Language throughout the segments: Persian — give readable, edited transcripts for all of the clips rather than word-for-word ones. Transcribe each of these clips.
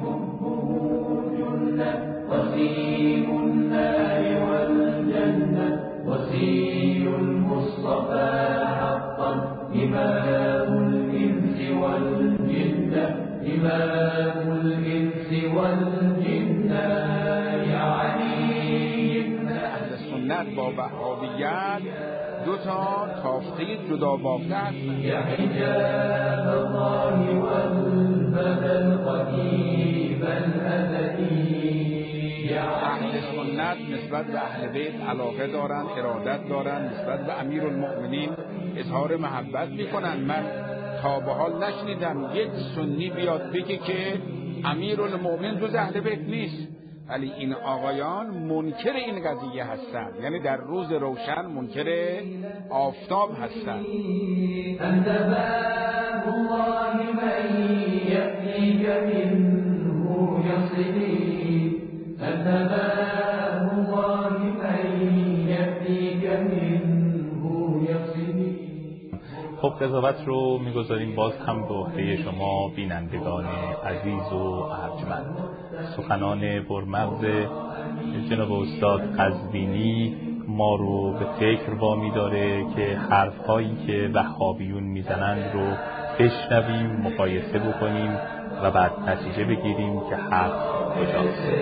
وسيم النار والجنة وسيل المصطفى حقا إمام الإنس والجنة إمام الإنس والجنة يا علي ابن سنت با وهابیت دو تا تافته جدا بافته هستند. یا حجاب الله والبدل القدیم الأزلی. اهل سنت نسبت به اهل بیت علاقه دارن، ارادت دارن، نسبت به امیرالمؤمنین اظهار محبت میکنن. من تا به حال نشنیدم یک سنی بیاد بگه که امیرالمؤمنین جز اهل بیت نیست، ولی این آقایان منکر این قضیه هستند، یعنی در روز روشن منکر آفتاب هستند. انت باب الله من یأتیک منه یصلی، انت باب الله من یأتیک منه یصلی. خب قضاوت رو میگذاریم باز هم به عهده شما بینندگان عزیز و ارجمند. سخنان پرمغز جناب استاد قزوینی ما رو به فکر وامی داره که حرفهایی که وهابیون میزنند رو بشنویم، مقایسه بکنیم و بعد نتیجه بگیریم که حق کجاست.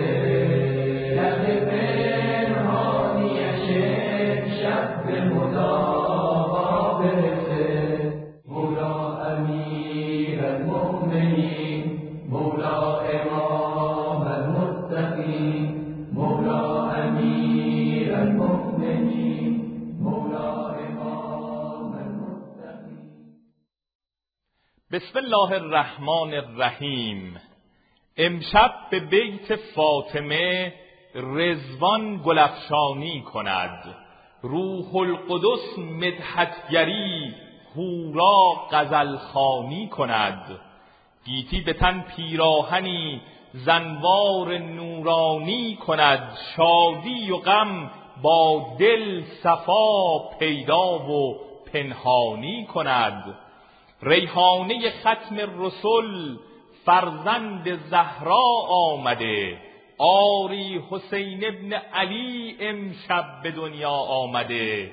بسم الله الرحمن الرحیم. امشب به بیت فاطمه رضوان گلفشانی کند، روح القدس مدحتگری هورا غزلخوانی کند. گیتی به تن پیراهنی زنوار نورانی کند، شادی و غم با دل صفا پیدا و پنهانی کند. ریحانه ختم رسول فرزند زهرا آمده، آری حسین ابن علی امشب به دنیا آمده.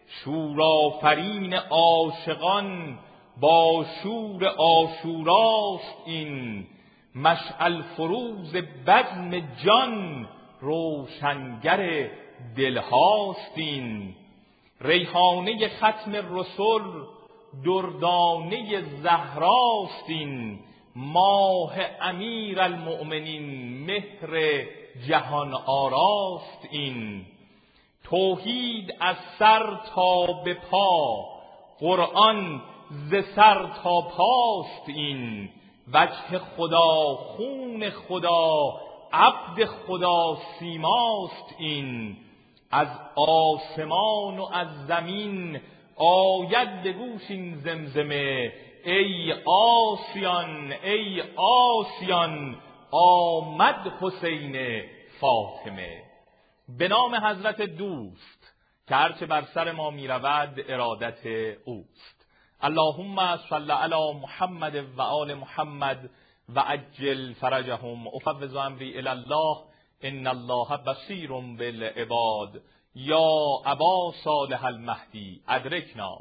شورافرین عاشقان با شور عاشوراست این، مشعل فروز بزم جان روشنگر دلهاست این. ریحانه ختم رسول دردانه زهراست این، ماه امیر المؤمنین مهر جهان آراست این. توحید از سر تا به پا، قرآن ز سر تا پاست این. وجه خدا خون خدا عبد خدا سیماست این. از آسمان و از زمین آید به گوش این زمزمه، ای آسیان ای آسیان آمد حسین فاطمه. به نام حضرت دوست که هرچه بر سر ما می رود ارادت اوست. اللهم صل علی محمد و آل محمد و عجل فرجهم. افوض امری الی الله ان الله بصیر بالعباد. یا ابا صالح المهدی ادرکنا.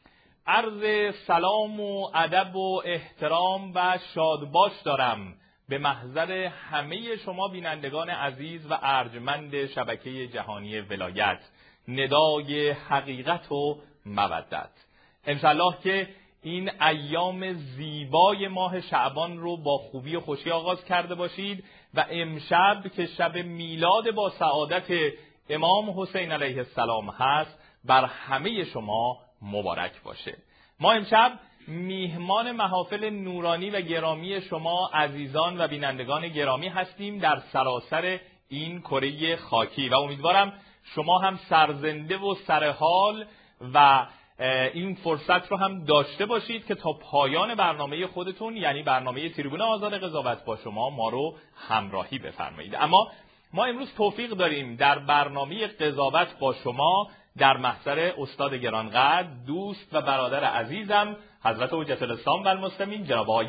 عرض سلام و ادب و احترام و شادباش دارم به محضر همه شما بینندگان عزیز و ارجمند شبکه جهانی ولایت. ندای حقیقت و مودت. انشالله که این ایام زیبای ماه شعبان رو با خوبی و خوشی آغاز کرده باشید و امشب که شب میلاد با سعادت امام حسین علیه السلام هست بر همه شما مبارک باشه. ما امشب میهمان محافل نورانی و گرامی شما عزیزان و بینندگان گرامی هستیم در سراسر این کره خاکی و امیدوارم شما هم سرزنده و سرحال و این فرصت رو هم داشته باشید که تا پایان برنامه خودتون یعنی برنامه تریبون آزاد قضاوت با شما ما رو همراهی بفرمایید. اما ما امروز توفیق داریم در برنامه قضاوت با شما در محضر استاد گرانقدر، دوست و برادر عزیزم حضرت حجت الاسلام و المسلمین جناب آقای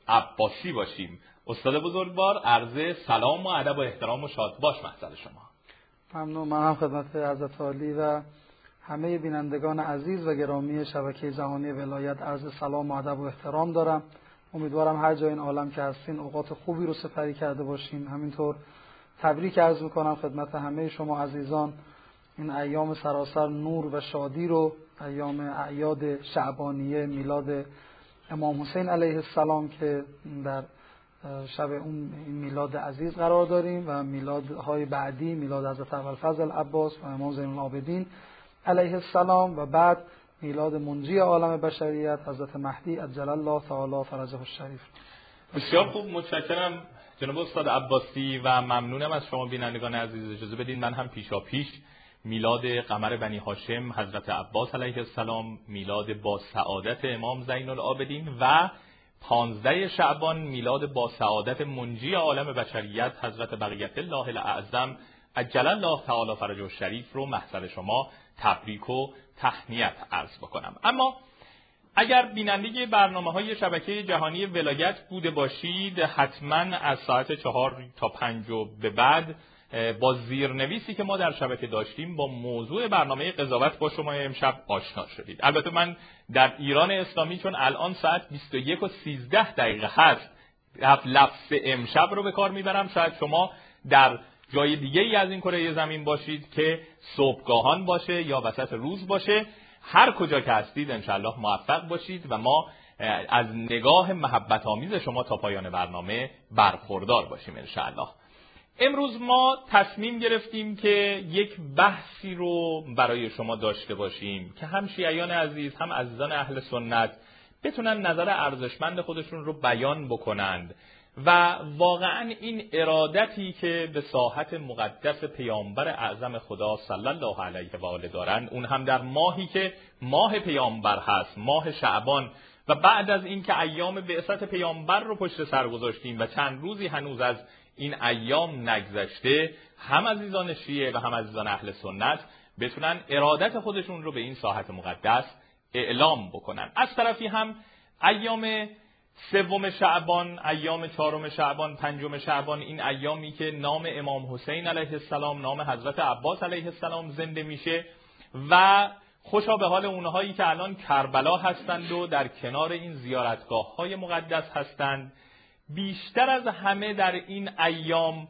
عباسی باشیم. استاد بزرگوار، عرض سلام و ادب و احترام و شادباش محضر شما. ممنون. من هم خدمت حضرت عالی و همه بینندگان عزیز و گرامی شبکه جهانی ولایت عرض سلام و ادب و احترام دارم. امیدوارم هر جای این عالم که هستین اوقات خوبی رو سپری کرده باشین. همینطور تبریک عرض میکنم خدمت همه شما عزیزان این ایام سراسر نور و شادی رو، ایام اعیاد شعبانیه میلاد امام حسین علیه السلام که در شب اون میلاد عزیز قرار داریم و میلادهای بعدی میلاد حضرت ابوالفضل عباس و امام زین العابدین علیه السلام و بعد میلاد منجی عالم بشریت حضرت مهدی عجل الله تعالی فرجه الشریف. بسیار خوب، متشکرم جناب استاد عباسی و ممنونم از شما بینندگان عزیز. اجازه بدین من هم پیشاپیش میلاد قمر بنی هاشم حضرت عباس علیه السلام، میلاد با سعادت امام زین العابدین و 15 شعبان میلاد با سعادت منجی عالم بشریت حضرت بقیت الله الاعظم عجل الله تعالی فرجه الشریف رو محضر شما تبریک و تهنیت عرض بکنم. اما اگر بیننده برنامه‌های شبکه جهانی ولایت بوده باشید، حتما از ساعت 4 تا 5 به بعد با زیرنویسی که ما در شبکه داشتیم با موضوع برنامه قضاوت با شما امشب آشنا شدید. البته من در ایران اسلامی چون الان ساعت 21:13 هست لفظ امشب رو به کار میبرم، شاید شما در جای دیگه ای از این کره زمین باشید که صبحگاهان باشه یا وسط روز باشه. هر کجا که هستید انشالله موفق باشید و ما از نگاه محبت آمیز شما تا پایان برنامه برخوردار باشیم انشالله. امروز ما تصمیم گرفتیم که یک بحثی رو برای شما داشته باشیم که هم شیعیان عزیز هم عزیزان اهل سنت بتونن نظر ارزشمند خودشون رو بیان بکنند و واقعا این ارادتی که به ساحت مقدس پیامبر اعظم خدا صلی الله علیه و آله دارن، اون هم در ماهی که ماه پیامبر هست، ماه شعبان، و بعد از این که ایام بعثت پیامبر رو پشت سر گذاشتیم و چند روزی هنوز از این ایام نگذشته، هم عزیزان شیعه و هم عزیزان اهل سنت بتونن ارادت خودشون رو به این ساحت مقدس اعلام بکنن. از طرفی هم ایام 3 شعبان، ایام 4 شعبان، 5 شعبان، این ایامی که نام امام حسین علیه السلام، نام حضرت عباس علیه السلام زنده میشه و خوشا به حال اونهایی که الان کربلا هستند و در کنار این زیارتگاه‌های مقدس هستند. بیشتر از همه در این ایام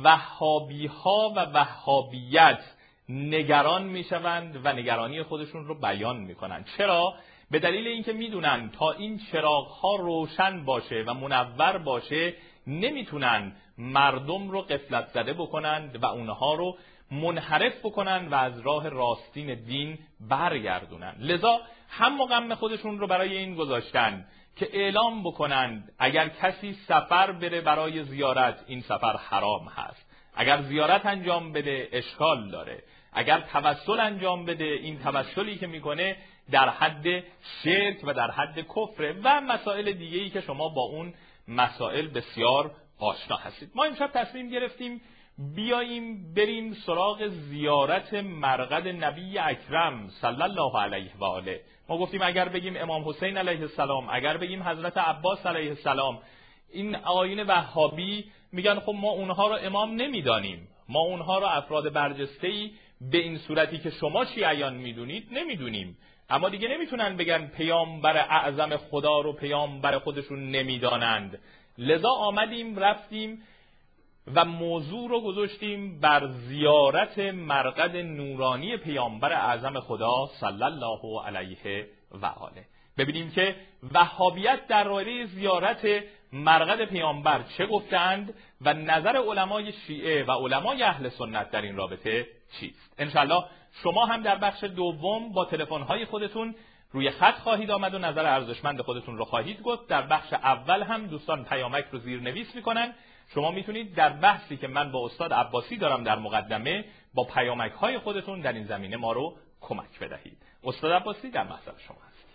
وهابی‌ها و وهابیت نگران میشوند و نگرانی خودشون رو بیان میکنند. چرا؟ به دلیل اینکه میدونن تا این چراغ‌ها روشن باشه و منور باشه نمیتونن مردم رو غفلت زده بکنند و اونها رو منحرف بکنن و از راه راستین دین برگردونن. لذا هم غم خودشون رو برای این گذاشتن که اعلام بکنند اگر کسی سفر بره برای زیارت این سفر حرام هست، اگر زیارت انجام بده اشکال داره، اگر توسل انجام بده این توسلی که میکنه در حد شرک و در حد کفر و مسائل دیگه‌ای که شما با اون مسائل بسیار آشنا هستید. ما امشب تصمیم گرفتیم بیاییم بریم سراغ زیارت مرقد نبی اکرم صلی الله علیه و آله. ما گفتیم اگر بگیم امام حسین علیه السلام، اگر بگیم حضرت عباس علیه السلام، این آیین وهابی میگن خب ما اونها رو امام نمیدانیم، ما اونها رو افراد برجسته‌ای به این صورتی که شما شیعیان میدونید نمیدونیم. اما دیگه نمیتونن بگن پیامبر اعظم خدا رو پیامبر خودشون نمیدانند. لذا آمدیم رفتیم و موضوع رو گذاشتیم بر زیارت مرقد نورانی پیامبر اعظم خدا صلی الله علیه و آله. ببینیم که وهابیت در رابطه زیارت مرقد پیامبر چه گفتند و نظر علمای شیعه و علمای اهل سنت در این رابطه چیست. انشالله شما هم در بخش دوم با تلفن‌های خودتون روی خط خواهید آمد و نظر ارزشمند خودتون رو خواهید گفت. در بخش اول هم دوستان پیامک رو زیرنویس میکنن. شما میتونید در بحثی که من با استاد عباسی دارم در مقدمه با پیامک‌های خودتون در این زمینه ما رو کمک بدهید. استاد عباسی در محضر شما هست.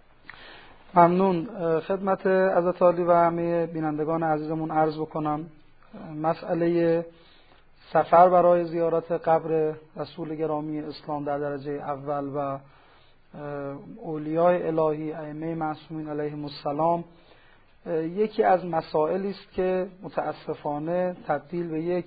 ممنون. خدمت حضرت عالی و همه بینندگان عزیزمون عرض بکنم مسئله سفر برای زیارت قبر رسول گرامی اسلام در درجه اول و اولیای الهی ائمه معصومین علیهم السلام یکی از مسائلی است که متاسفانه تبدیل به یک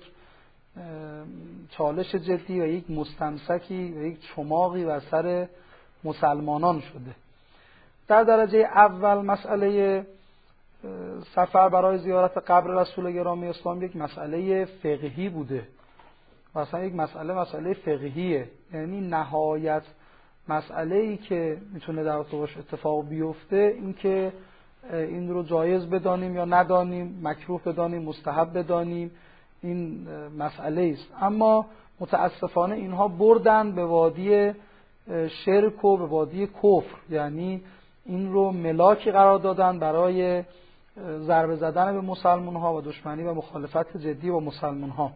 چالش جدی و یک مستمسکی و یک چماقی بر سر مسلمانان شده. در درجه اول مسئله سفر برای زیارت قبر رسول گرامی اسلام یک مسئله فقهی بوده. مثلا یک مسئله فقهیه، یعنی نهایت مسئله‌ای که میتونه در واقع اتفاق بیفته این که این رو جایز بدانیم یا ندانیم، مکروه بدانیم، مستحب بدانیم، این مسئله است. اما متاسفانه اینها بردن به وادی شرک و به وادی کفر، یعنی این رو ملاکی قرار دادن برای ضربه زدن به مسلمان ها و دشمنی و مخالفت جدی با مسلمان ها.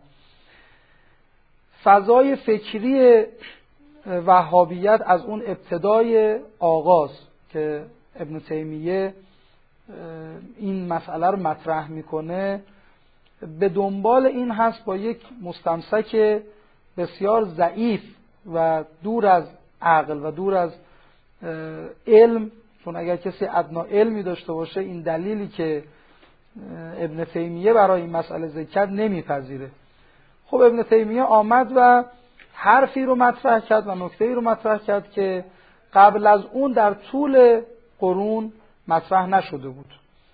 فضای فکری وهابیت از اون ابتدای آغاز که ابن تیمیه این مسئله رو مطرح میکنه به دنبال این هست با یک مستمسک بسیار ضعیف و دور از عقل و دور از علم، چون اگر کسی ادنا علمی داشته باشه این دلیلی که ابن تیمیه برای این مسئله ذکر کرد نمیپذیره. خب ابن تیمیه آمد و حرفی رو مطرح کرد و نکته‌ای رو مطرح کرد که قبل از اون در طول قرون مطرح نشده بود.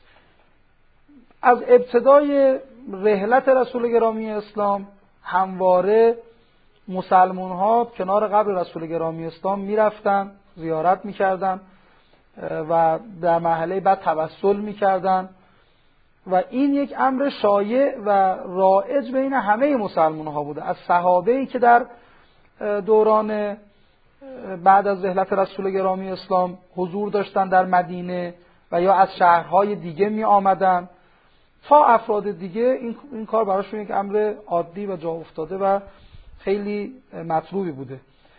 از ابتدای رحلت رسول گرامی اسلام همواره مسلمان ها کنار قبر رسول گرامی اسلام میرفتن، زیارت میکردن و در مرحله بعد توسل میکردن و این یک امر شایع و رایج بین همه مسلمان ها بوده. از صحابه‌ای که در دوران بعد از رحلت رسول گرامی اسلام حضور داشتن در مدینه و یا از شهرهای دیگه می آمدن تا افراد دیگه، این کار براشون یک امر عادی و جا افتاده و خیلی مطلوبی بوده.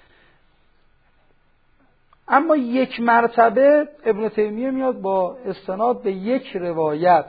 اما یک مرتبه ابن تیمیه میاد با استناد به یک روایت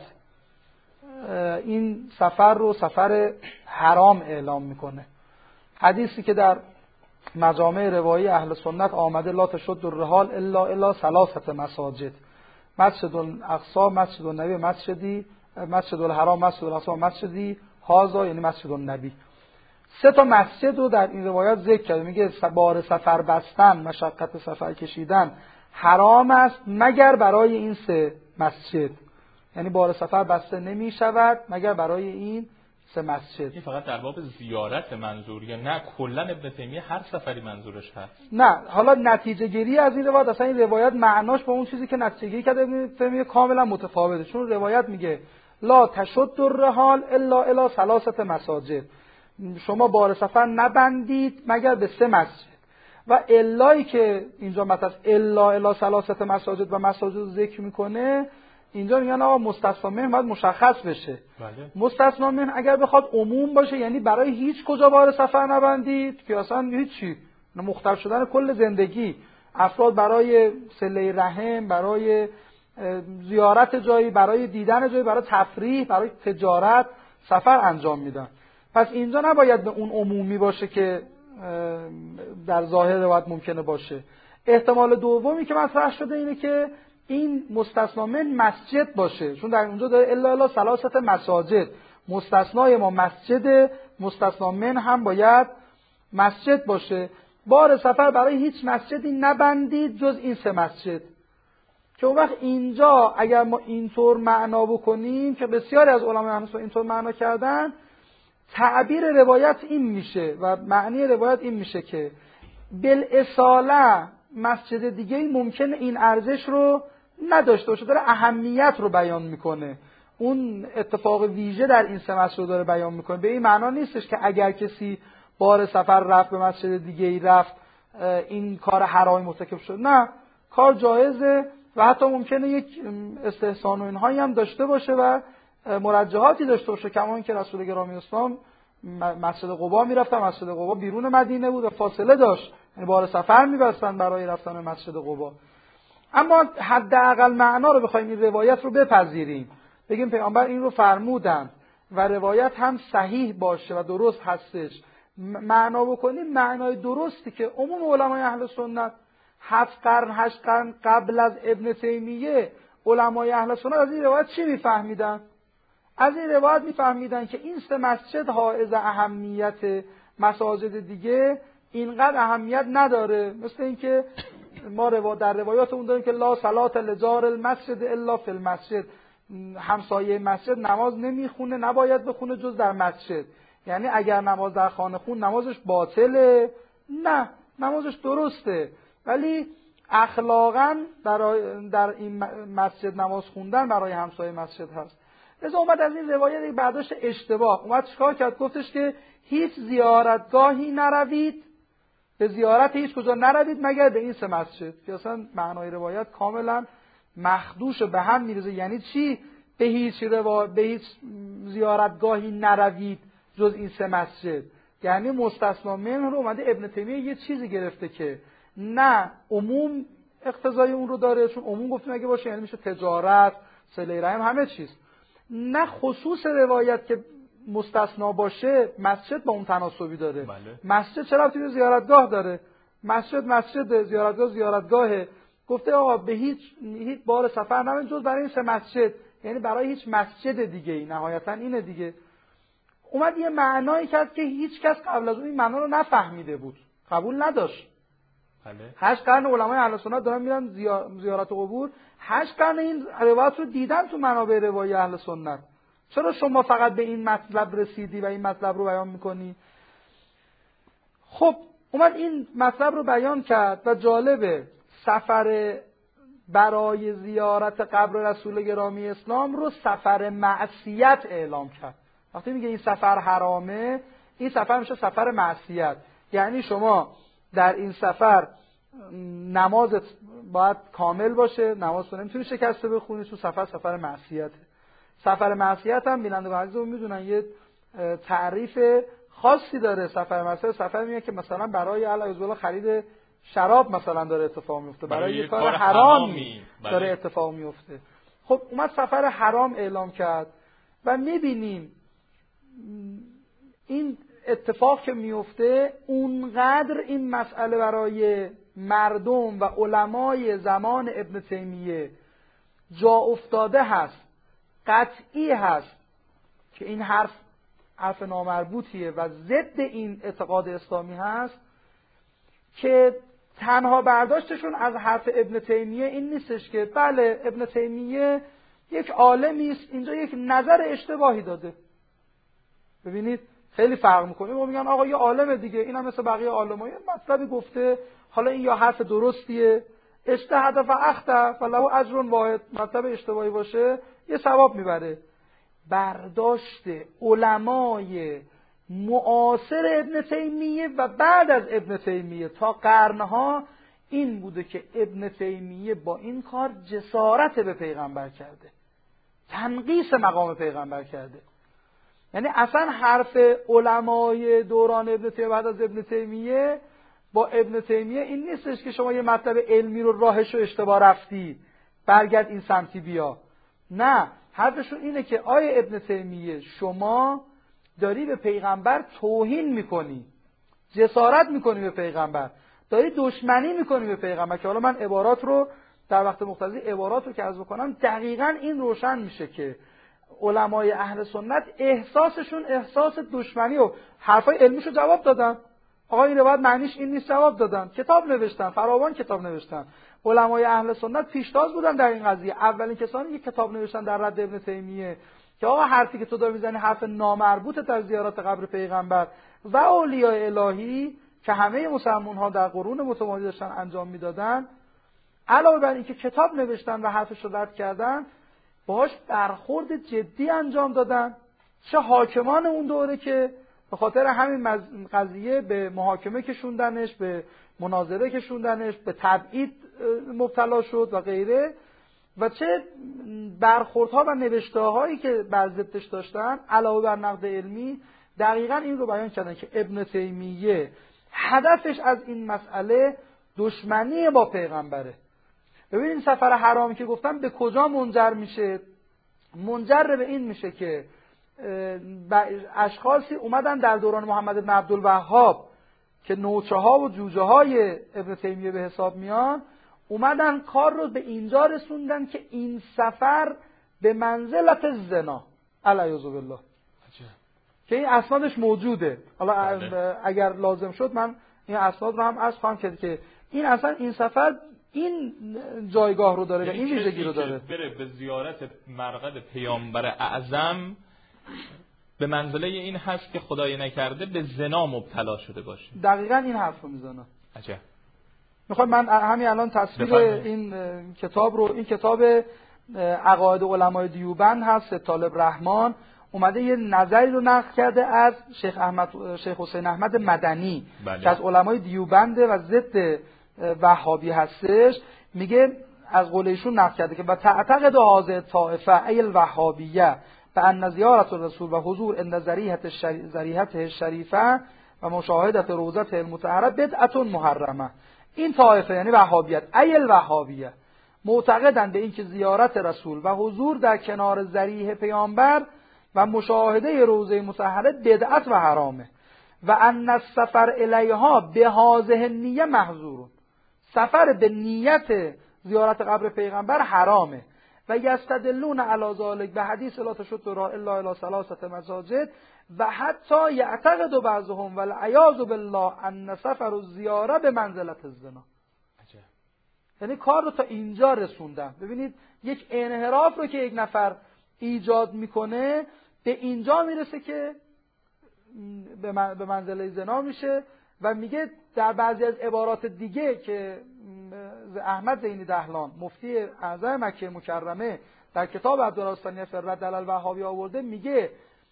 این سفر رو سفر حرام اعلام میکنه. حدیثی که در مجامع روایی اهل سنت آمده: لا تشد الرحال الا الی ثلاثه مساجد، مسجد الاقصی، مسجد النبی، مسجد الحرام، مسجد الاقصی، مسجدی هذا، یعنی مسجد النبی. 3 مسجد رو در این روایت ذکر کرده. میگه بار سفر بستن، مشقت سفر کشیدن حرام است مگر برای این 3 مسجد، یعنی بار سفر بسته نمی شود مگر برای این 3 مسجد. این فقط در باب زیارت منظور یا نه کلا ابن تیمیه هر سفری منظورش هست؟ نه، حالا نتیجه گیری از این روایت، اصلا این روایت معناش با اون چیزی که نتیجه گیری کرده ابن تیمیه کاملا متفاوته. چون روایت میگه لا تشد الرحال الا الی ثلاثه مساجد، شما بار سفر نبندید مگر به 3 مسجد. و الایی که اینجا مثلا الا الی ثلاثه مساجد و مساجد ذکر میکنه، اینجا میگن آقا مستثنا منه باید مشخص بشه. بله. مستثنا منه اگر بخواد عموم باشه یعنی برای هیچ کجا بار سفر نبندید که اصلا هیچی، مختل شدن کل زندگی، افراد برای صله رحم، برای زیارت جایی، برای دیدن جایی، برای تفریح، برای تجارت سفر انجام میدن. پس اینجا نباید به اون عمومی باشه که در ظاهر روایت ممکنه باشه. احتمال دومی که مطرح شده اینه که این مستثنا من مسجد باشه، چون در اونجا داره الا الی ثلاثه مساجد، مستثنای ما مسجد، مستثنا من هم باید مسجد باشه. بار سفر برای هیچ مسجدی نبندید جز این 3 مسجد. که اون وقت اینجا اگر ما اینطور معنا بکنیم که بسیاری از علمای اهل سنت اینطور معنا کردن، تعبیر روایت این میشه و معنی روایت این میشه که بالاصاله مسجد دیگه‌ای ممکنه این ارزش رو نداشته باشه، داره اهمیت رو بیان میکنه، اون اتفاق ویژه در این 3 مسجد رو داره بیان میکنه. به این معنا نیستش که اگر کسی بار سفر رفت به مسجد دیگه‌ای رفت این کار حرامی مرتکب شد. نه، کار جایزه و حتی ممکنه یک استحسان و اینهایی هم داشته باشه و مرجحاتی داشته باشه، کما اینکه رسول گرامی اسلام مسجد قبا میرفتن، مسجد قبا بیرون مدینه بود و فاصله داشت، یعنی بار سفر میبستن برای رفتن به مسجد قبا. اما حداقل معنا رو بخوایم این روایت رو بپذیریم، بگیم پیامبر این رو فرمودن و روایت هم صحیح باشه و درست هستش، معنا بکنیم معنای درستی که عموم علمای اهل سنت 7 قرن 8 قرن قبل از ابن تیمیه علمای اهل سنت از این روایت چی میفهمیدن؟ از این روایت میفهمیدن که این 3 مسجد حائز اهمیت مساجد دیگه اینقدر اهمیت نداره. مثل اینکه ما در روایات اون داریم که لا صلات لجار المسجد الا فی المسجد، همسایه مسجد نماز نمیخونه، نباید بخونه جز در مسجد. یعنی اگر نماز در خانه خون نمازش باطله؟ نه، نمازش درسته، ولی اخلاقاً در این مسجد نماز خوندن برای همسایه مسجد هست. لذا اومد از این روایت برداشت اشتباه، اومد چیکار کرد؟ گفتش که هیچ زیارتگاهی نروید، به زیارت هیچ کجا نروید مگر به این 3 مسجد، که اصلا معنای روایت کاملا مخدوش به هم میرزه. یعنی چی به هیچ زیارتگاهی نروید جز این 3 مسجد؟ یعنی مستثنا منه رو اومده ابن تیمیه یه چیزی گرفته که نه عموم اقتضای اون رو داره، چون عموم گفتیم اگه باشه یعنی میشه تجارت، صله رحم، همه چیز. نه خصوص روایت که مستثنا باشه مسجد با اون تناسبی داره. بله. مسجد چرا ربطی به زیارتگاه داره؟ مسجد، زیارتگاهه. گفته آقا به هیچ بار سفر نروید جز برای این 3 مسجد، یعنی برای هیچ مسجد دیگه ای، نهایتا اینه دیگه. اومد یه معنایی کرد که هیچ کس قبل از اون این معنا رو نفهمیده بود، قبول نداشت. بله. 8 قرن علمای اهل سنت دارن میرن زیارت قبور، 8 قرن این روایت رو دیدن تو منابع روایی اهل سنت. چرا شما فقط به این مطلب رسیدی و این مطلب رو بیان میکنی؟ خب اومد این مطلب رو بیان کرد و جالبه سفر برای زیارت قبر رسول گرامی اسلام رو سفر معصیت اعلام کرد. وقتی میگه این سفر حرامه، این سفر میشه سفر معصیت. یعنی شما در این سفر نمازت باید کامل باشه، نماز تو نمیتونی شکسته بخونی، تو سفر معصیته. سفر معصیت هم بینندگان عزیزمون میدونن یه تعریف خاصی داره. سفر معصیت سفر میگه که مثلا برای علیه خرید شراب مثلا داره اتفاق میفته، برای یه کار حرامی داره اتفاق میفته. خب اومد سفر حرام اعلام کرد و میبینیم این اتفاق که میفته اونقدر این مسئله برای مردم و علمای زمان ابن تیمیه جا افتاده هست، قطعی هست که این حرف نامربوطیه و ضد این اعتقاد اسلامی هست، که تنها برداشتشون از حرف ابن تیمیه این نیستش که بله ابن تیمیه یک عالمی است اینجا یک نظر اشتباهی داده. ببینید خیلی فرق میکنه. ما میگن آقا یه عالم دیگه، اینم مثل بقیه عالم‌ها مطلبی گفته، حالا این یا حرف درستیه اجتهد و اخطا فله اجر واحد، مطلب اشتباهی باشه یه ثواب میبره. برداشت علمای معاصر ابن تیمیه و بعد از ابن تیمیه تا قرنها این بوده که ابن تیمیه با این کار جسارت به پیغمبر کرده، تنقیص مقام پیغمبر کرده. یعنی اصلا حرف علمای دوران ابن تیمیه بعد از ابن تیمیه با ابن تیمیه این نیستش که شما یه مطلب علمی رو راهش رو اشتباه رفتی برگرد این سمتی بیا. نه، حرفشون اینه که آیه ابن تیمیه شما داری به پیغمبر توهین میکنی، جسارت میکنی به پیغمبر، داری دشمنی میکنی به پیغمبر. که حالا من عبارات رو در وقت مقتضی عبارات رو که عرض بکنم دقیقاً این روشن میشه که علمای اهل سنت احساسشون احساس دشمنی و حرفای علمیشو جواب دادن. آقا این روایت معنیش این نیست، جواب دادن، کتاب نوشتن، فراوان کتاب نوشتن. علمای اهل سنت پیشتاز بودن در این قضیه، اولین کسانی که کتاب نوشتن در رد ابن تیمیه که آقا حرفی که تو داری میزنی حرف نامربوطه در زیارت قبر پیغمبر و اولیاء الهی که همه مسلمان ها در قرون متمادی داشتن انجام میدادن. علاوه بر اینکه کتاب نوشتن و حرفش رو رد کردن، باهاش برخورد جدی انجام دادن. چه حاکمان اون دوره که به خاطر همین قضیه به محاکمه کشوندنش، به مناظره کشوندنش، به تبعید مبتلا شد و غیره، و چه برخوردها و نوشته‌هایی که بر ضدش داشتن علاوه بر نقد علمی. دقیقاً این رو بیان کردن که ابن تیمیه هدفش از این مسئله دشمنی با پیغمبره. ببینید سفر حرامی که گفتم به کجا منجر میشه؟ منجر به این میشه که اشخاصی اومدن در دوران محمد بن عبدالوهاب که نوچه ها و جوجه های ابن تیمیه به حساب میان، اومدن کار رو به اینجا رسوندن که این سفر به منزلت زنا علیاذ بالله، که این اسنادش موجوده. حالا اگر لازم شد من این اسناد رو هم عرض خواهم کرد که این اصلا این سفر این جایگاه رو داره و این ویژگی رو داره. بره به زیارت مرقد پیامبر اعظم به منزله این هست که خدای نکرده به زنا مبتلا شده باشه. دقیقاً این حرف رو میزنه. عجب. میخوام من همین الان تصویر این کتاب رو، این کتاب عقاید علمای دیوبند هست، طالب رحمان اومده یه نظری رو نقل کرده از شیخ حسین احمد مدنی که از علمای دیوبنده و ضد وهابی هستش. میگه از قول ایشون نقل کرده که و تعتقد هذه طائفه ای الوهابیه بان زیارت الرسول و حضور عند ذریحته الشریفه و مشاهدت روضته المطهره بدعت محرمه. این طایفه یعنی وهابیت ای الوهابیه معتقدند به اینکه زیارت رسول و حضور در کنار ذریح پیامبر و مشاهده روضه مطهره بدعت و حرامه و ان السفر الیها به هذه النیه محظور. سفر به نیت زیارت قبر پیغمبر حرامه و یستدلون علی ذلک به حدیث لا تشد الا الی ثلاثه مساجد و حتی یعتقد بعضهم والعیاذ بالله ان سفر الزیاره به منزلت الزنا. یعنی کار رو تا اینجا رسوندن. ببینید یک انحراف رو که یک نفر ایجاد میکنه به اینجا میرسه که به منزله زنا میشه و میگه در بعضی از عبارات دیگه که احمد زینی دهلان مفتی اعظم مکه مکرمه در کتاب عبدالرحمن فی الرد علی الوهابی آورده، میگه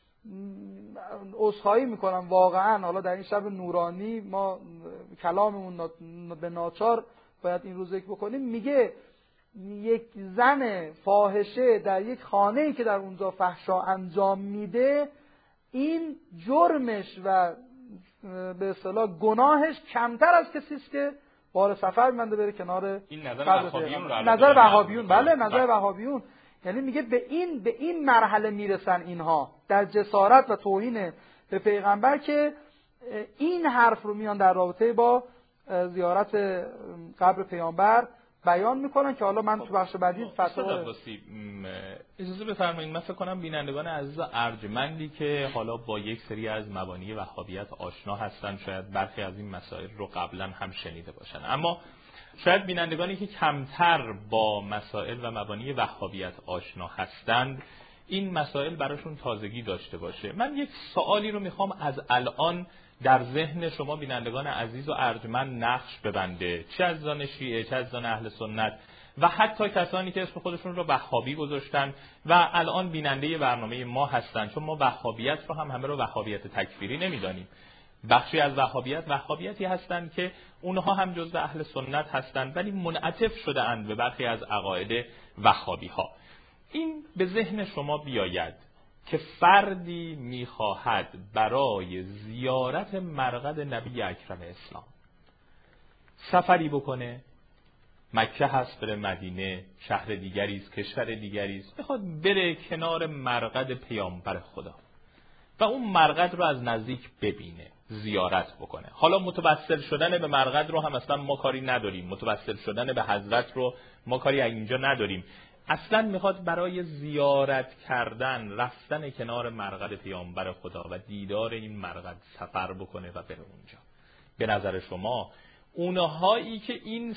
عذرخواهی میکنم واقعا حالا در این شب نورانی ما کلاممون به ناچار باید این رو ذکر بکنیم، میگه یک زن فاحشه در یک خانه‌ای که در اونجا فحشا انجام میده این جرمش و به اصطلاح گناهش کمتر از کسی است که بار سفر منده بره کنار. این نظر وهابیون رو نظر وهابیون، بله نظر وهابیون. یعنی میگه به این مرحله میرسن اینها در جسارت و توهین به پیغمبر که این حرف رو میان در رابطه با زیارت قبر پیامبر بیان میکنن که حالا من تو بخش بعدی فتوا اجازه بفرمایید. من فکر کنم بینندگان عزیز ارجمندی که حالا با یک سری از مبانی وهابیت آشنا هستن شاید برخی از این مسائل رو قبلا هم شنیده باشن، اما شاید بینندگانی که کمتر با مسائل و مبانی وهابیت آشنا هستند این مسائل براشون تازگی داشته باشه. من یک سوالی رو میخوام از الان در ذهن شما بینندگان عزیز و ارجمند نقش ببنده، چه از آن شیعه چه از آن اهل سنت و حتی کسانی که اسم خودشون رو وهابی گذاشتن و الان بیننده برنامه ما هستن، چون ما وهابیت رو هم همه رو وهابیت تکفیری نمیدانیم. بخشی از وهابیتی هستند که اونها هم جزو اهل سنت هستند ولی منعطف شده اند به برخی از عقاید وهابی ها. این به ذهن شما بیاید که فردی میخواهد برای زیارت مرقد نبی اکرم اسلام سفری بکنه، مکه هست بره مدینه، شهر دیگری است، کشور دیگری است، بخواد بره کنار مرقد پیامبر خدا و اون مرقد رو از نزدیک ببینه، زیارت بکنه. حالا متوسل شدن به مرقد رو هم اصلا ما کاری نداریم، متوسل شدن به حضرت رو ما کاری اینجا نداریم، اصلا میخواد برای زیارت کردن رفتن کنار مرقد پیامبر خدا و دیدار این مرقد سفر بکنه و بره اونجا. به نظر شما اونهایی که این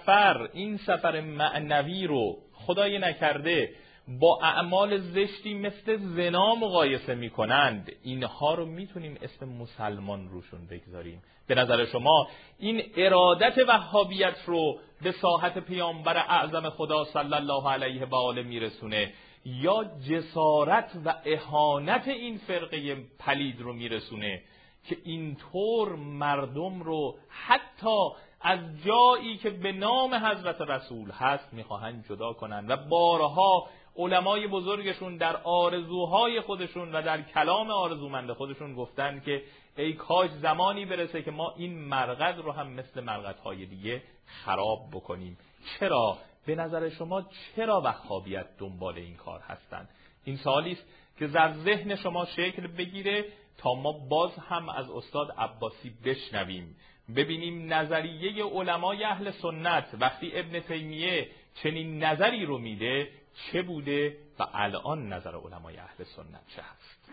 سفر معنوی رو خدای نکرده با اعمال زشتی مثل زنا مقایسه میکنند، اینها رو میتونیم اسم مسلمان روشون بگذاریم؟ به نظر شما این ارادت وهابیت رو به ساحت پیامبر اعظم خدا صلی الله علیه و آله میرسونه یا جسارت و اهانت این فرقه پلید رو میرسونه که اینطور مردم رو حتی از جایی که به نام حضرت رسول هست میخواهند جدا کنند و بارها علمای بزرگشون در آرزوهای خودشون و در کلام آرزومند خودشون گفتن که ای کاش زمانی برسه که ما این مرقد رو هم مثل مرقدهای دیگه خراب بکنیم. چرا؟ به نظر شما چرا وهابیت دنبال این کار هستند؟ این سوالی است که در ذهن شما شکل بگیره تا ما باز هم از استاد عباسی بشنویم ببینیم نظریه علمای اهل سنت وقتی ابن تیمیه چنین نظری رو میده چه بوده و الان نظر علمای اهل سنت چه هست.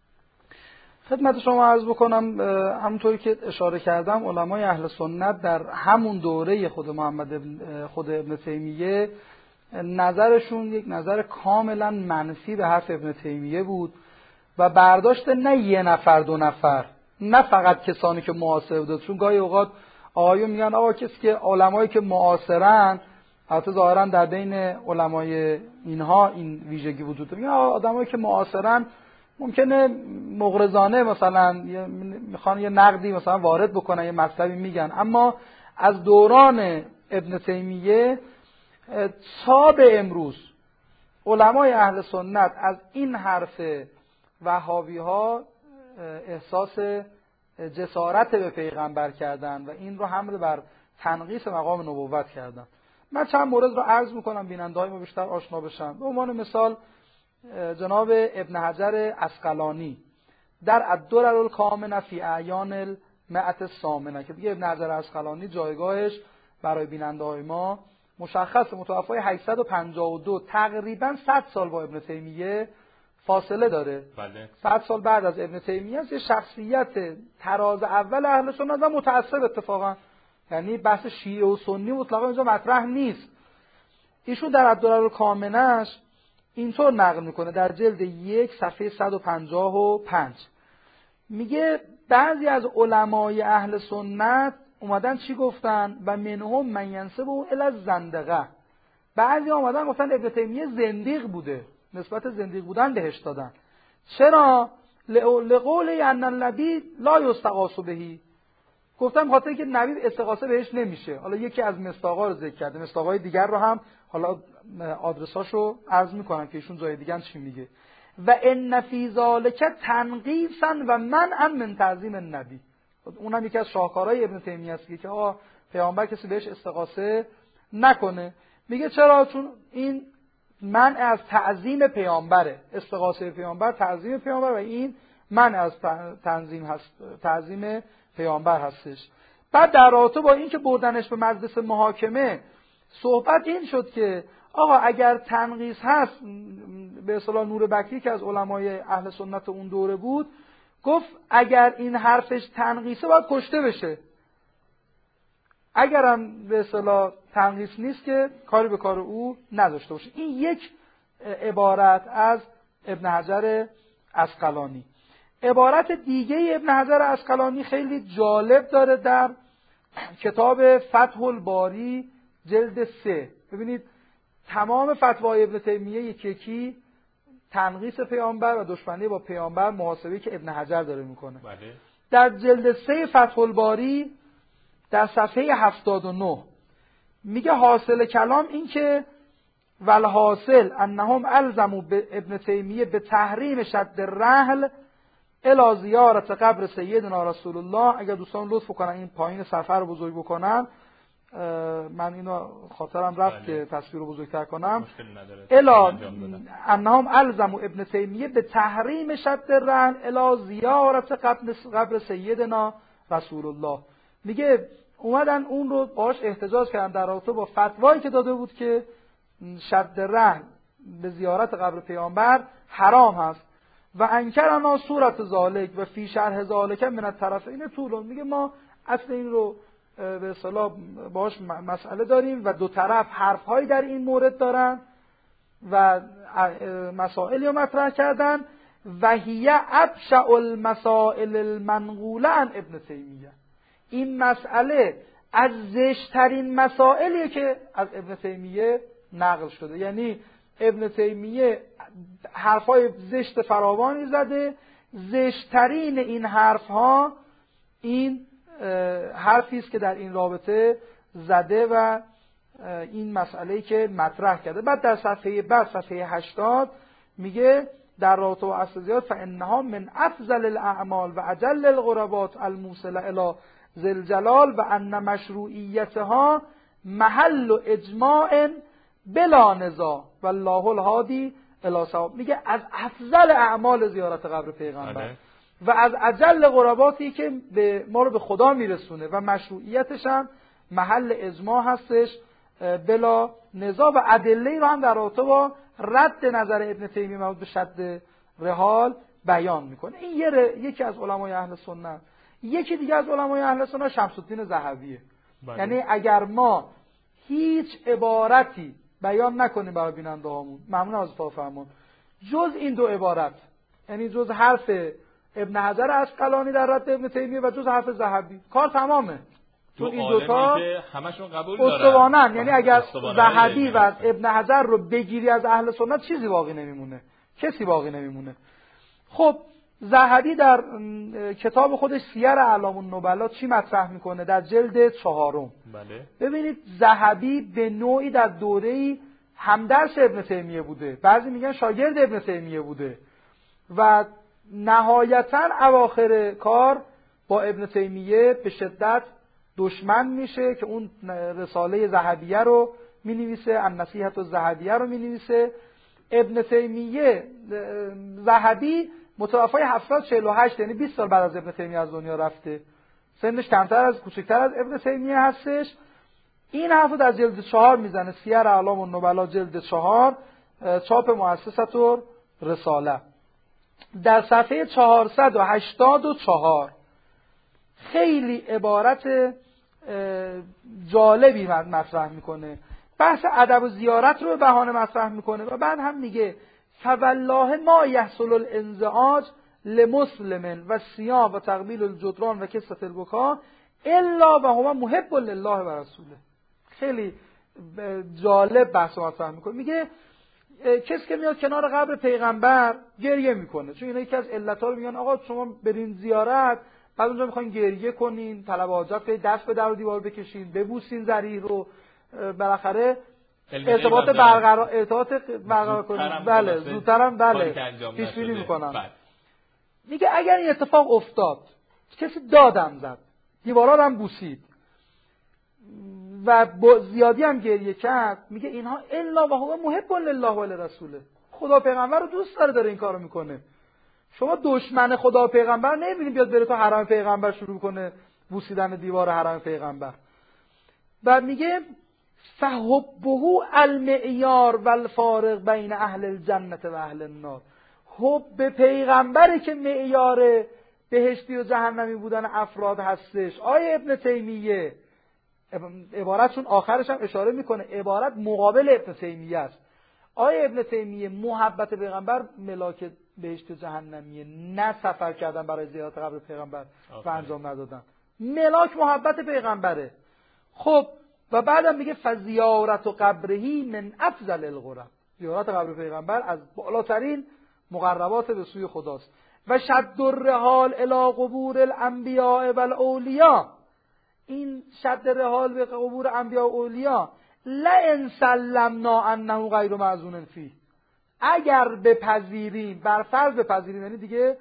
خدمت شما عرض بکنم همونطوری که اشاره کردم علمای اهل سنت در همون دوره خود ابن تیمیه نظرشون یک نظر کاملا منفی به حرف ابن تیمیه بود و برداشت نه یه نفر دو نفر، نه فقط کسانی که معاصر بودن، چون گاهی اوقات آقایون میگن آقا کسی که علمایی که معاصرن، البته ظاهرا در بین علمای اینها این ویژگی وجود داره، میگن آدمایی که معاصرن ممکنه مغرضانه مثلا میخوان یه نقدی مثلا وارد بکنن، یه مطلبی میگن، اما از دوران ابن تیمیه تا به امروز علمای اهل سنت از این حرف وهابی ها احساس جسارت به پیغمبر کردن و این رو حمل بر تنقیص مقام نبوت کردن. من چند مورد رو عرض میکنم بیننده‌های ما بیشتر آشنا بشن. به عنوان مثال جناب ابن حجر عسقلانی در الدرر الکامنه فی اعیان المئة الثامنه که دیگه ابن حجر عسقلانی جایگاهش برای بیننده‌های ما مشخص، متوفای 852 تقریبا 100 سال با ابن تیمیه فاصله داره. بله. 100 سال بعد از ابن تیمیه است. یه شخصیت تراز اول اهل سنت و متعصب اتفاقا، یعنی بحث شیعه و سنی مطلقا اینجا مطرح نیست. ایشون در الدرر الکامنه‌اش اینطور نقل میکنه در جلد 1 صفحه 155 میگه بعضی از علمای اهل سنت اومدن چی گفتن؟ و منهم من ینسبه الی الزندقه. بعضی اومدن گفتن ابن تیمیه زندیق بوده، نسبت زندیق بودن بهش دادن. چرا؟ لقول ان النبی لا یستغاث بهی، گفتم خاطر اینکه نبی استغاثه بهش نمیشه. حالا یکی از مصداقا رو ذکر کرده، مصداقای دیگر رو هم حالا آدرساشو عرض میکنم که ایشون جای دیگه چی میگه. و ان فی ذالک تنقیصا و منعا من تعظیم النبی. اونم یکی از شاهکارهای ابن تیمیه است که پیامبر کسی بهش استغاثه نکنه. میگه چرا؟ چون این منع از تعظیم پیامبره، استغاثه پیامبر تعظیم پیامبر و این منع از تعظیم پیامبر هستش. بعد در رابطه با این که بردنش به مجلس محاکمه صحبت این شد که آقا اگر تنقیص هست، به اصطلاح نور بکری که از علمای اهل سنت اون دوره بود گفت اگر این حرفش تنقیصه باید کشته بشه، اگرم به اصطلاح تنقیص نیست که کاری به کار او نداشته باشه. این یک عبارت از ابن حجر عسقلانی. عبارت دیگه ابن حجر عسقلانی خیلی جالب داره در کتاب فتح الباری جلد 3. ببینید تمام فتوای ابن تیمیه یکی تنقیص پیامبر و دشمنی با پیامبر محاسبه‌ای که ابن حجر داره میکنه. بله. در جلد 3 فتح الباری در صفحه 79 میگه حاصل کلام این که والحاصل انهم الزموا ابن تیمیه به تحریم شد الرحل الی زیارت قبر سیدنا رسول الله. اگر دوستان لطف کنن این پایین صفحه رو بزرگ بکنن، من اینو خاطرم رفت که تصویر رو بزرگتر کنم. الی انهم الزموا ابن تیمیه به تحریم شد الرحل الی زیارت قبر سیدنا رسول الله. میگه اومدن اون رو باهاش احتجاج کردن در رابطه با فتوایی که داده بود که شد الرحل به زیارت قبر پیامبر حرام هست. و انکرنا صورت ذالک و فی شرح ذالک من الطرفین طول. میگه ما اصل این رو به اصطلاح باهاش مسئله داریم و دو طرف حرفهایی در این مورد دارن و مسائلی رو مطرح کردن. و هی ابشع المسائل المنقوله عن ابن تیمیه. این مسئله از زشترین مسائلیه که از ابن تیمیه نقل شده. یعنی ابن تیمیه حرفای زشت فراوانی زده. زشترین این حرفها این حرفی است که در این رابطه زده و این مسئله‌ای که مطرح کرده. بعد در صفحه 80 میگه در رابطه با اصل زیارت فانها من افضل الاعمال و اجل القربات الموصله الی ذی الجلال و ان مشروعیتها محل اجماع بلا نزاع والله الهادی الی صواب. میگه از افضل اعمال زیارت قبر پیغمبر. و از اجل قرباتی که به ما رو به خدا میرسونه و مشروعیتش هم محل اجماع هستش بلا نزاع، و ادله رو هم در رابطه با رد نظر ابن تیمیه مربوط به شد رحال بیان میکنه. این یکی از علمای اهل سنت. یکی دیگه از علمای اهل سنت شمس الدین ذهبیه. یعنی اگر ما هیچ عبارتی بیان نکنیم برای بیننده هامون، ممنون از اتفاق فرمون، جز این دو عبارت، یعنی جز حرف ابن حجر عسقلانی در رد ابن تیمیه و جز حرف ذهبی، کار تمامه. چون این دوتا همشون قبول دارن استوانن. یعنی اگر ذهبی و ابن حجر رو بگیری از اهل سنت چیزی باقی نمیمونه، کسی باقی نمیمونه. خب ذهبی در کتاب خودش سیر اعلام النبلا چی مطرح میکنه؟ در جلد 4. بله. ببینید ذهبی به نوعی در دوره‌ای همدرس ابن تیمیه بوده، بعضی میگن شاگرد ابن تیمیه بوده و نهایتاً اواخر کار با ابن تیمیه به شدت دشمن میشه که اون رساله ذهبیه رو مینویسه، النصیحة الذهبیه رو مینویسه. ابن تیمیه ذهبی متوفای 748، یعنی 20 سال بعد از ابن تیمیه از دنیا رفته، سنش کوچکتر از ابن تیمیه هستش. این حرفو در جلد 4 میزنه، سیر اعلام النبلا جلد 4 چاپ مؤسسة رساله، در صفحه 484 خیلی عبارت جالبی مطرح میکنه، بحث ادب و زیارت رو به بهانه مطرح میکنه و بعد هم میگه فوالله ما یحصل الانزعاج لمسلم و صیام و تقبیل الجدران و کسرة البکا الا و هو محب لله و رسوله. خیلی جالب بحث مطرح میکنه، میگه کسی که میاد کنار قبر پیغمبر گریه میکنه، چون اینا یکی از علت‌ها رو میگن آقا شما برین زیارت بعد اونجا میخواین گریه کنین، طلب حاجت کنین، دست به در و دیوار بکشین، ببوسین ضریح رو، بالاخره ارتباط برقرار کنین. بله زودترم بله پیش بینی میکنم. میگه اگر این اتفاق افتاد، کسی دادم زد، دیوارا رو هم بوسید و زیادی هم گریه کرد، میگه اینها الا و هو محب لله و لرسوله، خدا پیغمبر رو دوست داره این کارو میکنه. شما دشمن خدا پیغمبر نمیبینید بیاد بره تو حرم پیغمبر شروع کنه بوسیدن دیوار حرم پیغمبر. بعد میگه فحبه المعیار والفارق بین اهل الجنه و اهل النار، حب پیغمبری که معیار بهشتی و جهنمی بودن افراد هستش. آیه ابن تیمیه عبارتشون آخرش هم اشاره میکنه، عبارت مقابل ابن تیمیه است. آیه ابن تیمیه محبت پیغمبر ملاک بهشت و جهنمیه، نه سفر کردن برای زیارت قبر پیغمبر و انجام ندادن. ملاک محبت پیغمبره. خب و بعدم میگه فزیارت و قبرهی من افضل القرب، زیارت قبر پیغمبر از بالاترین مقربات به سوی خداست. و شد الرحال الی قبور الانبیاء و الاولیاء، این شد رحال به قبور انبیاء و اولیاء لئن سلمنا انه غیر معذون فیه، اگر بپذیریم، بر فرض بپذیریم، یعنی دیگه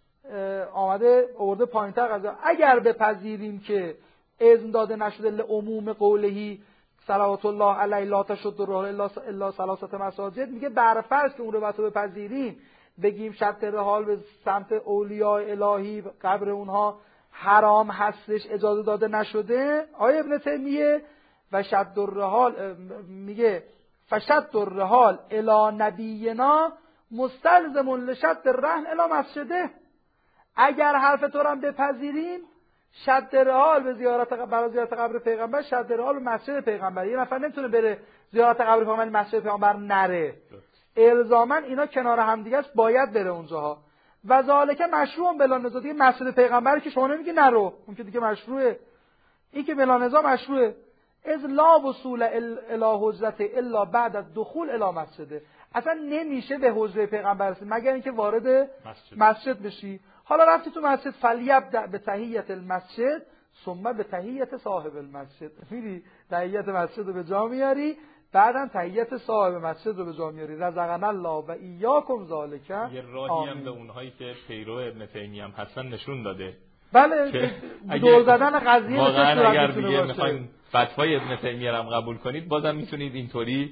آمده آورده پایین‌تر قضیه، اگر بپذیریم که اذن داده نشده لعموم قولهی صلوات الله علیه لا تشد الرحال الا ثلاثه مساجد، میگه بر فرض که اون رو بپذیریم، بگیم شد رحال به سمت اولیاء الهی قبر اونها حرام هستش، اجازه داده نشده. آیه ابن تیمیه و شد الرحال میگه فشد الرحال الی نبینا مستلزم لشد الرحل الی مسجده، اگر حرف تو رو هم بپذیریم شد رحال به زیارت قبر پیغمبر، شد رحال به مسجد پیغمبر. یه نفر نمیتونه بره زیارت قبر پیغمبر مسجد پیغمبر نره، الزاما اینا کنار هم دیگه است، باید بره اونجاها. و ذالک مشروع بلا نزاع، دیگه مسجد پیغمبر که شما نمیگی نرو، اون که دیگه مشروعه، این که بلا نزاع مشروعه. از لا وصول الی حجرت الا بعد از دخول الی مسجده، اصلا نمیشه به حجره پیغمبر رسید مگر اینکه وارد مسجد بشی. حالا رفتی تو مسجد، فلیبدأ به تحیت المسجد ثم به تحیت صاحب المسجد، میری تحیت مسجد رو به جا میاری، بعدم تحیت صاحب مسجد رو به جا میاری. رزقنا الله و ایاکم ذالک. یه راهی هم به اونهایی که پیرو ابن تیمیه هم هستن نشون داده. بله دور زدن قضیه واقعا اگر دیگه میخواین فتوای ابن تیمیه رو هم قبول کنید، بازم میتونید اینطوری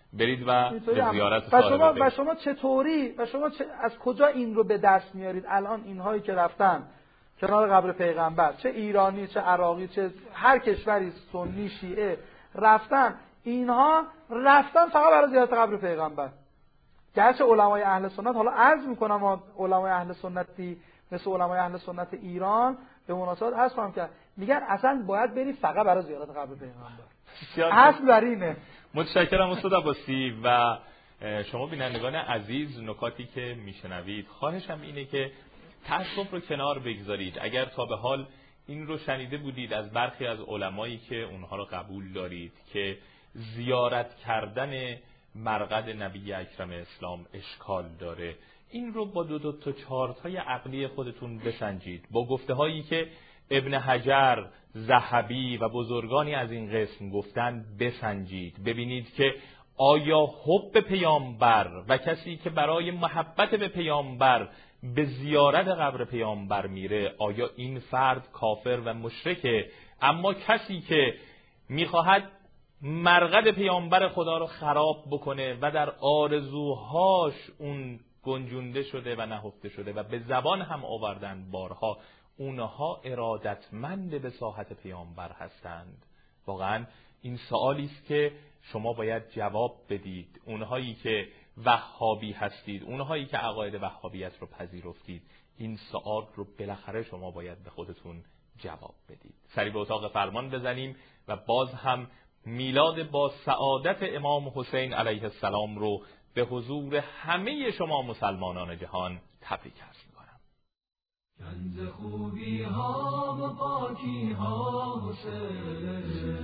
برید و به زیارت ساره و شما چطوری از کجا این رو به دست میارید؟ الان اینهایی که رفتن کنار قبر پیغمبر، چه ایرانی چه عراقی چه هر کشوری، سنی شیعه، اینها رفتن فقط برای زیارت قبر پیغمبر. گرچه علمای اهل سنت، حالا عرض میکنم علمای اهل سنتی مثل علمای اهل سنت ایران به مناسبت عرض کنم که میگن اصلا باید بری فقط برای زیارت قبر پیغمبر. اصل بر اینه. متشکرم استاد عباسی. و شما بینندگان عزیز، نکاتی که میشنوید خواهشم اینه که تعصب رو کنار بگذارید. اگر تا به حال این رو شنیده بودید از برخی از علمایی که اونها رو قبول دارید که زیارت کردن مرقد نبی اکرم اسلام اشکال داره، این رو با دو تا چارتای عقلی خودتون بسنجید، با گفته هایی که ابن حجر، ذهبی و بزرگانی از این قسم گفتن بسنجید، ببینید که آیا حب پیامبر و کسی که برای محبت به پیامبر به زیارت قبر پیامبر میره، آیا این فرد کافر و مشرکه؟ اما کسی که میخواهد مرقد پیامبر خدا رو خراب بکنه و در آرزوهاش اون گنجونده شده و نهفته شده و به زبان هم آوردن بارها، اونها ارادتمند به ساحت پیامبر هستند. واقعا این سوالی است که شما باید جواب بدید. اونهایی که وهابی هستید، اونهایی که عقاید وهابیت رو پذیرفتید، این سوال رو بالاخره شما باید به خودتون جواب بدید. سری به اتاق فرمان بزنیم و باز هم میلاد با سعادت امام حسین علیه السلام رو به حضور همه شما مسلمانان جهان تبریک عرض می‌کنم. کنز خوبی ها و پاکی ها حسین،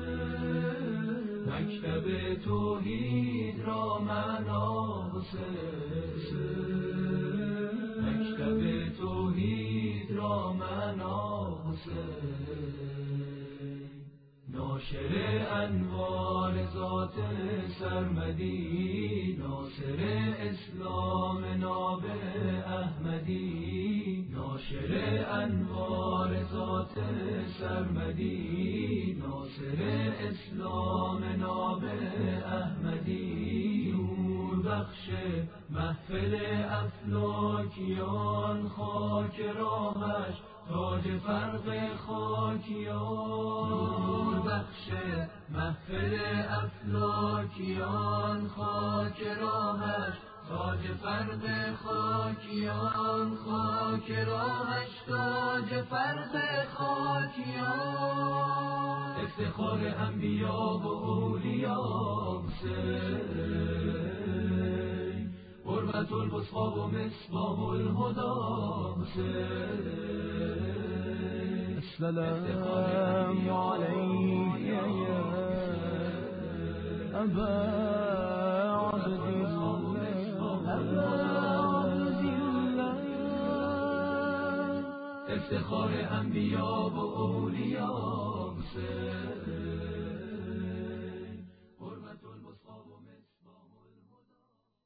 مکتب توحید را معنا حسین، مکتب توحید را معنا حسین، ناشر انوار ذات سرمدی، ناصر اسلام ناب احمدی، ناشر انوار ذات سرمدی، ناصر اسلام ناب احمدی، نور بخش محفل افلاکیان، خاک راهش تاج فرق خاکیان، نور بخش محفل افلاکیان، خاک راهش تاج فرق خاکیان، خاک راهش تاج فرق خاکیان، افتخار انبیا و اولیا حسین، قربت الوسطی و مصباح الهدی حسین، السلام عليك يا أبا عبد الله، افتخار انبیا و اولیا حسین، قربت الوسطی و مصباح الهدی.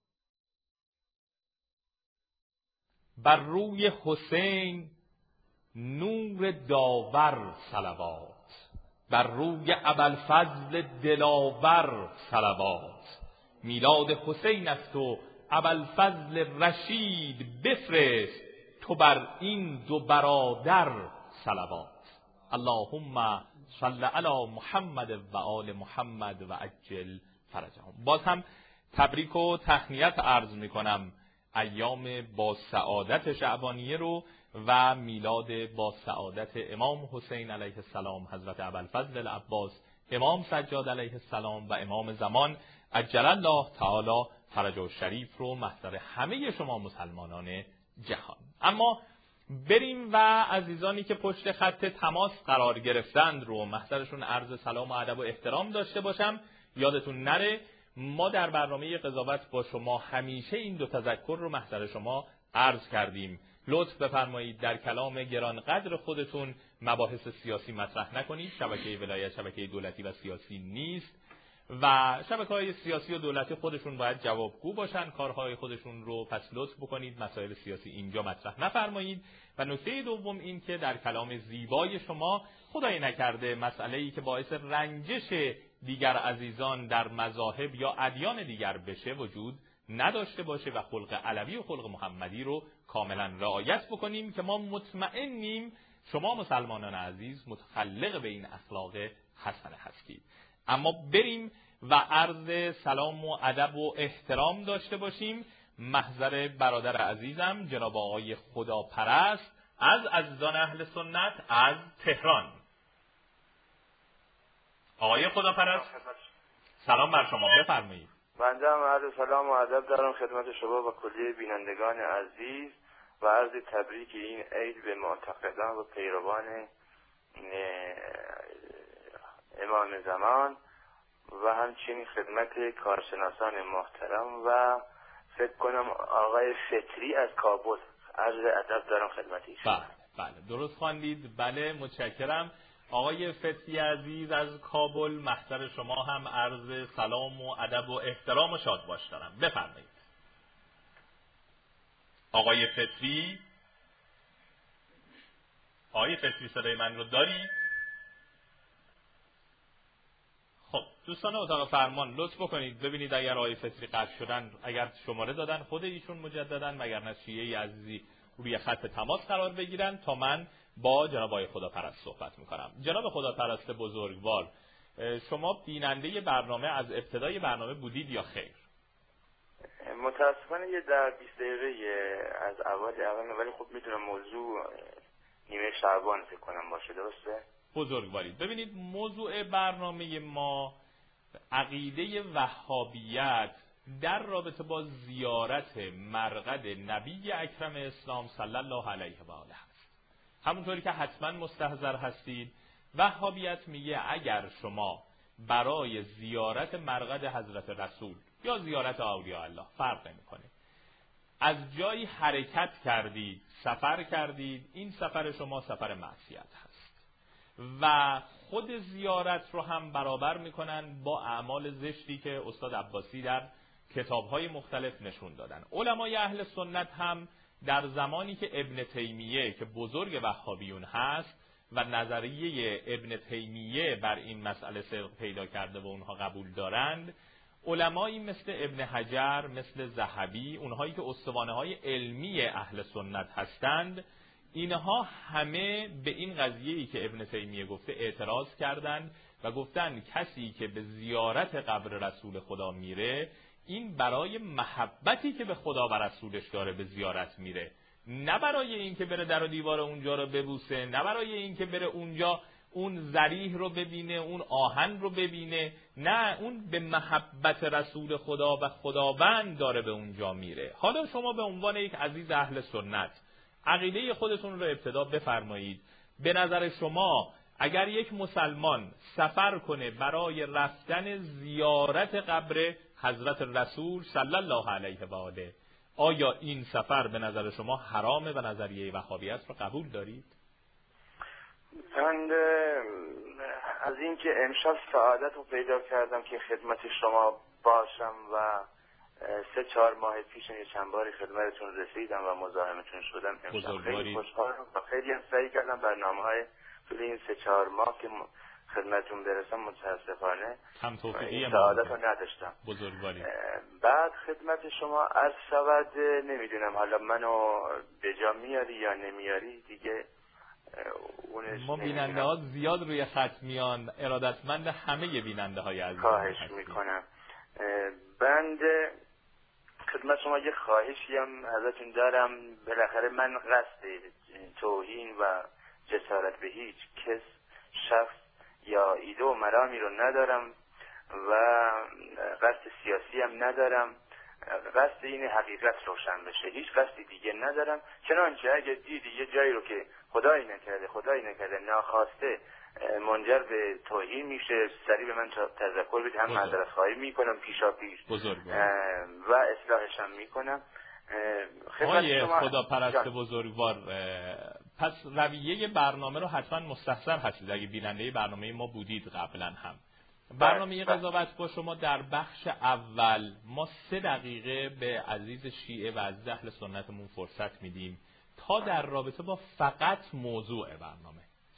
بر روی حسین نور داور صلوات، بر روی ابوالفضل دلاور صلوات، میلاد حسین است و ابوالفضل رشید بفرست، تو بر این دو برادر صلوات. اللهم صل علی محمد و آل محمد و عجل فرجهم. باز هم تبریک و تهنیت عرض میکنم ایام با سعادت شعبانیه رو و میلاد با سعادت امام حسین علیه السلام، حضرت ابوالفضل العباس، امام سجاد علیه السلام و امام زمان عجل الله تعالی فرجه الشریف رو محضر همه شما مسلمانان جهان. اما بریم و عزیزانی که پشت خط تماس قرار گرفتند رو محضرشون عرض سلام و ادب و احترام داشته باشم. یادتون نره ما در برنامه قضاوت با شما همیشه این دو تذکر رو محضر شما عرض کردیم. لطف بفرمایید در کلام گرانقدر خودتون مباحث سیاسی مطرح نکنید. شبکه ولایت شبکه دولتی و سیاسی نیست و شبکه‌های سیاسی و دولتی خودشون باید جوابگو باشن کارهای خودشون رو، پس لطف بکنید مسائل سیاسی اینجا مطرح نفرمایید. و نکته دوم این که در کلام زیبای شما خدای نکرده مسئله‌ای که باعث رنجش دیگر عزیزان در مذاهب یا ادیان دیگر بشه وجود نداشته باشه و خلق علوی و خلق محمدی رو کاملا رعایت بکنیم که ما مطمئنیم شما مسلمانان عزیز متخلق به این اخلاق حسنه هستید. اما بریم و عرض سلام و ادب و احترام داشته باشیم. محضر برادر عزیزم جناب آقای خداپرست از عزیزان اهل سنت از تهران. آقای خداپرست سلام بر شما، بفرمایید. بنده هم عرض سلام و ادب دارم خدمت شما و کلیه بینندگان عزیز و عرض تبریک این عید به معتقدان و پیروان امام زمان و همچنین خدمت کارشناسان محترم و فکر کنم آقای فطری از کابل عرض ادب دارم خدمت ایشون. بله درست خواندید. بله متشکرم. آقای فطری عزیز از کابل، محضر شما هم عرض سلام و ادب و احترام و شادباش دارم. بفرمایید. آقای فطری صدای من رو داری؟ خب دوستان اتاق فرمان لطف بکنید ببینید اگر آقای فطری قطع شدن، اگر شماره دادن خود ایشون مجددا، مگر نه شیعه عزیزی روی خط تماس قرار بگیرن تا من با جناب آقای خداپرست صحبت میکنم. جناب خداپرست بزرگوار، شما بیننده برنامه از ابتدای برنامه بودید یا خیر؟ متاسفانه یه در 20 دقیقه از اول ولی خب میدونم موضوع نیمه شعبان فکر کنم باشه، درسته؟ بزرگوارید. ببینید موضوع برنامه ما عقیده وهابیت در رابطه با زیارت مرقد نبی اکرم اسلام صلی الله علیه و آله است. همونطوری که حتما مستحضر هستید، وهابیت میگه اگر شما برای زیارت مرقد حضرت رسول یا زیارت اولیاء الله فرق نمیکنه از جایی حرکت کردید، سفر کردید، این سفر شما سفر معصیت هست و خود زیارت رو هم برابر میکنن با اعمال زشتی که استاد عباسی در کتاب‌های مختلف نشون دادن. علمای اهل سنت هم در زمانی که ابن تیمیه که بزرگ وهابیون هست و نظریه ابن تیمیه بر این مسئله صدق پیدا کرده و اونها قبول دارند، علمایی مثل ابن حجر، مثل ذهبی، اونهایی که استوانه‌های علمی اهل سنت هستند، اینها همه به این قضیه‌ای که ابن تیمیه گفته اعتراض کردند و گفتند کسی که به زیارت قبر رسول خدا میره این برای محبتی که به خدا و رسولش داره به زیارت میره، نه برای این که بره در و دیوار اونجا رو ببوسه، نه برای این که بره اونجا اون ذریح رو ببینه، اون آهن رو ببینه، نه، اون به محبت رسول خدا و خداوند داره به اونجا میره. حالا شما به عنوان یک عزیز اهل سنت عقیده خودتون رو ابتدا بفرمایید. به نظر شما اگر یک مسلمان سفر کنه برای رفتن زیارت قبر حضرت رسول صلی الله علیه و آله، آیا این سفر به نظر شما حرامه و نظریه وهابیت رو قبول دارید؟ من از اینکه امشب سعادت رو پیدا کردم که خدمت شما باشم و 3-4 ماه پیش چند باری خدمتتون رسیدم و مزاحمتون شدم، امشب خیلی خوشحالم و خیلی هم سعی کردم برنامه‌های طول این 3-4 ماه که خدمتتون برسم متاسفانه این سعادت رو نداشتم. بزرگواری. بعد خدمت شما عرض شود، نمیدونم حالا منو به جا میاری یا نمیاری دیگه، ما بیننده ها زیاد روی خط میان، ارادتمند همه بیننده های عزیز خواهش میکنم. بنده خدمت شما یه خواهشی هم ازتون دارم. بالاخره من قصد توهین و جسارت به هیچ کس، شخص یا ایده و مرامی رو ندارم و قصد سیاسی هم ندارم. قصد این حقیقت روشن بشه، هیچ قصدی دیگه ندارم. چنانچه اگه دیدی یه جایی رو که خدایی نکرده ناخواسته منجر به توهین میشه، سریع به من تذکر بدید، هم معذرت خواهی میکنم پیشا پیش و اصلاحش هم میکنم. آقای خداپرست بزرگوار، پس رویه برنامه رو حتما مستحضر هستید اگه بیننده برنامه ما بودید قبلا هم. برنامه قضاوت با شما در بخش اول ما 3 دقیقه به عزیز شیعه و عزیز اهل سنتمون فرصت میدیم تا در رابطه با فقط موضوع برنامه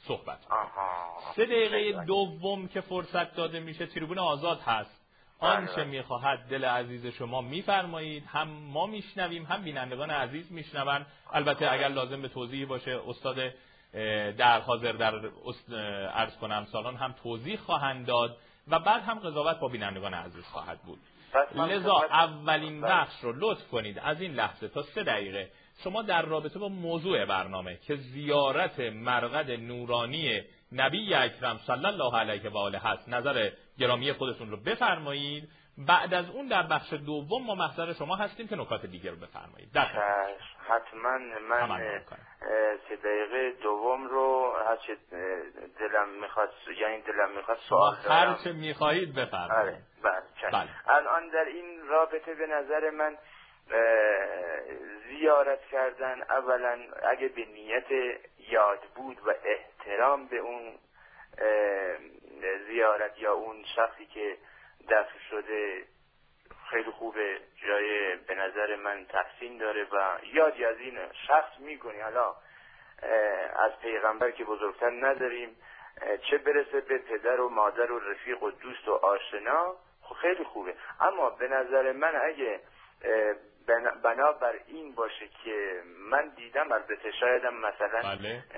صحبت. 3 دقیقه دوم که فرصت داده میشه تریبون آزاد هست. آنچه میخواهد دل عزیز شما میفرمایید، هم ما میشنویم هم بینندگان عزیز میشنون. البته اگر لازم به توضیح باشه استاد در حاضر در عرض کنم سالان هم توضیح خواهند داد و بعد هم قضاوت با بینندگان عزیز خواهد بود. لذا اولین بخش رو لطف کنید از این لحظه تا 3 دقیقه شما در رابطه با موضوع برنامه که زیارت مرقد نورانی نبی اکرم صلی الله علیه و آله هست نظر گرامی خودتون رو بفرمایید. بعد از اون در بخش دوم ما محضر شما هستیم که نکات دیگر رو بفرمایید. حتما من 3 دقیقه دوم رو هرچه دلم میخواد سوال دارم. هرچه میخواهید بفرمایید. بله. الان در این رابطه به نظر من زیارت کردن اولا اگه به نیت یاد بود و احترام به اون زیارت یا اون شخصی که دفن شده خیلی خوبه، جای به نظر من تحسین داره و یادی از این شخص میکنی. حالا از پیغمبر که بزرگتر نداریم، چه برسه به پدر و مادر و رفیق و دوست و آشنا، خیلی خوبه. اما به نظر من اگه بنابر این باشه که من دیدم، البته شایدم مثلا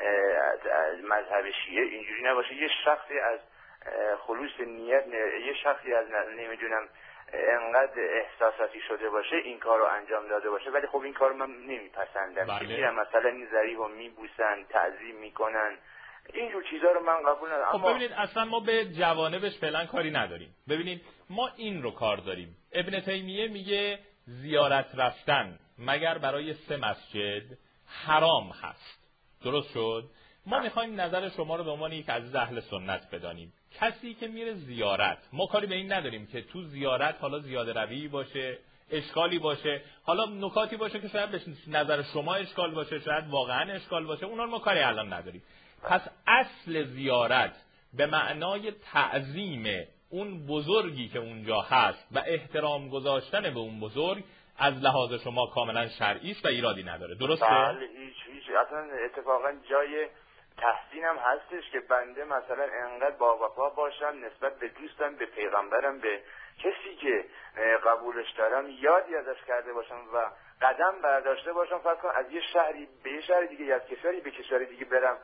مذهب شیعه اینجوری نباشه، یه شخصی از خلوص نیت، یه شخصی از نمیدونم انقدر احساساتی شده باشه این کار رو انجام داده باشه، ولی خب این کار من نمیپسندم. میرم مثلا این ضریح رو میبوسن، تعظیم میکنن، اینجور چیزا رو من قبول ندارم. خب ببینید اصلا ما به جوانبش فعلا کاری نداریم. ببینید ما این رو کار داریم. ابن تیمیه میگه زیارت رفتن مگر برای 3 مسجد حرام هست. درست شد؟ ما میخوایم نظر شما رو به عنوان یک عزیز اهل سنت بدانیم. کسی که میره زیارت، ما کاری به این نداریم که تو زیارت حالا زیاده روی باشه، اشکالی باشه، حالا نکاتی باشه که شاید به نظر شما اشکال باشه، شاید واقعا اشکال باشه، اونا رو ما کاری الان نداریم. پس اصل زیارت به معنای تعظیم اون بزرگی که اونجا هست و احترام گذاشتن به اون بزرگ از لحاظ شما کاملا شرعی است و ایرادی نداره. درسته؟ بله، هیچ اصلا اتفاقا جای تحسینم هستش که بنده مثلا انقدر با وفا باشم نسبت به دوستم، به پیغمبرم، به کسی که قبولش دارم یادی ازش کرده باشم و قدم برداشته باشم. فرض کن از یه شهری به یه شهر دیگه یا از کشوری به کشور دیگه برم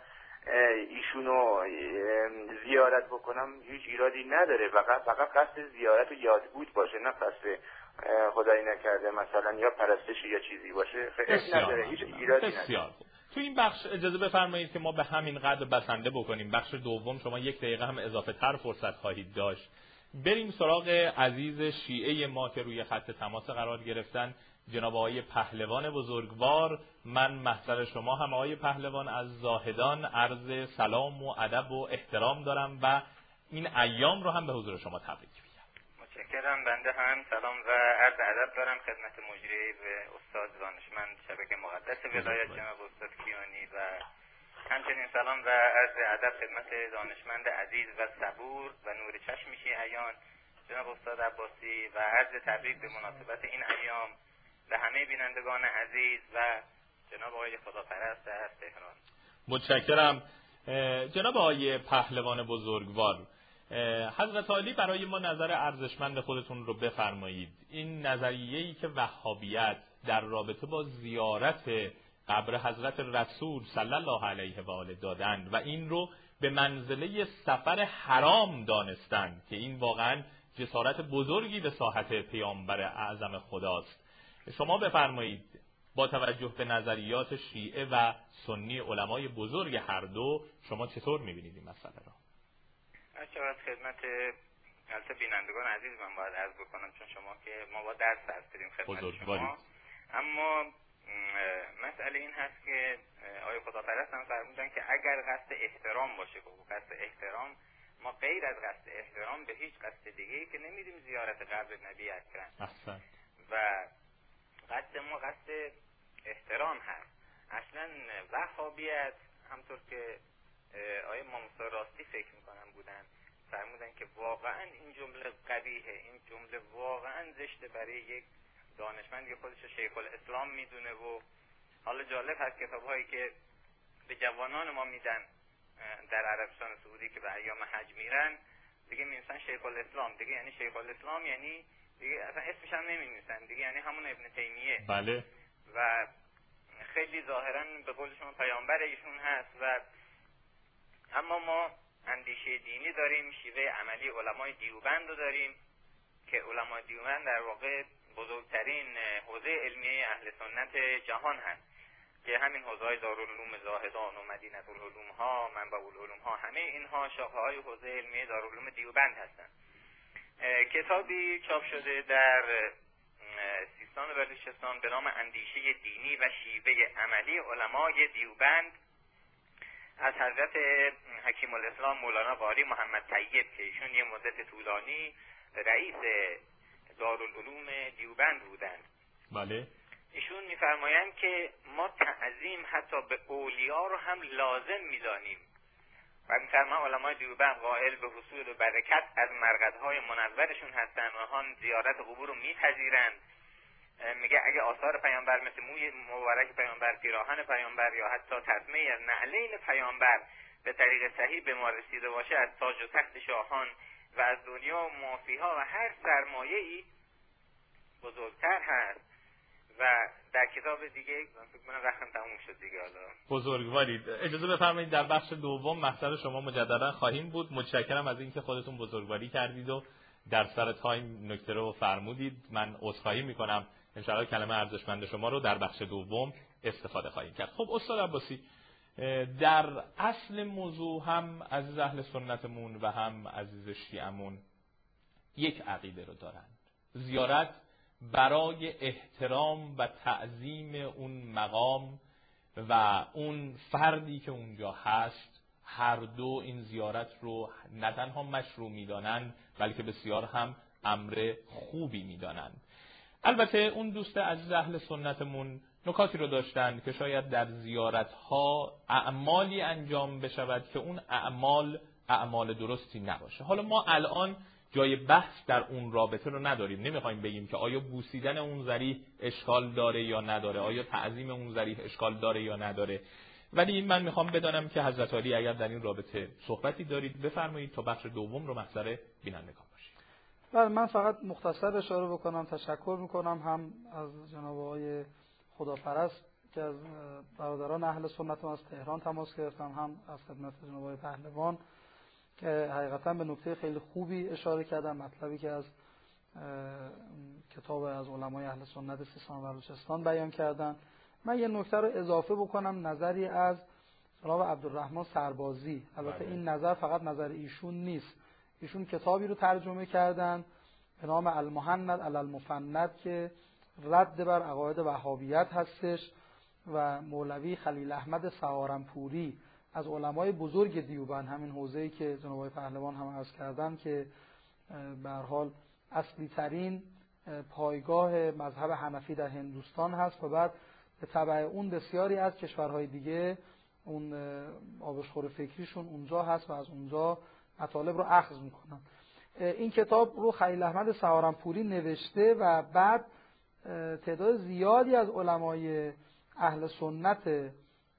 ایشونو زیارت بکنم، هیچ ایرادی نداره. فقط قصد زیارت و یاد بود باشه، نه قصد خدایی نکرده مثلا یا پرستش یا چیزی باشه، خیلی نداره، هیچ ایرادی نداره. تو این بخش اجازه بفرمایید که ما به همین قدر بسنده بکنیم. بخش دوم شما 1 دقیقه هم اضافه تر فرصت خواهید داشت. بریم سراغ عزیز شیعه ما که روی خط تماس قرار گرفتن، جناب آقای پهلوان بزرگوار. من محضر شما هم آقای پهلوان از زاهدان عرض سلام و ادب و احترام دارم و این ایام رو هم به حضور شما تبریک میگم. متشکرم. بنده هم سلام و عرض ادب دارم خدمت مجری و استاد دانشمند شبکه مقدس ولایت جناب استاد کیانی و همچنین سلام و عرض ادب خدمت دانشمند عزیز و صبور و نور چشم شیعیان جناب استاد عباسی و عرض تبریک به مناسبت این ایام به همه بینندگان عزیز و جناب آقای خداپرست از تهران. متشکرم. جناب آقای پهلوان بزرگوار، حضرت عالی برای ما نظر ارزشمند خودتون رو بفرمایید. این نظریه‌ای که وهابیت در رابطه با زیارت قبر حضرت رسول صلی الله علیه و آله دادن و این رو به منزله سفر حرام دانستن که این واقعا جسارت بزرگی به ساحت پیامبر اعظم خداست. شما بفرمایید با توجه به نظریات شیعه و سنی علمای بزرگ هر دو شما چطور می‌بینید این مسئله را؟ شاید خدمت البته بینندگان عزیز من باید عرض بکنم، چون شما که ما با درس هستیم خدمت شما، اما مسئله این هست که آقای خداپرست هم فرمودن که اگر قصد احترام باشه، که قصد احترام، ما غیر از قصد احترام به هیچ قصد دیگه‌ای که نمیریم زیارت قبر نبی اکرم. احسن. و قصد ما قصد احترام هست. اصلا وهابیت همطور که آقای امام راستی فکر میکنم بودن فرمودن که واقعا این جمله قبیحه، این جمله واقعا زشته برای یک دانشمند که خودش شیخ الاسلام میدونه. و حالا جالب هست کتاب‌هایی که به جوانان ما میدن در عربستان سعودی که به ایام حج میرن دیگه می‌نویسن شیخ الاسلام، دیگه یعنی شیخ الاسلام یعنی دیگه اصلا اسمش هم نمی‌نویسن دیگه، یعنی همون ابن تیمیه. بله. و خیلی ظاهرا به قول شما پیامبر ایشون هست. و اما ما اندیشه دینی داریم، شیوه عملی علمای دیوبند رو داریم که علمای دیوبند در واقع بزرگترین حوزه علمیه اهل سنت جهان هست که همین حوزه‌های دارالعلوم زاهدان و مدینه العلوم ها، منبع العلوم ها، همه اینها شاخه‌های حوزه علمیه دارالعلوم دیوبند هستند. کتابی چاپ شده در سیستان و بلوچستان به نام اندیشه دینی و شیوه عملی علمای دیوبند از حضرت حکیم الاسلام مولانا قاری محمد طیب که ایشون یه مدت طولانی رئیس دارالعلوم دیوبند بودند. بله. ایشون می‌فرمایند که ما تعظیم حتی به اولیا رو هم لازم می‌دانیم و می‌فرمایند علمای دیوبند قائل به حصول و برکت از مرقدهای منورشون هستند و آنها زیارت قبور رو می‌پذیرند. میگه اگه آثار پیامبر مثل موی مبارک پیامبر، پیراهن پیامبر یا حتی تسمه نعلین پیامبر به طریق صحیح به ما رسیده باشه، از تاج و تخت شاهان و از دنیا و ما فیها و هر سرمایه‌ای بزرگتر هست. و در کتاب دیگه فکر کنم وقتم تموم شد دیگه. حالا بزرگوارید. اجازه بفرمایید در بخش دوم مقصد شما مجددا خواهیم بود. متشکرم از اینکه خودتون بزرگواری کردید و در سر تایم نکته رو فرمودید. من عذرخواهی میکنم. ان شاء الله کلمه ارزشمند شما رو در بخش دوم استفاده خواهیم کرد. خب استاد عباسی، در اصل موضوع هم عزیز اهل سنتمون و هم عزیز شیعمون یک عقیده رو دارند. زیارت برای احترام و تعظیم اون مقام و اون فردی که اونجا هست، هر دو این زیارت رو نه تنها مشروع می‌دانند بلکه بسیار هم امر خوبی می‌دانند. البته اون دوست عزیز اهل سنتمون نکاتی رو داشتن که شاید در زیارت‌ها اعمالی انجام بشود که اون اعمال درستی نباشه. حالا ما الان جای بحث در اون رابطه رو نداریم، نمیخوایم بگیم که آیا بوسیدن اون ذریح اشکال داره یا نداره، آیا تعظیم اون ذریح اشکال داره یا نداره، ولی من میخوام بدانم که حضرت علی اگر در این رابطه صحبتی دارید بفرمایید تا بخش دوم رو محضر بینندگان باشه. بله، من فقط مختصر اشاره بکنم. تشکر میکنم هم از جناب آقای خداپرست که از برادران اهل سنت از تهران تماس گرفتم، هم از خدمت جناب آقای پهلوان که حقیقتا به نکته خیلی خوبی اشاره کردن، مطلبی که از کتاب از علمای اهل سنت سیستان و بلوچستان بیان کردن. من یه نکته رو اضافه بکنم، نظری از جناب عبدالرحمن سربازی. البته این نظر فقط نظر ایشون نیست، ایشون کتابی رو ترجمه کردن به نام المهند علی المفند که رد بر عقاید وهابیت هستش و مولوی خلیل احمد سهارنپوری از علمای بزرگ دیوبند، همین حوزه‌ای که جناب آقای پهلوان هم عرض کردن که به هر حال اصلی ترین پایگاه مذهب حنفی در هندوستان هست و بعد به تبع اون بسیاری از کشورهای دیگه اون آبشخور فکریشون اونجا هست و از اونجا مطالب رو اخذ میکنن. این کتاب رو خلیل احمد سهارنپوری نوشته و بعد تعداد زیادی از علمای اهل سنت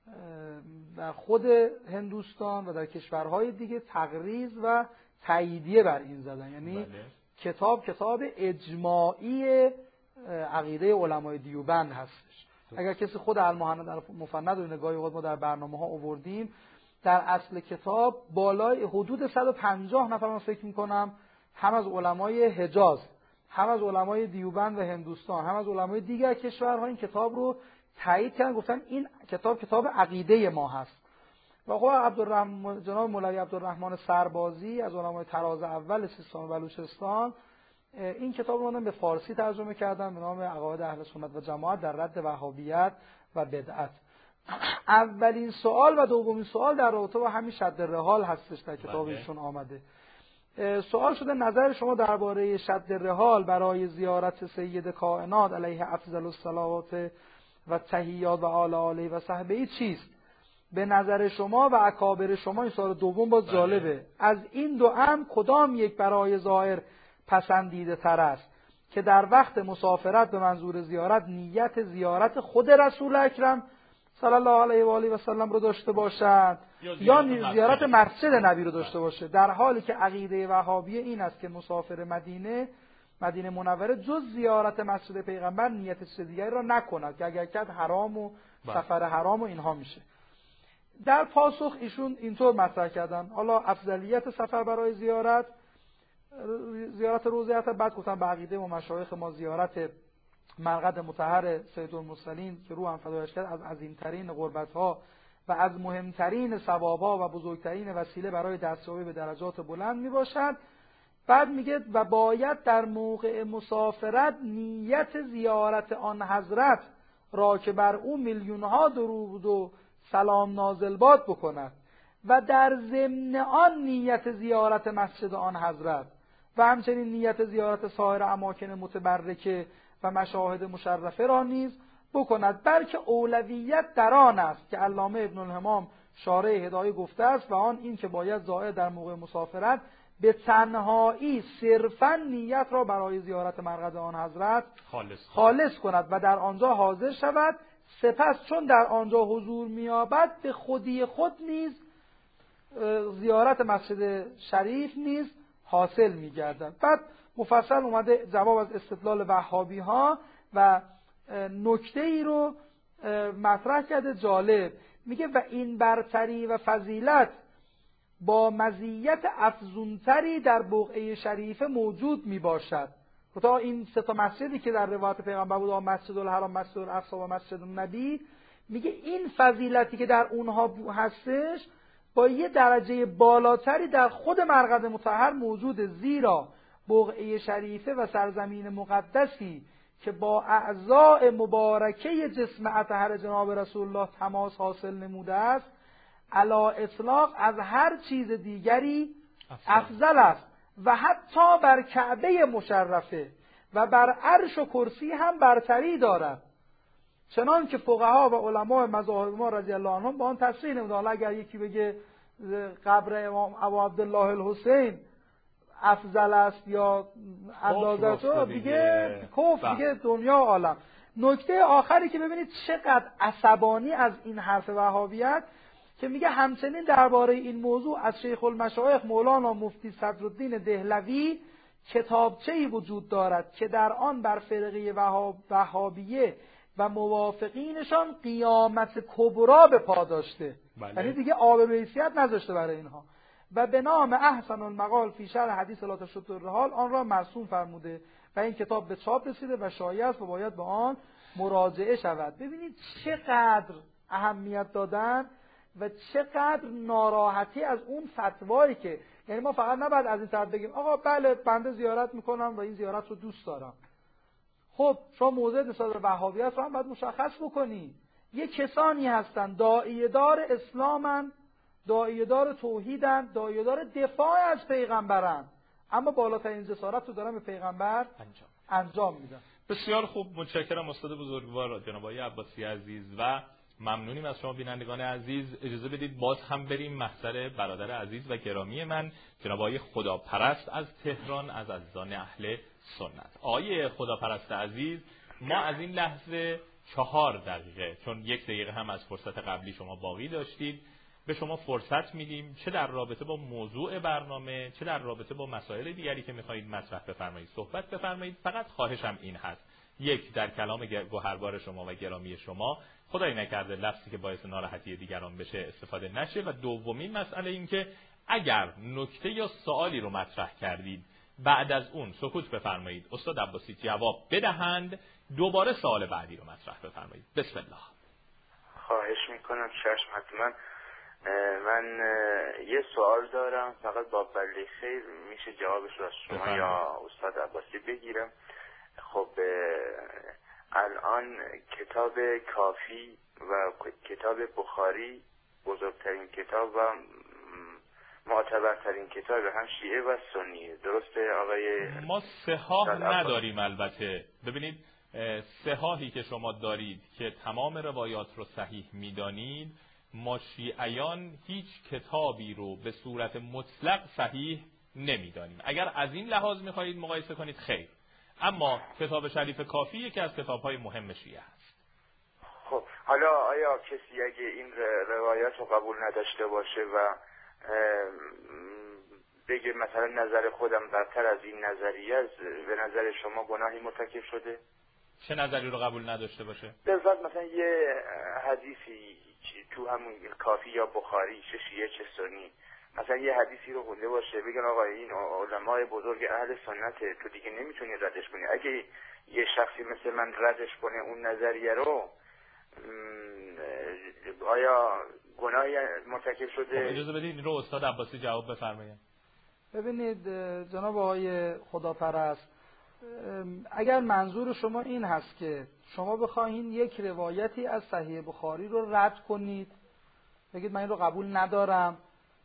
در خود هندوستان و در کشورهای دیگه تقریض و تاییدیه بر این زدن. یعنی کتاب اجماعی عقیده علمای دیوبند هستش. اگر کسی خود المفند رو نگاهی ما در برنامه‌ها آوردیم، در اصل کتاب بالای حدود 150 نفر من فکر می‌کنم هم از علمای حجاز، هم از علمای دیوبند و هندوستان، هم از علمای دیگر کشورها این کتاب رو تایید کردن، گفتن این کتاب عقیده ما هست. و خب جناب مولوی عبدالرحمن سربازی از علمای طراز اول سیستان و بلوچستان این کتاب رو به فارسی ترجمه کردن به نام عقاید اهل سنت و جماعت در رد وهابیت و بدعت. اولین سوال و دومین سوال در رابطه با همین شد الرحال هستش در کتابشون آمده. سوال شده نظر شما درباره شد الرحال برای زیارت سید کائنات علیه افضل الصلوات و تحیات و آل علیه و صحبه چیست؟ به نظر شما و اکابر شما، این سوال دوم باز جالبه، از این دو امر کدام یک برای ظاهر پسندیده تر است که در وقت مسافرت به منظور زیارت نیت زیارت خود رسول اکرم صلی الله علیه و آله و سلم رو داشته باشد یا زیارت مسجد نبی رو داشته باشه، در حالی که عقیده وهابیه این است که مسافر مدینه منوره جز زیارت مسجد پیغمبر نیت چیز دیگری را نکند که اگر کرد حرام و سفر حرام و اینها میشه. در پاسخ ایشون اینطور مطرح کردن، حالا افضلیت سفر برای زیارت روضه عطر، بعد گفتن به عقیده و مشایخ ما زیارت مرقد مطهر سیدالمرسلین که روح هم فدایش کرد از عظیمترین قربت‌ها و از مهمترین ثواب‌ها و بزرگترین وسیله برای دستیابی به درجات بلند میباشد. بعد میگه و باید در موقع مسافرت نیت زیارت آن حضرت را که بر او میلیون‌ها درود و سلام نازل باد بکند و در ضمن آن نیت زیارت مسجد آن حضرت و همچنین نیت زیارت سایر اماکن متبرکه و مشاهد مشرفه را نیز بکند، بلکه اولویت در آن است که علامه ابن الهمام شارح هدایه گفته است و آن این که باید زائر در موقع مسافرت به تنهایی صرفاً نیت را برای زیارت مرقد آن حضرت خالص کند و در آنجا حاضر شود، سپس چون در آنجا حضور می‌یابد به خودی خود نیز زیارت مسجد شریف نیز حاصل می‌گردد. بعد مفصل اومده جواب از استدلال وهابی ها و نکته ای رو مطرح کرده جالب، میگه و این برتری و فضیلت با مزیت افزونتری در بقعه شریفه موجود میباشد. تا این سه تا مسجدی که در روایت پیغمبر بود، مسجد الحرام، مسجد الاقصی و مسجد النبی، میگه این فضیلتی که در اونها هستش با یه درجه بالاتری در خود مرقد مطهر موجوده، زیرا بقعه شریفه و سرزمین مقدسی که با اعضاء مبارکه جسم اطهر جناب رسول الله تماس حاصل نموده است، علی اطلاق از هر چیز دیگری افضل است و حتی بر کعبه مشرفه و بر عرش و کرسی هم برتری دارد، چنان که فقها و علماء مذاهب ما رضی الله عنهم با آن تصریح نموده. حالا اگر یکی بگه قبر امام ابو عبدالله الحسین افضل است یا اندازه دیگه کفر، دیگه دنیا عالم. نکته آخری که ببینید چقدر عصبانی از این حرف وهابیت که میگه همچنین درباره این موضوع از شیخ المشایخ مولانا مفتی صدرالدین دهلوی کتابچه‌ای وجود دارد که در آن بر فرقه وهابیه و موافقینشان قیامت کبرا به پا داشته، یعنی دیگه آب بیسیت نذاشته برای اینها، و به نام احسن المقال فی شرح حدیث لا تشد الرحال آن را مرسوم فرموده و این کتاب به چاپ رسیده و شایع است و باید به آن مراجعه شود. ببینید چقدر اهمیت دادن و چقدر ناراحتی از اون فتوایی که، یعنی ما فقط نباید از این طرف بگیم آقا بله بنده زیارت میکنم و این زیارت رو دوست دارم. خب شما موضع نسبت به وهابیت رو هم باید مشخص بکنی. یه کسانی هستن داعیه دار اسلامن، داعیه دار توحیدن، داعیه دار دفاع از پیغمبرن، اما بالاترین جسارت رو دارن به پیغمبر انجام میدن. بسیار خوب، متشکرم استاد بزرگوار جناب آقای عباسی عزیز و ممنونیم از شما بینندگان عزیز. اجازه بدید باز هم بریم محضر برادر عزیز و گرامی من جناب آقای خداپرست از تهران، از عزیزان اهل سنت. آقای خداپرست عزیز، ما از این لحظه 4 دقیقه، چون 1 دقیقه هم از فرصت قبلی شما باقی داشتید، به شما فرصت میدیم، چه در رابطه با موضوع برنامه، چه در رابطه با مسائل دیگری که میخواهید مطرح بفرمایید صحبت بفرمایید. فقط خواهشم این هست، 1 در کلام گوهربار شما و گرامی شما خدای نکرده لفظی که باعث ناراحتی دیگران بشه استفاده نشه، و دومین مسئله این که اگر نکته یا سوالی رو مطرح کردید بعد از اون سکوت بفرمایید، استاد عباسی جواب بدهند، دوباره سوال بعدی رو مطرح بفرمایید. بسم الله. خواهش میکنم. چشم حتما. من یه سوال دارم، فقط با بله خیر میشه جوابش رو از شما یا استاد عباسی بگیرم. خب الان کتاب کافی و کتاب بخاری بزرگترین کتاب و معتبرترین کتاب هم شیعه و سنیه، درسته آقای؟ ما صحاح نداریم البته. ببینید صحاحی که شما دارید که تمام روایات رو صحیح میدانید، ما شیعیان هیچ کتابی رو به صورت مطلق صحیح نمیدانیم. اگر از این لحاظ میخواهید مقایسه کنید خیر، اما کتاب شریف کافی یکی از کتاب‌های مهم شیعه است. خب حالا آیا کسی اگه این روایت رو قبول نداشته باشه و بگه مثلا نظر خودم برتر از این نظریه است، به نظر شما گناهی مرتکب شده؟ چه نظری رو قبول نداشته باشه؟ به فرض مثلا یه حدیثی تو همون کافی یا بخاری، چه شیعه چه سنی، مثلا یه حدیثی رو خونده باشه بگن آقا این علمای بزرگ اهل سنته، تو دیگه نمیتونی ردش کنی. اگه یه شخصی مثل من ردش کنه اون نظریه رو، آیا گناهی مرتکب شده؟ اجازه بدید این رو استاد عباسی جواب بفرمایید. ببینید جناب آقای خداپرست، اگر منظور شما این هست که شما بخواهید یک روایتی از صحیح بخاری رو رد کنید، بگید من این رو قبول ندارم،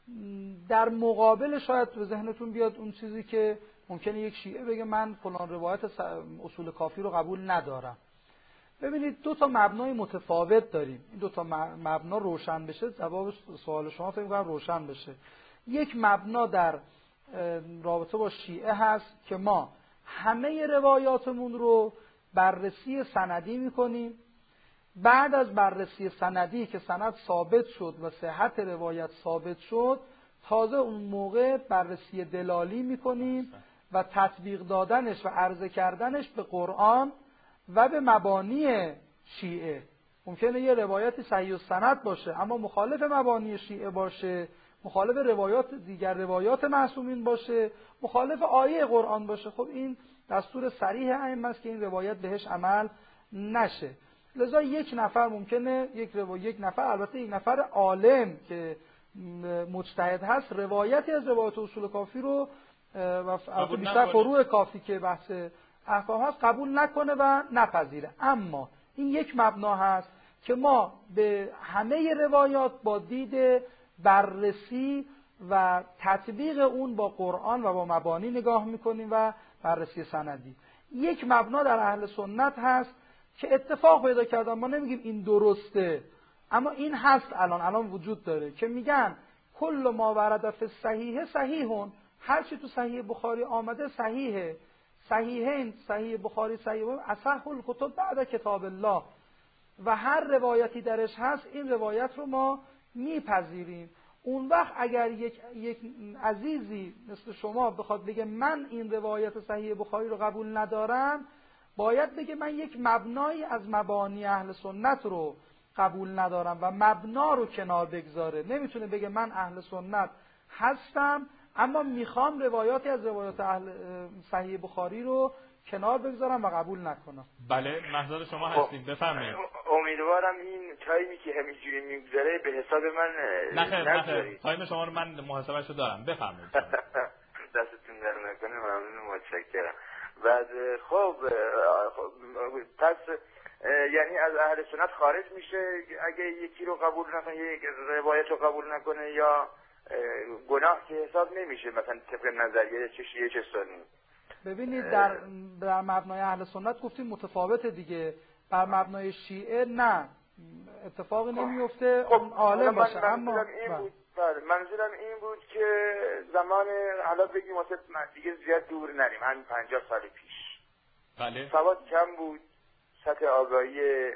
در مقابل شاید به ذهنتون بیاد اون چیزی که ممکنه یک شیعه بگه من فلان روایت اصول کافی رو قبول ندارم. ببینید دو تا مبنای متفاوت داریم. این دو تا مبنا روشن بشه، جواب سوال شما فکر می‌کنم روشن بشه. یک مبنا در رابطه با شیعه هست که ما همه روایاتمون رو بررسی سندی می‌کنیم، بعد از بررسی سندی که سند ثابت شد و صحت روایت ثابت شد، تازه اون موقع بررسی دلالی می‌کنیم و تطبیق دادنش و عرضه کردنش به قرآن و به مبانی شیعه. ممکنه یه روایتی صحیح السند باشه اما مخالف مبانی شیعه باشه، مخالف روایات دیگر روایات معصومین باشه، مخالف آیه قرآن باشه. خب این دستور صریح ائمه است که این روایت بهش عمل نشه. لذا یک نفر ممکنه یک نفر، البته یک نفر عالم که مجتهد هست، روایتی از روایت اصول کافی رو و بیشتر فروع کافی که بحث احکام هست قبول نکنه و نپذیره. اما این یک مبنا هست که ما به همه روایات با دید بررسی و تطبیق اون با قرآن و با مبانی نگاه میکنیم و بررسی سندی. یک مبنا در اهل سنت هست که اتفاق پیدا کردن، ما نمیگیم این درسته، اما این هست الان وجود داره که میگن کل ما ورد فی الصحیح صحیحون، هر چی تو صحیح بخاری آمده صحیحه. صحیحین، صحیح بخاری، صحیح مسلم، اصح الکتب بعد کتاب الله، و هر روایتی درش هست این روایت رو ما میپذیریم. اون وقت اگر یک عزیزی مثل شما بخواد بگه من این روایت صحیح بخاری رو قبول ندارم، باید بگه من یک مبنایی از مبانی اهل سنت رو قبول ندارم و مبنا رو کنار بگذاره. نمیتونه بگه من اهل سنت هستم اما میخوام روایاتی از روایات اهل صحیح بخاری رو کنار بگذارم و قبول نکنم. بله، محضر شما هستیم، بفرمایید. امیدوارم این تایمی که همینجوری میگذره به حساب من نخیر، تایم شما رو من محاسبه‌شو دارم، بفرمایید. دستتون در نکنه، ممنون، متشکرم. بعد خب پس یعنی از اهل سنت خارج میشه اگه یکی رو قبول نکنه، یک روایت رو قبول نکنه، یا گناه که حساب نمیشه مثلا طبق نظریه چه شیعه چه سنی؟ ببینید در مبنای اهل سنت گفتیم متفاوته دیگه، بر مبنای شیعه نه اتفاقی نمیفته. خب عالم باشه. اما منظورم این بود که زمان، حالا بگیم واسه دیگه زیاد دور نریم، همین 50 سال پیش بله، سواد کم بود، سطح آگاهی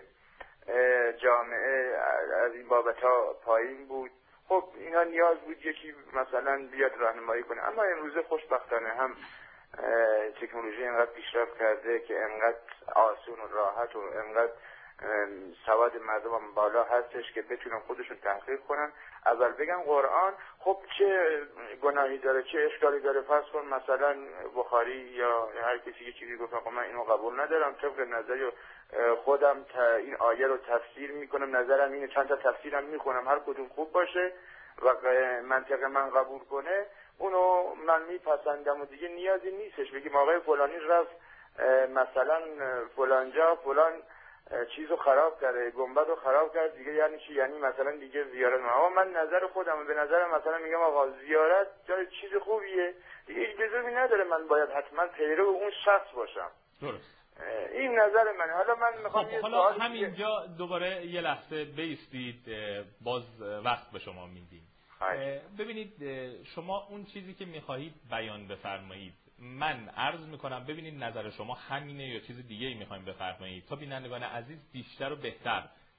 جامعه از این بابت‌ها پایین بود. خب اینا نیاز بود یکی مثلا بیاد راهنمایی کنه. اما امروزه خوشبختانه هم تکنولوژی انقدر پیشرفت کرده که انقدر آسون و راحت و انقدر سواد مردم هم بالا هستش که بتونن خودشون تحقیق کنن. اول بگن قرآن خب چه گناهی داره، چه اشکالی داره. فرض کن مثلا بخاری یا هر کسی یه چیزی گفت من اینو قبول ندارم، طبق نظری خودم این آیه رو تفسیر میکنم، نظرم اینه، چند تا تفسیرم میکنم، هر کدوم خوب باشه و منطق من قبول کنه، اونو من میپسندم و دیگه نیازی نیستش بگیم آقای فلانی رفت مثلا فلانجا فلان چیزو خراب کرده، گنبد رو خراب کرد، دیگه یعنی چی؟ یعنی مثلا دیگه زیارت من نظر خودم به نظرم مثلا میگم آقا زیارت جای چیز خوبیه، دیگه هیچ لزومی نداره من باید حتما پیرو اون شخص باشم. درست، این نظر من. حالا من میخوام حالا همینجا دوباره یه لحظه بیستید، باز وقت به شما میدیم. ببینید شما اون چیزی که میخواهید بیان بفرمایید، من عرض میکنم ببینید نظر شما همینه یا چیز دیگه ای میخوایم بفرمایید تا بینندگان عزیز بیشتر و بهتر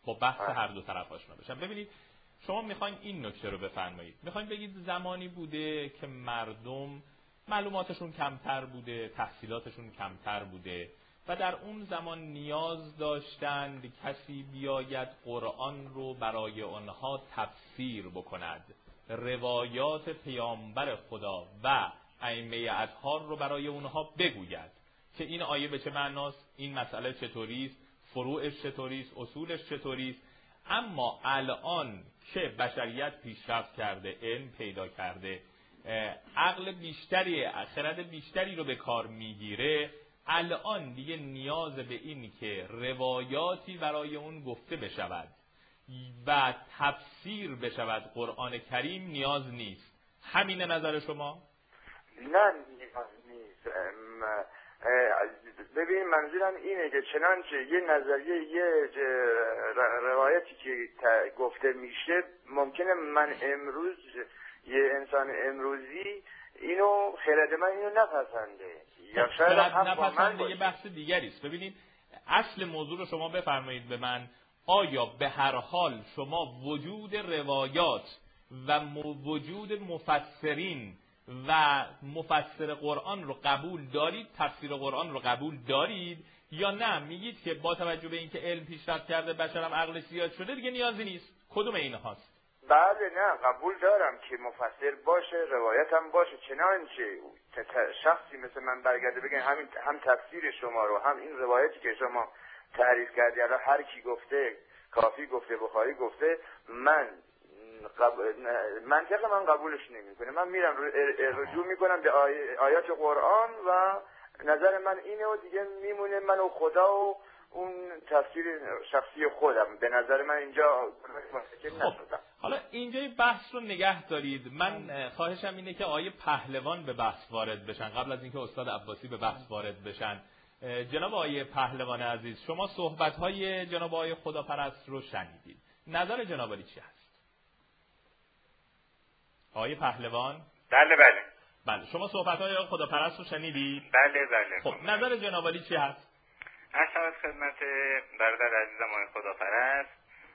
با بحث هر دو طرف آشنا بشن. ببینید شما میخواین این نکته رو بفرمایید، میخواین بگید زمانی بوده که مردم معلوماتشون کمتر بوده، تحصیلاتشون کمتر بوده و در اون زمان نیاز داشتند کسی بیاید قرآن رو برای آنها تفسیر بکند، روایات پیامبر خدا و ائمه اطهار رو برای اونها بگوید که این آیه به چه معناست، این مسئله چطوری است، فروعش چطوری است، اصولش چطوری است. اما الان که بشریت پیشرفت کرده، علم پیدا کرده، عقل بیشتری، خرد بیشتری رو به کار میگیره، الان دیگه نیاز به این که روایاتی برای اون گفته بشود و تفسیر بشود قرآن کریم نیاز نیست. همین نظر شما؟ نه نیاز نیست. ببین منظورم اینه که چنانچه یه نظریه، یه روایتی که گفته میشه، ممکنه من امروز یه انسان امروزی اینو خرد من اینو نپسنده یا شاید نپسنده، یه بحث دیگری است. ببینید اصل موضوع رو شما بفرمایید به من، آیا به هر حال شما وجود روایات و وجود مفسرین و مفسر قرآن رو قبول دارید، تفسیر قرآن رو قبول دارید، یا نه میگید که با توجه به اینکه علم پیشرفت کرده، بشرم عقل زیاد شده، دیگه نیازی نیست؟ کدوم اینهاست؟ بله نه قبول دارم که مفسر باشه، روایت هم باشه، چنانچه شخصی مثل من برگرده بگه همین هم تفسیر شما رو هم این روایتی که شما تعریف کردی الان هر کی گفته، کافی گفته، بخاری گفته، منطق من قبولش نمیکنه. من میرم رجوع میکنم به آیات قرآن و نظر من اینه و دیگه میمونه من و خدا و اون تفسیر شخصی خودم. به نظر من اینجا نشدم. حالا اینجا بحث رو نگه دارید. من خواهشم اینه که آقای پهلوان به بحث وارد بشن قبل از اینکه استاد عباسی به بحث وارد بشن. جناب آقای پهلوان عزیز، شما صحبت‌های جناب آقای خداپرست رو شنیدید. نظر جناب علی چی هست؟ آقای پهلوان؟ بله. بله، شما صحبت‌های آقای خداپرست رو شنیدید؟ بله. خب نظر جناب علی چی هست؟ عرض خدمت برادر عزیزم آقای خداپرست،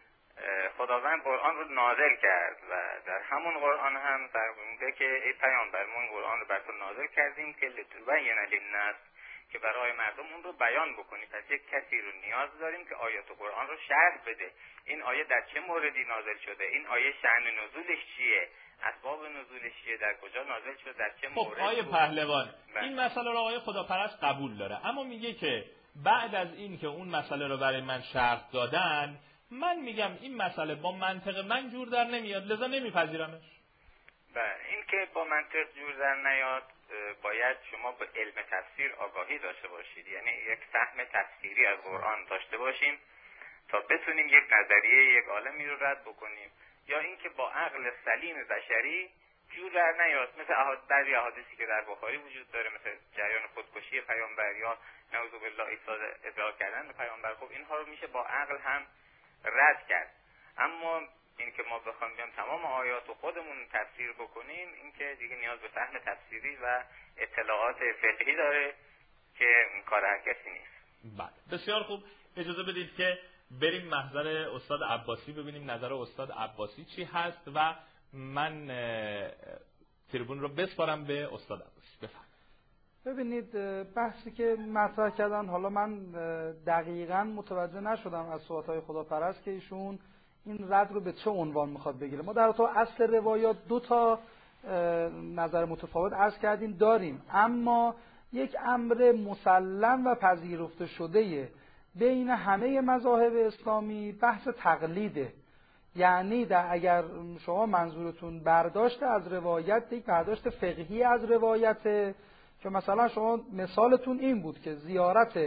خداوند قرآن رو نازل کرد و در همون قرآن هم فرموده که ای پیامبر ما این قرآن رو بر تو نازل کردیم که لتبین للناس، که برای مردم اون رو بیان بکنی. پس یک کسی رو نیاز داریم که آیات قرآن رو شرح بده. این آیه در چه موردی نازل شده، این آیه شأن نزولش چیه، اسباب نزولش چیه، در کجا نازل شده، در چه مورد. خب آقای پهلوان این مسئله رو آقای خداپرست قبول داره، اما میگه که بعد از این که اون مسئله رو برای من شرح دادن، من میگم این مسئله با منطق من جور در نمیاد، لذا نمیپذیرمش. بله، این که با منطق جور در نیاد باید شما به علم تفسیر آگاهی داشته باشید، یعنی یک فهم تفسیری از قرآن داشته باشیم تا بتونیم یک نظریه یک عالمی رو رد بکنیم، یا اینکه با عقل سلیم بشری جور در نیاد. مثل بعضی احادیثی که در بخاری وجود داره، مثل جریان خودکشی پیامبر یا نعوذ بالله ادعا کردن به پیامبر، خب اینها رو میشه با عقل هم رد کرد. اما این که ما بخوام بیام تمام آیات رو خودمون تفسیر بکنیم، این که دیگه نیاز به فهم تفسیری و اطلاعات فقهی داره که این کار هر کسی نیست. بله، بسیار خوب. اجازه بدید که بریم محضر استاد عباسی ببینیم نظر استاد عباسی چی هست و من تریبون رو بسپارم به استاد عباسی. بفرمایید. ببینید بحثی که مطرح کردن، حالا من دقیقاً متوجه نشدم از صحبت‌های خداپرست که ایشون این رد رو به چه عنوان میخواد بگیره. ما در تو اصل روایات دو تا نظر متفاوت عرض کردیم داریم، اما یک امر مسلم و پذیرفته شده بین همه مذاهب اسلامی بحث تقلیده. یعنی اگر شما منظورتون برداشت از روایت، یک برداشت فقهی از روایت، که مثلا شما مثالتون این بود که زیارت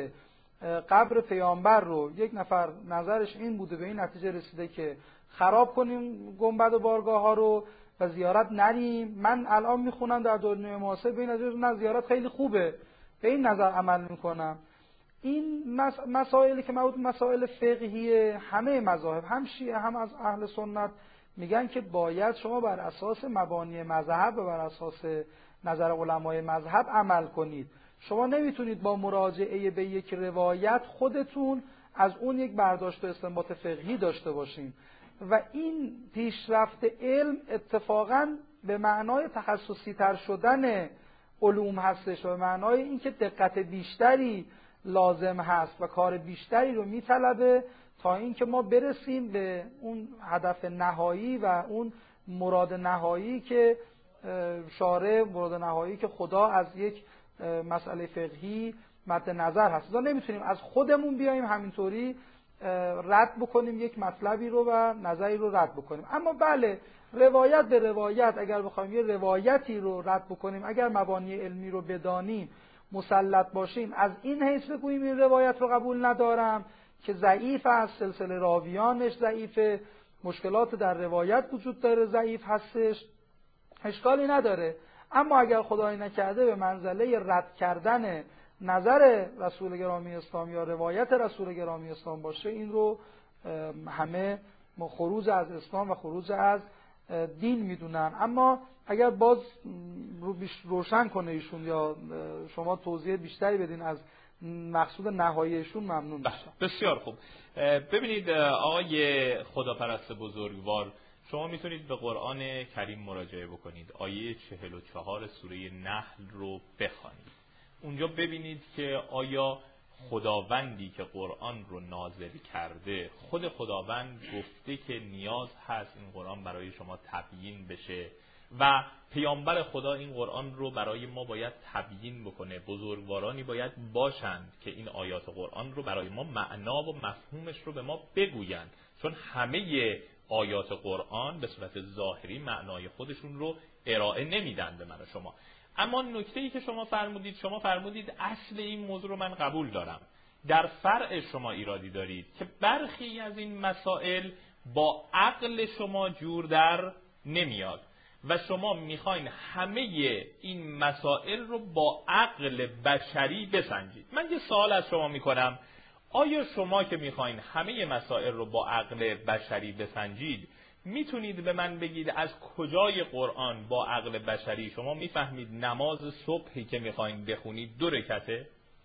قبر پیامبر رو یک نفر نظرش این بوده، به این نتیجه رسیده که خراب کنیم گنبد و بارگاه ها رو و زیارت نریم. من الان میخونم در دوران معاصر به این نظر نه زیارت خیلی خوبه، به این نظر عمل میکنم. این مسائلی که مربوط به مسائل فقهی همه مذاهب، هم شیعه هم از اهل سنت، میگن که باید شما بر اساس مبانی مذهب و بر اساس نظر علمای مذهب عمل کنید. شما نمیتونید با مراجعه به یک روایت خودتون از اون یک برداشت و استنباط فقهی داشته باشیم و این پیشرفت علم اتفاقاً به معنای تخصصی تر شدن علوم هستش و به معنای اینکه دقت بیشتری لازم هست و کار بیشتری رو میطلبه تا اینکه ما برسیم به اون هدف نهایی و اون مراد نهایی که شارع، مراد نهایی که خدا از یک مسئله فقهی مد نظر هست. ما نمیتونیم از خودمون بیایم همینطوری رد بکنیم یک مطلبی رو و نظری رو رد بکنیم. اما بله، روایت به روایت اگر بخوایم یه روایتی رو رد بکنیم، اگر مبانی علمی رو بدانیم، مسلط باشیم، از این حیث بگوییم این روایت رو قبول ندارم که ضعیف است، سلسله راویانش ضعیفه، مشکلات در روایت وجود داره، ضعیف هستش، اشکالی نداره. اما اگر خدای نکرده به منزله رد کردن نظر رسول گرامی اسلام یا روایت رسول گرامی اسلام باشه، این رو همه خروج از اسلام و خروج از دین میدونن. اما اگر باز روشن کنه ایشون یا شما توضیح بیشتری بدین از مقصود نهاییشون، ممنون میشم. بسیار خوب. ببینید آقای خداپرست بزرگوار، شما میتونید به قرآن کریم مراجعه بکنید، آیه 44 سوره نحل رو بخوانید. اونجا ببینید که آیا خداوندی که قرآن رو نازل کرده، خود خداوند گفته که نیاز هست این قرآن برای شما تبیین بشه و پیامبر خدا این قرآن رو برای ما باید تبیین بکنه، بزرگوارانی باید باشند که این آیات قرآن رو برای ما معنا و مفهومش رو به ما بگوین، چون همه آیات قرآن به صورت ظاهری معنای خودشون رو ارائه نمیدن به من و شما. اما نکته‌ای که شما فرمودید اصل این موضوع رو من قبول دارم، در فرع شما ایرادی دارید که برخی از این مسائل با عقل شما جور در نمیاد و شما میخواین همه این مسائل رو با عقل بشری بسنجید. من یه سوال از شما میکنم، آیا شما که میخواین همه مسائل رو با عقل بشری بسنجید، میتونید به من بگید از کجای قرآن با عقل بشری شما میفهمید نماز صبحی که میخواین بخونید 2 رکعته؟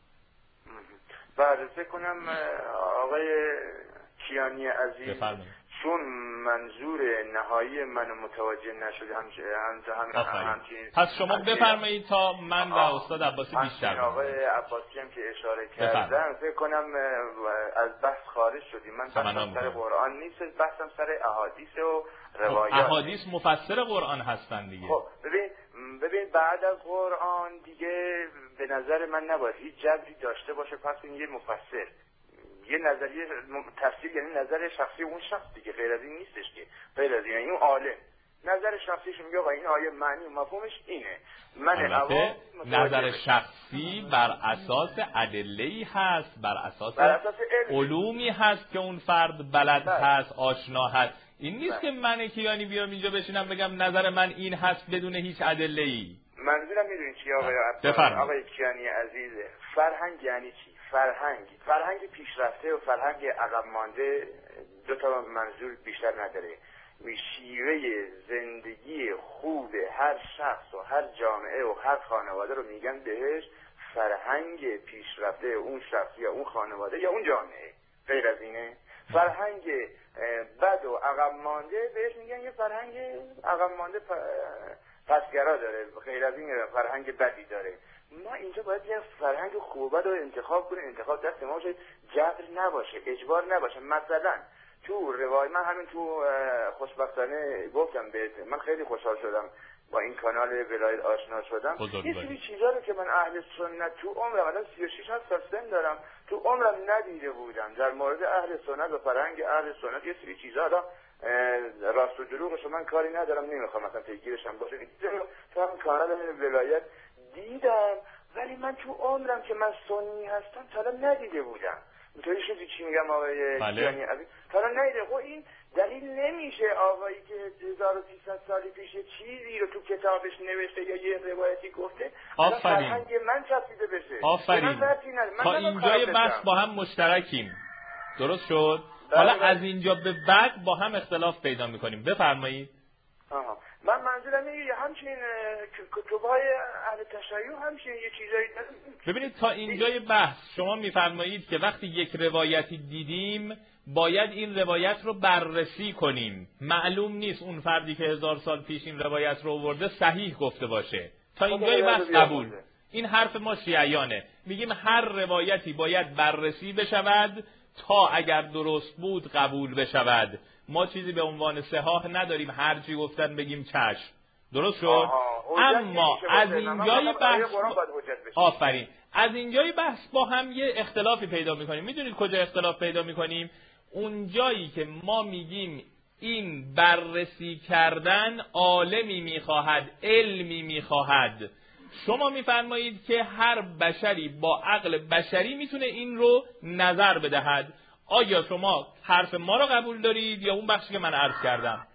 بله، فکر کنم آقای کیانی عزیز بفرمایید. چون منظور نهایی من متوجه نشده همچنین. پس شما بفرمایید تا من و استاد عباسی بیشتر. آقای عباسی هم که اشاره کردن فکر کنم از بحث خارج شدیم. من بحثم سر قرآن نیست، بحثم سر احادیث و روایات. احادیث مفسر قرآن هستن دیگه. خب ببین بعد از قرآن دیگه به نظر من نباید هیچ جبری داشته باشه پس این یه مفسر، یه نظریه تفسیر، یعنی نظر شخصی اون شخص دیگه، غیر از این نیستش که، غیر از این اون عالم نظر شخصیش میگه آقا این آیه معنی و مفهومش اینه. نظر شخصی بر اساس ادله‌ای هست، بر اساس علومی هست که اون فرد بلد هست، آشنا هست. این نیست که من کیانی بیام اینجا بشینم بگم نظر من این هست بدون هیچ ادله‌ای. منظورم میدونید چی آقای کیانی عزیز؟ فرهنگ یعنی چی؟ فرهنگ پیشرفته و فرهنگ عقب مانده 2 تا منظور بیشتر نداره. شیوه زندگی خوب هر شخص و هر جامعه و هر خانواده رو میگن بهش فرهنگ پیشرفته اون شخص یا اون خانواده یا اون جامعه. غیر از اینه فرهنگ بد و عقب مانده بهش میگن یه فرهنگ عقب مانده پسگرا داره، غیر از این فرهنگ بدی داره. ما اینجا باید یه فرهنگ خوب و بد رو انتخاب کنیم، انتخاب دست ما باشه، جبر نباشه، اجبار نباشه. مثلا تو روایت من همین تو خوشبختانه گفتم بهت، من خیلی خوشحال شدم با این کانال ولایت آشنا شدم. یه سری چیزا رو که من اهل سنت تو عمرم الان 36 سال سن دارم تو عمرم ندیده بودم در مورد اهل سنت و فرهنگ اهل سنت. یه سری چیزا رو راست و دروغش من کاری ندارم، نمیخوام مثلا پیگیرشم باشه، تو همین کانال ولایت دیدم، ولی من تو عمرم که من سنی هستم تا الان ندیده بودم. اینطوری شدی چی میگم آقای کیانی عزیز؟ تا الان ندیده. خب این دلیل نمیشه آقایی که 1300 سال پیش چیزی رو تو کتابش نوشته یا یه روایتی گفته فرهنگ من چسبیده بشه. آفرین. تا اینجای بحث با هم مشترکیم. درست شد؟ حالا از اینجا به بعد با هم اختلاف پیدا میکنیم. بفرمایید. من منظورم اینه همچنین کتب‌های اهل تشیع همچنین یه چیزایی ببینید تا اینجای بحث شما میفرمایید که وقتی یک روایتی دیدیم باید این روایت رو بررسی کنیم. معلوم نیست اون فردی که 1000 سال پیش این روایت رو آورده صحیح گفته باشه. تا اینجای بحث قبول. این حرف ما شیعیانه. میگیم هر روایتی باید بررسی بشود تا اگر درست بود قبول بشود. ما چیزی به عنوان صحاح نداریم هر چی گفتن بگیم چشم. درست شد؟ اما از اینجای بحث آفرین. از اینجای بحث با هم یه اختلافی پیدا میکنیم. میدونید کجا اختلاف پیدا میکنیم؟ اون جایی که ما میگیم این بررسی کردن عالمی میخواهد، علمی میخواهد. شما میفرمایید که هر بشری با عقل بشری میتونه این رو نظر بدهد. آیا شما حرف ما رو قبول دارید یا اون بخشی که من عرض کردم؟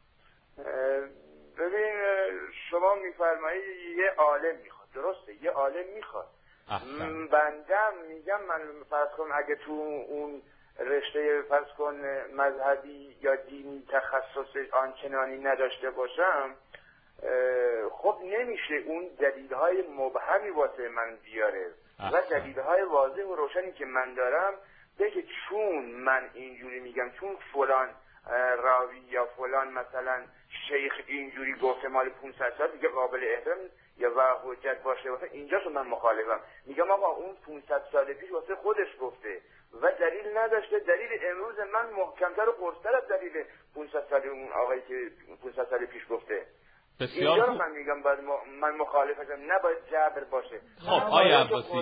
ببین شما میفرمایید یه عالم میخواد، درسته، یه عالم میخواد. بندم میگم من فرض کن اگه تو اون رشته فرض کن مذهبی یا دینی تخصص آنچنانی نداشته باشم، خب نمیشه اون دلیل‌های مبهمی واسه من بیاره و دلیل‌های واضح و روشنی که من دارم بگه چون من اینجوری میگم، چون فلان راوی یا فلان مثلا شیخ اینجوری گفته مال 500 سال دیگه قابل احترام یا و حجت باشه. واسه اینجاشو من مخالفم. میگم آقا اون 500 سال پیش واسه خودش گفته و دلیل نداشته. دلیل امروز من محکمتر و قرص‌تر از دلیل 500 سال اون آقایی که 500 سال پیش گفته. اینجا رو من میگم باید من مخالفم، نباید جبر باشه. خب آیا عباسی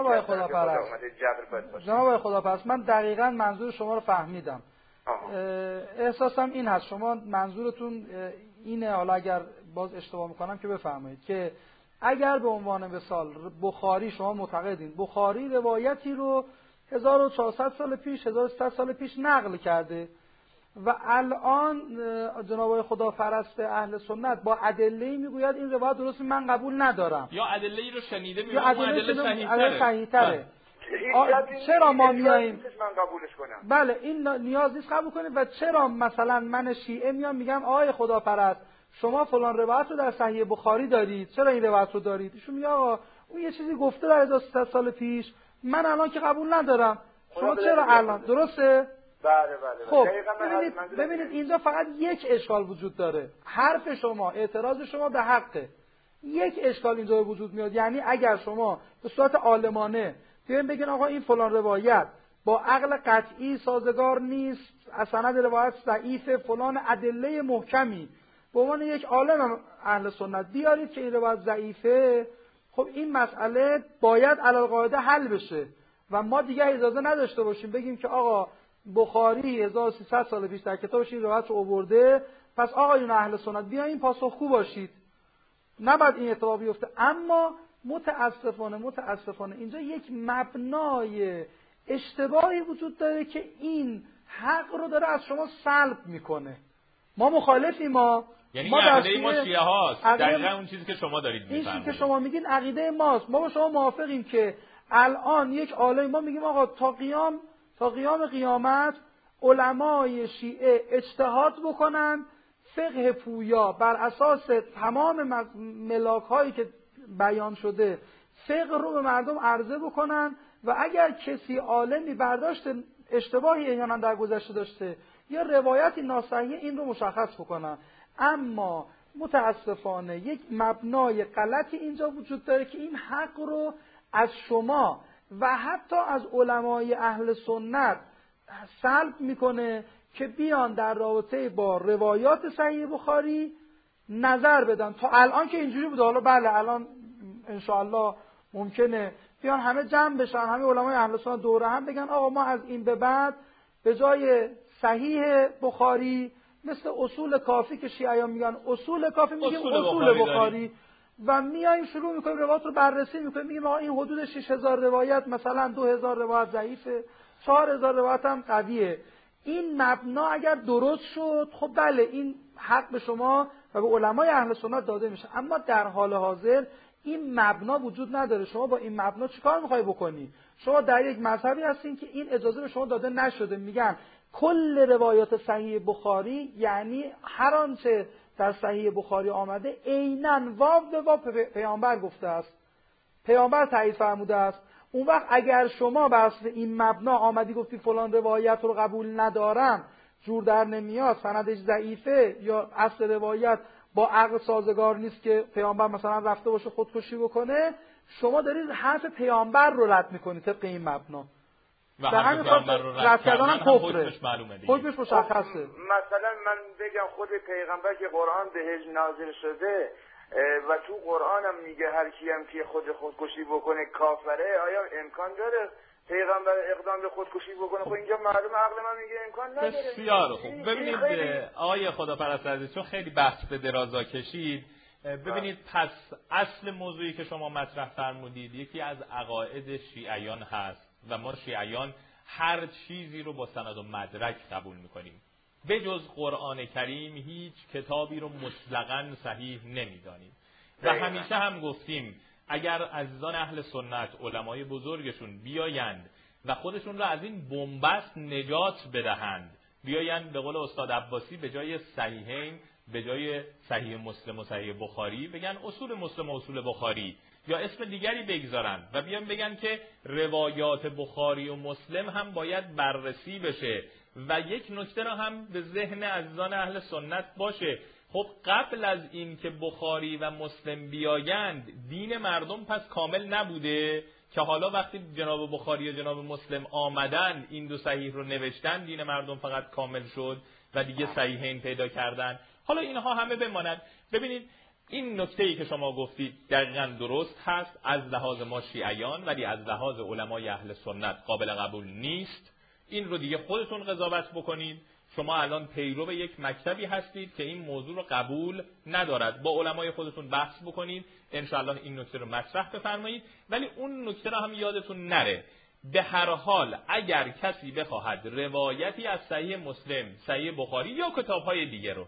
جناب خداپرست من دقیقاً منظور شما رو فهمیدم. احساسم این هست شما منظورتون اینه، حالا اگر باز اشتباه میکنم که بفرمایید، که اگر به عنوان مثال بخاری شما معتقدین بخاری روایتی رو 1400 سال پیش 1300 سال پیش نقل کرده و الان جناب خداپرست اهل سنت با ادله‌ای میگوید این روایت درست من قبول ندارم یا ادله‌ای رو شنیده میگه ادله صحیح‌تره. چرا ما میاییم من قبولش کنم؟ بله این نیاز نیست قبول کنیم. و چرا مثلا من شیعه میام میگم آقای خداپرست شما فلان روایت رو در صحیح بخاری دارید، چرا این روایت رو دارید؟ ایشون میگه آقا اون یه چیزی گفته در 1300 سال پیش، من الان که قبول ندارم، شما چرا الان؟ درسته؟ بله. خب ببینید اینجا فقط یک اشکال وجود داره. حرف شما، اعتراض شما به حقه. یک اشکال اینجا وجود میاد، یعنی اگر شما به صورت عالمانه بیاین بگین آقا این فلان روایت با عقل قطعی سازگار نیست، از سند روایت ضعیف، فلان ادله محکمی به عنوان یک عالم اهل سنت بیارید که این روایت ضعیفه، خب این مسئله باید علی القاعده حل بشه و ما دیگه اجازه نداشته باشیم بگیم که آقا بخاری 1300 سال پیش در کتابش این روایت رو آورده، پس آقایون اهل سنت بیاین پاسخگو باشید. نباید این اتفاق بیفته. اما متاسفانه اینجا یک مبنای اشتباهی وجود داره که این حق رو داره از شما سلب میکنه. ما مخالفیم. یعنی عقیده ما شیعه هاست. دقیقاً اون چیزی که شما دارید میفرمایید. این چیزی که شما میگین عقیده ماست. ما با شما موافقیم که الان یک عالم ما میگیم آقا تا قیام قیامت علمای شیعه اجتهاد بکنن، فقه پویا بر اساس تمام ملاک هایی که بیان شده فقه رو به مردم عرضه بکنن و اگر کسی عالمی برداشت اشتباهی احیانا در گذشته داشته یا روایتی ناصحیح این رو مشخص بکنن. اما متاسفانه یک مبنای غلطی اینجا وجود داره که این حق رو از شما و حتی از علمای اهل سنت سلب میکنه که بیان در رابطه با روایات صحیح بخاری نظر بدن. تا الان که اینجوری بوده، حالا بله الان انشاءالله ممکنه بیان همه جمع بشن، همه علمای اهل سنت دوره هم بگن آقا ما از این به بعد به جای صحیح بخاری مثل اصول کافی که شیعیان میگن اصول کافی میگیم اصول بخاری و میایم شروع میکنیم روایات رو بررسی میکنیم، میگیم آقا این حدود 6000 روایت مثلا 2000 روایت ضعیفه، 4000 روایت هم قویه. این مبنا اگر درست شد خب بله این حق به شما و به علمای اهل سنت داده میشه. اما در حال حاضر این مبنا وجود نداره. شما با این مبنا چیکار میخوای بکنی؟ شما در یک مذهبی هستین که این اجازه به شما داده نشده. میگن کل روایات صحیح بخاری یعنی هر آنچه در صحیح بخاری آمده عیناً واو به واو پیامبر گفته است، پیامبر تایید فرموده است. اون وقت اگر شما بر اساس این مبنا آمدی گفتی فلان روایت رو قبول ندارم، جور در نمیاد، سندش ضعیفه، یا اصل روایت با عقل سازگار نیست که پیامبر مثلا رفته باشه خودکشی بکنه، شما دارید حرف پیامبر رو رد میکنید طبق این مبنا. و حرف پیامبر رو رد کردن هم حکمش معلومه دیگه، حکمش مشخصه. مثلا من بگم خود پیغمبر که قرآن بهش نازل شده و تو قرآن هم میگه هر کی هم که خودکشی بکنه کافره، آیا امکان داره پیغمبر اقدام به خودکشی بکنه؟ خب اینجا معلومه عقل من میگه امکان نداره. بسیار خوب. ببینید آقای خداپرست عزیز، چون خیلی بحث به درازا کشید، ببینید پس اصل موضوعی که شما مطرح فرمودید یکی از عقاید شیعیان هست و ما شیعیان هر چیزی رو با سند و مدرک قبول میکنیم. به جز قرآن کریم هیچ کتابی رو مطلقاً صحیح نمیدانیم و همیشه هم گفتیم اگر عزیزان اهل سنت علمای بزرگشون بیایند و خودشون را از این بنبست نجات بدهند، بیایند به قول استاد عباسی به جای صحیحین به جای صحیح مسلم و صحیح بخاری بگن اصول مسلم و اصول بخاری، یا اسم دیگری بگذارن و بیان بگن که روایات بخاری و مسلم هم باید بررسی بشه. و یک نکته را هم به ذهن عزیزان اهل سنت باشه، خب قبل از این که بخاری و مسلم بیایند دین مردم پس کامل نبوده که حالا وقتی جناب بخاری و جناب مسلم آمدن این دو صحیح رو نوشتن دین مردم فقط کامل شد و دیگه صحیحین پیدا کردن. حالا اینها همه بماند. ببینید این نکته‌ای که شما گفتید دقیقاً درست هست از لحاظ ما شیعیان، ولی از لحاظ علمای اهل سنت قابل قبول نیست. این رو دیگه خودتون قضاوت بکنید. شما الان پیرو یک مکتبی هستید که این موضوع رو قبول ندارد، با علمای خودتون بحث بکنید، انشاءالله این نکته رو مطرح بفرمایید. ولی اون نکته رو هم یادتون نره، به هر حال اگر کسی بخواهد روایتی از صحیح مسلم، صحیح بخاری یا کتاب‌های دیگه رو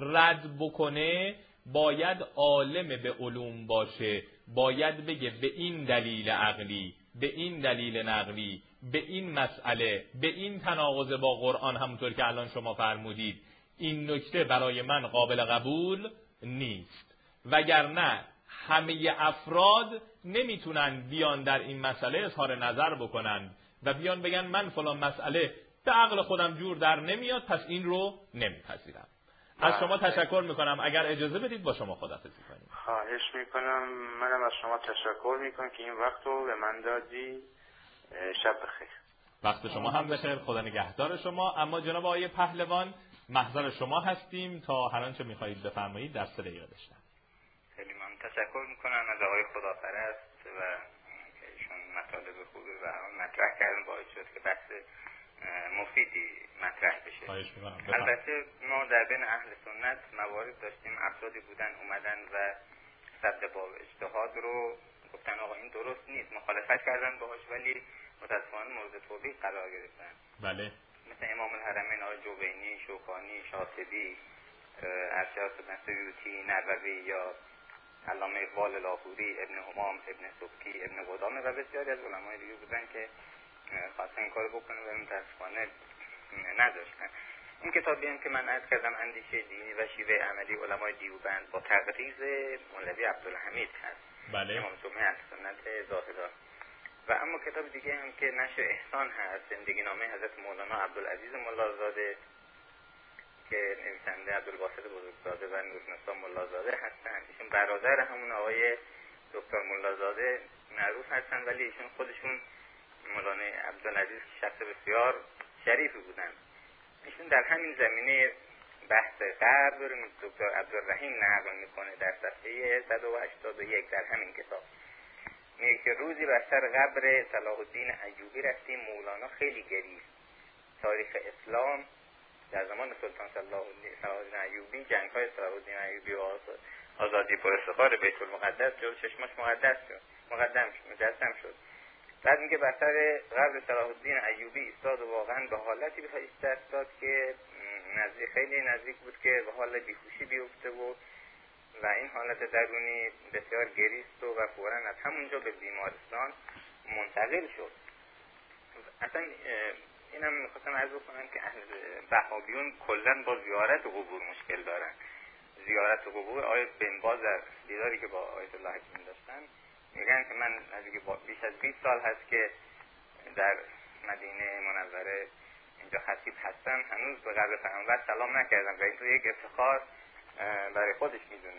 رد بکنه باید عالم به علوم باشه، باید بگه به این دلیل عقلی، به این دلیل نقلی، به این مسئله، به این تناقض با قرآن، همونطور که الان شما فرمودید این نکته برای من قابل قبول نیست. وگرنه همه افراد نمیتونن بیان در این مسئله اظهار نظر بکنن و بیان بگن من فلان مسئله به عقل خودم جور در نمیاد پس این رو نمیپذیرم. از شما تشکر میکنم. اگر اجازه بدید با شما خداحافظی کنیم. خواهش میکنم. منم از شما تشکر میکنم که این وقت رو به من دادی. شب بخیر. وقت شما هم بخیر، خدا نگهدار شما. اما جناب آقای پهلوان محضر شما هستیم تا هر آنچه میخواهید بفرمایید در 3 دقیقه داشتم. خیلی ممنون. تشکر میکنم از آقای خداپرست و ایشون مطالب خوبی و مطرح کردن، باعث شد که بحث مفیدی مطرح بشه. البته ما در بین اهل سنت موارد داشتیم افرادی بودن اومدن و صد باب اجتهاد رو گفتن آقا این درست نیست، مخالفت کردن باهاش، ولی متاسفانه مورد توبیخ قرار گرفتن. بله. مثل امام الحرمین آقای جوینی، شوکانی، شاطبی، ارشد سیوطی، نووی یا علامه اقبال لاهوری، ابن همام، ابن سبکی، ابن قدامه و بسیاری از علمای دیگه بودن که خواستن این کارو بکنن و متاسفانه نداشتن. این کتابی هم که من عرض کردم اندیشه دینی و شیوه عملی علمای دیوبند با تقریض مولوی عبدالحمید هست. بله. امام جمعه اهل سنت ظاهرا. و اما کتاب دیگه هم که نشر احسان هست، زندگی نامه حضرت مولانا عبدالعزیز ملازاده که نویسنده عبدالباسط بزرگزاده و نورنسا ملازاده هستن. ایشون برادر همون آقای دکتر ملازاده معروف هستن، ولی ایشون خودشون مولانا عبدالعزیز شخص بسیار شریفی بودن. ایشون در همین زمینه بحث غرب رو دکتر عبدالرحیم نقل میکنه در صفحه 181 در همین کتاب. میگه که روزی بر سر قبر صلاح الدین ایوبی رفتیم، مولانا خیلی گریست. تاریخ اسلام در زمان سلطان صلاح الدین ایوبی، جنگ‌های صلاح الدین ایوبی و آزادی پر افتخار بیت المقدس جلو چشمش مجسم شد. بعد میگه بر سر قبر صلاح الدین ایوبی ایستاد و واقعا به حالتی به دست داد که خیلی نزدیک بود که به حال بیهوشی بیفته و این حالت درونی بسیار گریست و فوراً از همونجا به بیمارستان منتقل شد. اصلا اینم میخواستم عرض کنم که اهل وهابیون کلاً با زیارت قبور مشکل دارن. زیارت قبور آیه بن باز در دیداری که با آیت الله حکیم داشتن میگن که من نزدیک بیش از 20 سال هست که در مدینه منوره اینجا خطیب هستم، هنوز به قبر پیامبر سلام نکردم و این رو یک افتخار برای خودش میدونه.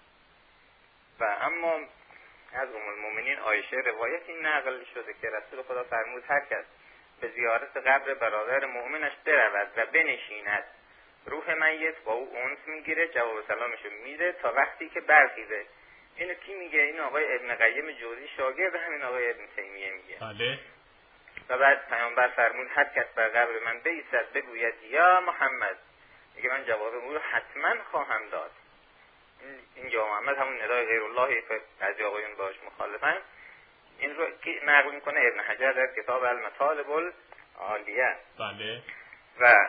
و اما از ام المؤمنین عایشه روایتی نقل شده که رسول خدا فرمود هر کس به زیارت قبر برادر مؤمنش برود و بنشیند، روح میت با او انس میگیره، جواب سلامشو میده تا وقتی که برخیزه. اینو کی میگه؟ این آقای ابن قیم جوزی شاگرد همین آقای ابن تیمیه میگه. بله. و بعد پیامبر فرمود هر کس بر قبر من بایستد بگوید یا محمد، میگه من جواب او رو حتما خواهم داد. این یا محمد همون ندای غیر الله که بعضی آقایون باش مخالفن. این رو نقل میکنه ابن حجر در کتاب المطالب العالیه. بله. و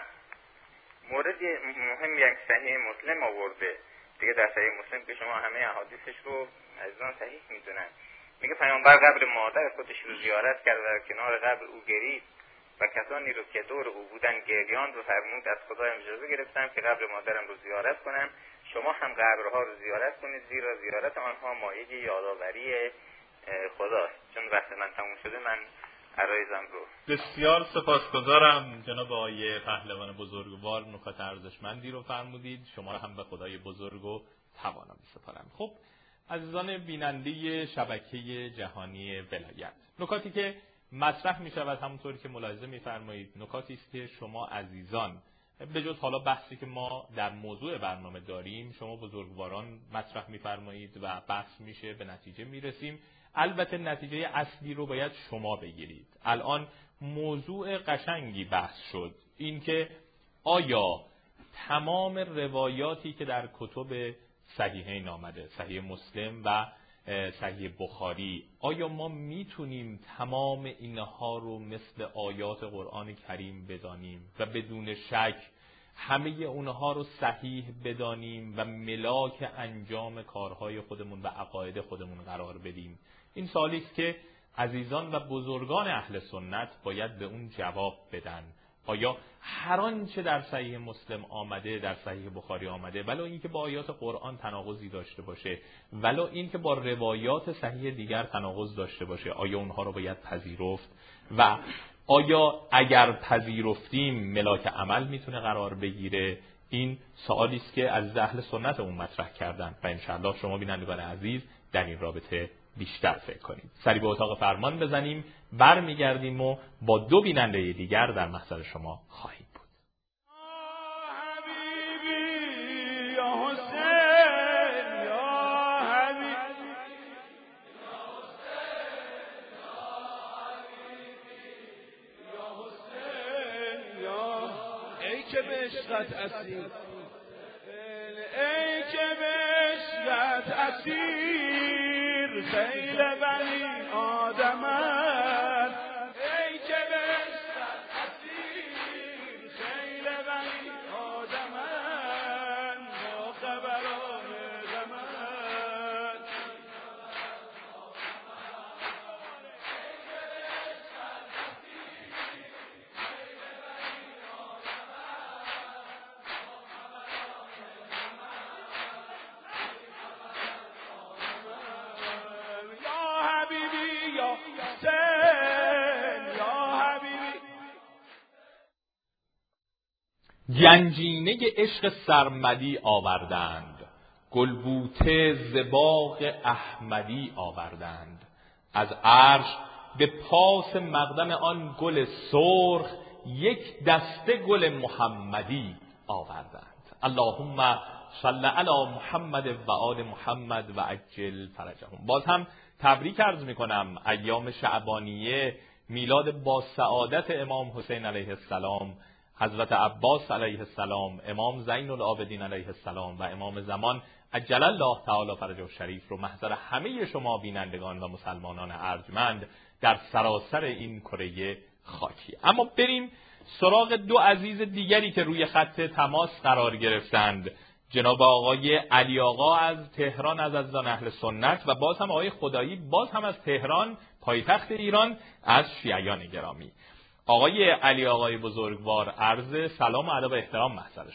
مورد مهمی که صحیح مسلم آورده دیگه، در صحیح مسلم که شما همه احادیثش رو عزیزان صحیح میدونن، میگه پیامبر قبر مادر خودش رو زیارت کرد و در کنار قبر او گرید و کسانی رو که دور او بودن گریان رو فرمود از خدا اجازه گرفتم که قبر مادرم رو زیارت کنم، شما هم قبرها رو زیارت کنید زیرا زیارت آنها مایه یادآوری خداست. چون وقت من تموم شده من عرایزم رو. بسیار سپاسگزارم جناب آقای پهلوان بزرگوار، نکات ارزشمندی رو فرمودید. شما رو هم به خدای بزرگ و توانا می‌سپارم. خب عزیزان بیننده شبکه جهانی ولایت، نکاتی که مطرح می‌شود همونطوری که ملاحظه می‌فرمایید نکاتی است که شما عزیزان به جز حالا بحثی که ما در موضوع برنامه داریم شما بزرگواران مطرح می‌فرمایید و بحث میشه، به نتیجه میرسیم. البته نتیجه اصلی رو باید شما بگیرید. الان موضوع قشنگی بحث شد، این که آیا تمام روایاتی که در کتب صحیحین آمده، صحیح مسلم و صحیح بخاری، آیا ما میتونیم تمام اینها رو مثل آیات قرآن کریم بدانیم و بدون شک همه اونها رو صحیح بدانیم و ملاک انجام کارهای خودمون و عقاید خودمون قرار بدیم؟ این سوالی است که عزیزان و بزرگان اهل سنت باید به اون جواب بدن. آیا هر آنچه در صحیح مسلم آمده، در صحیح بخاری آمده، ولو اینکه با آیات قرآن تناقضی داشته باشه، ولو اینکه با روایات صحیح دیگر تناقض داشته باشه، آیا اونها رو باید پذیرفت؟ و آیا اگر پذیرفتیم ملاک عمل میتونه قرار بگیره؟ این سوالی است که از اهل سنت اون مطرح کردن و انشاءالله شما بینندگان عزیز در این رابطه بیشتر فکر کنید. سری به اتاق فرمان بزنیم، برمیگردیم و با دو بیننده دیگر در محضر شما خواهیم بود. ای که به عشقت اسیر، ای که به عشقت اسیر، خیل بنی آدمت، ای که به عشقت اسیر، خیل بنی آدمت، با خبران غمت. گنجینه عشق سرمدی آوردند، گلبوته ز باغ احمدی آوردند، از عرش به پاس مقدم آن گل سرخ، یک دسته گل محمدی آوردند. اللهم صل علی محمد و آل محمد و عجل فرجهم. باز هم تبریک عرض میکنم ایام شعبانیه، میلاد با سعادت امام حسین علیه السلام، حضرت عباس علیه السلام، امام زین العابدین علیه السلام و امام زمان عجل الله تعالی فرجه الشریف رو محضر همه شما بینندگان و مسلمانان ارجمند در سراسر این کره خاکی. اما بریم سراغ دو عزیز دیگری که روی خط تماس قرار گرفتند، جناب آقای علی آقا از تهران از عزیزان اهل سنت و باز هم آقای خدایی باز هم از تهران پایتخت ایران از شیعیان گرامی. آقای علی آقای بزرگوار، عرض سلام و ادب و احترام محضر شما.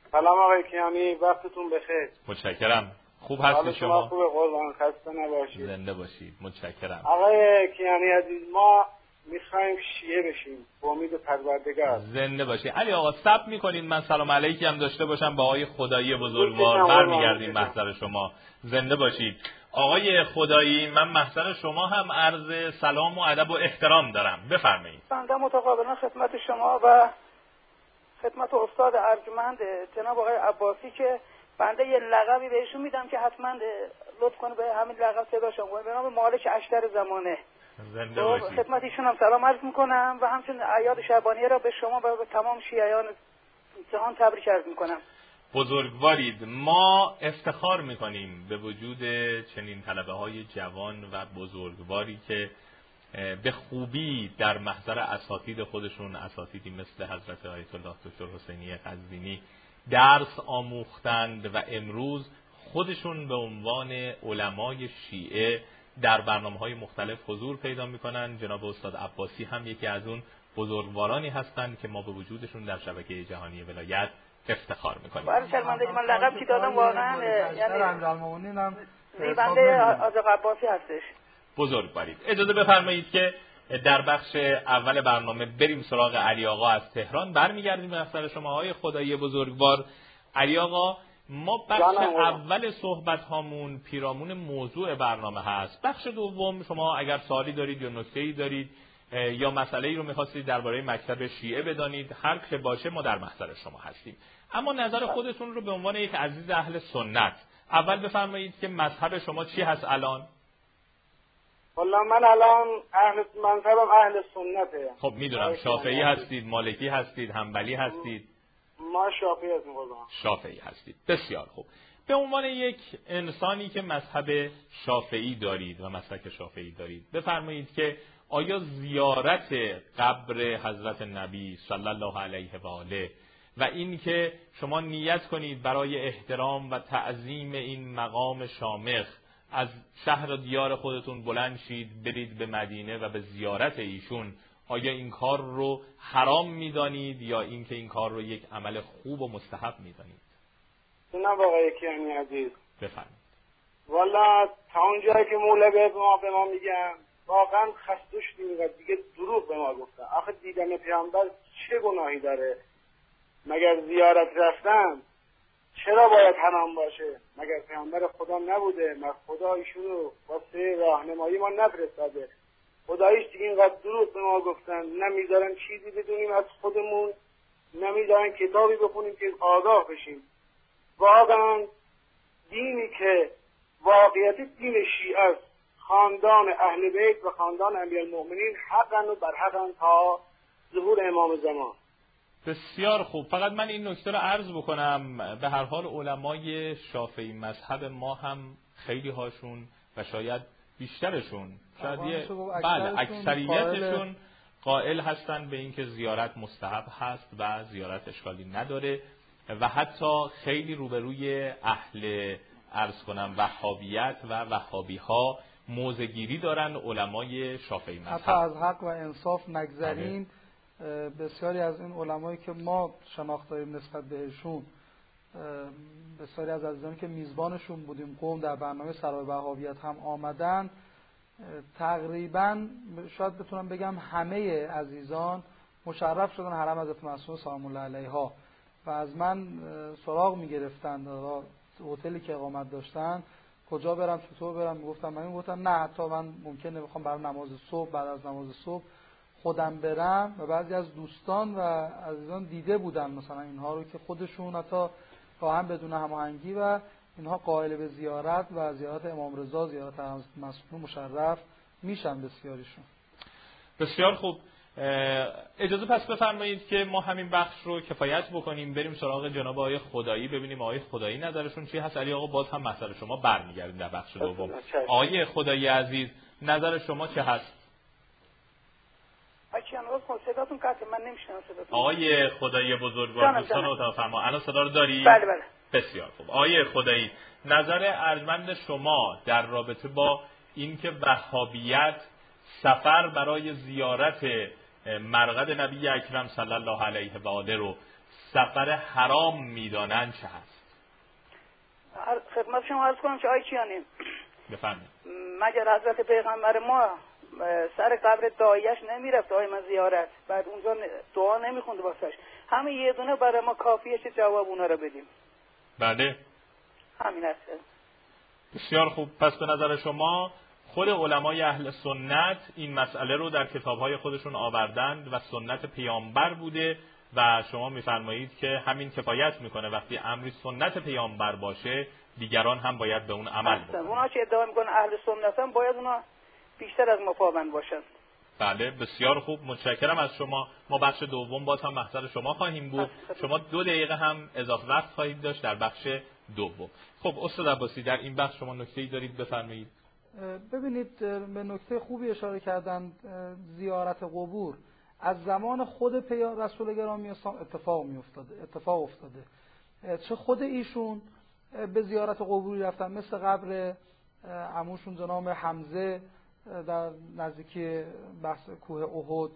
سلام آقای کیانی، وقتتون بخیر. متشکرم. خوب هستی شما؟ خوبه قربان، خسته نباشید. زنده باشید. متشکرم. آقای کیانی عزیز، ما میخوایم شیعه بشیم به امید پروردگار. زنده باشید. علی آقا صبر میکنید من سلام علیکی هم داشته باشم با آقای خدایی بزرگوار، برمیگردیم محضر شما. زنده باشید. آقای خدایی، من محضر شما هم عرض سلام و ادب و احترام دارم. بفرمایید. بنده متقابلا خدمت شما و خدمت استاد ارجمند جناب آقای عباسی که بنده یه لقبی بهشون میدم که حتما لطف کنه به همین لقب صداشون کنه، به نام مالک اشتر زمانه. زنده باشید. خدمت ایشون هم سلام عرض میکنم و همچنین اعیاد شعبانیه را به شما و به تمام شیعیان جهان تبریک عرض میکنم. بزرگوارید. ما افتخار میکنیم به وجود چنین طلبه های جوان و بزرگواری که به خوبی در محضر اساتید خودشون، اساتیدی مثل حضرت آیت الله دکتر حسینی قزوینی درس آموختند و امروز خودشون به عنوان علمای شیعه در برنامه‌های مختلف حضور پیدا می‌کنن. جناب استاد عباسی هم یکی از اون بزرگوارانی هستند که ما به وجودشون در شبکه جهانی ولایت افتخار می‌کنیم. برای شرمندگی من لقب که دادم واقعا یعنی امیرالمومنین هم بنده آقای عباسی هستش. بزرگوارید. اجازه بفرمایید که در بخش اول برنامه بریم سراغ علی آقا از تهران. برمیگردیم به اثر شما های خدایی بزرگوار. علی آقا، ما بخش اول صحبت هامون پیرامون موضوع برنامه هست. بخش دوم شما اگر سوالی دارید یا نکته‌ای دارید یا مسئله‌ای رو می‌خواستید درباره مکتب شیعه بدانید، هر که باشه ما در محضر شما هستیم. اما نظر خودتون رو به عنوان یک عزیز اهل سنت اول بفرمایید که مذهب شما چی هست الان؟ والله من الان مذهبم اهل سنته. خب میدونم شافعی هستید، مالکی هستید، حنبلی هستید. ما شافعی هستیم. شافعی هستید. بسیار خوب. به عنوان یک انسانی که مذهب شافعی دارید و مسلک شافعی دارید، بفرمایید که آیا زیارت قبر حضرت نبی صلی الله علیه و آله و این که شما نیت کنید برای احترام و تعظیم این مقام شامخ از شهر و دیار خودتون بلند شید برید به مدینه و به زیارت ایشون، آیا این کار رو حرام میدانید یا اینکه این کار رو یک عمل خوب و مستحب میدانید؟ جناب آقای کیانی عزیز بفرمایید. والا تا اونجایی که مولوی به ما میگن واقعا خسته شدیم و دیگه دروغ به ما گفتن. آخه دیدن پیامبر چه گناهی داره؟ مگر زیارت رفتن چرا باید حرام باشه؟ مگر پیامبر خدا نبوده؟ مگر خدا ایشونو واسه راهنمایی ما نفرستاده؟ خداییش دیگه اینقدر دروغ به ما گفتن، نمیذارن چیزی بدونیم از خودمون، نمیذارن کتابی بخونیم که آگاه بشیم. واقعا دینی که واقعیت دین شیعه است، خاندان اهل بیت و خاندان امیرالمؤمنین حقن و برحقن تا ظهور امام زمان. بسیار خوب. فقط من این نکته رو عرض بکنم، به هر حال علمای شافعی مذهب ما هم خیلی هاشون و شاید بیشترشون، شاید اکثریتشون قائل هستند به اینکه زیارت مستحب هست و زیارت اشکالی نداره و حتی خیلی روبروی اهل عرض کنم وهابیت و وهابی ها موضع‌گیری دارن علمای شافعی مذهب. حتی از حق و انصاف نگذریم، بسیاری از این علمایی که ما شناخت داریم نسبت بهشون، بسیاری از عزیزانی که میزبانشون بودیم قم در برنامه سرای وهابیت هم آمدن، تقریبا شاید بتونم بگم همه عزیزان مشرف شدن حرم حضرت معصومه سلام الله علیها و از من سراغ میگرفتن هتلی که اقامت داشتن کجا برم چطور برم، میگفتم من گفتم نه حتی من ممکنه بخوام برای نماز صبح بعد از نماز صبح خودم برم و بعضی از دوستان و عزیزان دیده بودن مثلا اینها رو که خودشون حتی راهم بدون هماهنگی و اینها قائل به زیارت و زیارت امام رضا، زیارت حضرت معصومه مشرف میشن بسیاریشون. بسیار خوب. اجازه پس بفرمایید که ما همین بخش رو کفایت بکنیم، بریم سراغ جناب آقای خدایی ببینیم آقای خدایی نظرشون چی هست. علی آقا باز هم مسئله شما برمیگردیم در بخش دوم. آقای خدایی عزیز نظر شما چه هست؟ آقای خدایی بزرگوار دوستان اتاق فرما الان صدا رو داری؟ بله بله. بسیار خوب. آقای خدایی نظر ارجمند شما در رابطه با اینکه وهابیت سفر برای زیارت مرقد نبی اکرم صلی الله علیه و آله رو سفر حرام میدانند چه هست؟ خدمت شما عرض کنم که آقای کیانی بفرمایید. مگر حضرت پیغمبر ما سر قبر دایش نمیرفت دائما زیارت، بعد اونجا دعا نمیخوند واسش؟ همه یه دونه برای ما کافیه که جواب اونا رو بدیم. بله همین است. بسیار خوب. پس به نظر شما خود علمای اهل سنت این مسئله رو در کتاب‌های خودشون آوردند و سنت پیامبر بوده و شما می‌فرمایید که همین کفایت میکنه. وقتی امری سنت پیامبر باشه دیگران هم باید به اون عمل بکنن. اونا که ادعا میکنن اهل سنتن باید اونا بیشتر از ما پابند باشن. بله بسیار خوب، متشکرم از شما. ما بخش دوم باز هم محضر شما خواهیم بود. شما 2 دقیقه هم اضافه وقت خواهید داشت در بخش دوم. خب استاد عباسی در این بخش شما نکته‌ای دارید بفرمایید. ببینید به نکته خوبی اشاره کردن. زیارت قبور از زمان خود رسول گرامی اسلام اتفاق افتاده. چه خود ایشون به زیارت قبوری رفتن، مثل قبر عموشون جناب حمزه در نزدیکی بحث کوه احد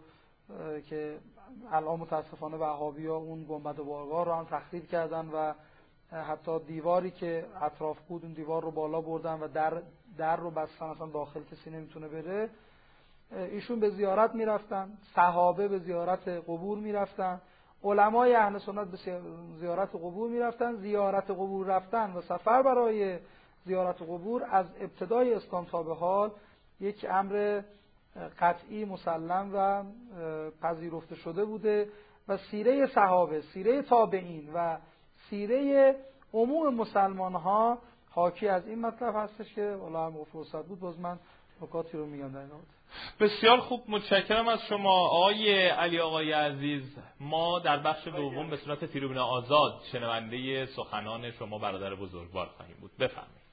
که الان متاسفانه وهابی‌ها اون گنبد بارگاه رو هم تخریب کردن و حتی دیواری که اطراف بود اون دیوار رو بالا بردن و در رو بستن، اصلا داخل کسی نمیتونه بره. ایشون به زیارت میرفتن، صحابه به زیارت قبور میرفتن، علمای اهل سنت به زیارت قبور میرفتن. زیارت قبور رفتن و سفر برای زیارت قبور از ابتدای اسلام تا به حال یک امر قطعی مسلم و پذیرفته شده بوده و سیره صحابه، سیره تابعین و سیره عموم مسلمان ها حاکی از این مطلب هستش که والله هم فرصت بود باز من نکاتی رو میگم در این حال. بسیار خوب، متشکرم از شما آقای علی آقای عزیز. ما در بخش دوم به صورت تریبون آزاد شنونده سخنان شما برادر بزرگوار خواهیم بود. بفرمایید.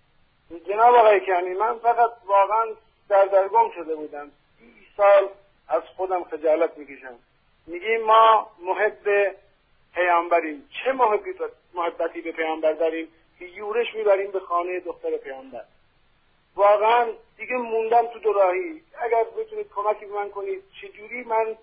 جناب آقای کیانی، من فقط واقعا درگم شده بودم. 30 سال از خودم خجالت میکشم. میگیم ما محب پیامبریم، چه محبتی به پیامبر داریم که یورش میبریم به خانه دختر پیامبر؟ واقعا دیگه موندم تو دوراهی. اگر بتونید کمکی به من کنید چجوری من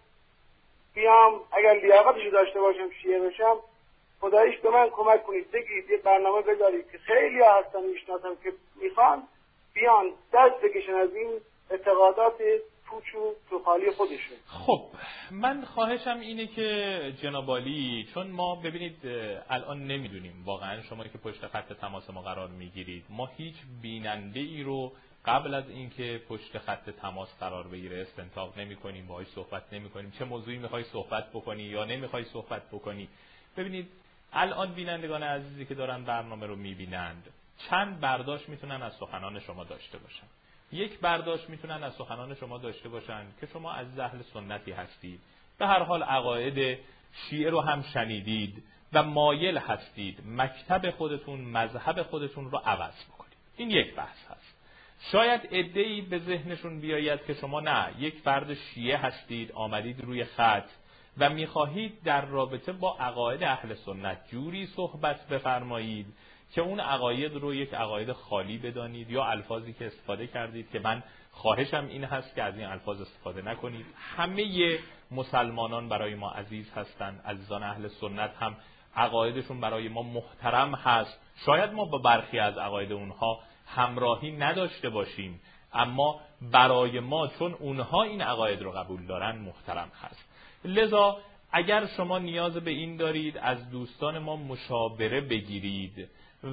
بیام، اگر لیاقتشو داشته باشم شیعه بشم، خداییش به من کمک کنید، بگید یه برنامه بذارید که خیلی ها هستن میشناسم که میخوان بیان دست بکشن از این اعتقادات پوچ و توخالی خودشون. خب من خواهشم اینه که جناب عالی، چون ما ببینید الان نمیدونیم واقعا شما که پشت خط تماس ما قرار میگیرید، ما هیچ بیننده ای رو قبل از اینکه پشت خط تماس قرار بگیره استنتاق نمی‌کنیم، باهاش صحبت نمی‌کنیم چه موضوعی می‌خوای صحبت بکنی یا نمی‌خوای صحبت بکنی. ببینید الان بینندگان عزیزی که دارن برنامه رو می‌بینند چند برداشت میتونن از سخنان شما داشته باشن. یک برداشت میتونن از سخنان شما داشته باشن که شما از اهل سنتی هستید، به هر حال عقاید شیعه رو هم شنیدید و مایل هستید مکتب خودتون، مذهب خودتون رو عوض بکنید. این یک بحث هست. شاید عده‌ای به ذهنشون بیاید که شما نه، یک فرد شیعه هستید، آمدید روی خط و میخواهید در رابطه با عقاید اهل سنت جوری صحبت بفرمایید که اون عقاید رو یک عقاید خالی بدانید، یا الفاظی که استفاده کردید که من خواهشم این هست که از این الفاظ استفاده نکنید. همه مسلمانان برای ما عزیز هستند، عزیزان اهل سنت هم عقایدشون برای ما محترم هست. شاید ما با برخی از عقاید اونها همراهی نداشته باشیم، اما برای ما چون اونها این عقاید رو قبول دارن محترم هست. لذا اگر شما نیاز به این دارید از دوستان ما مشاوره بگیرید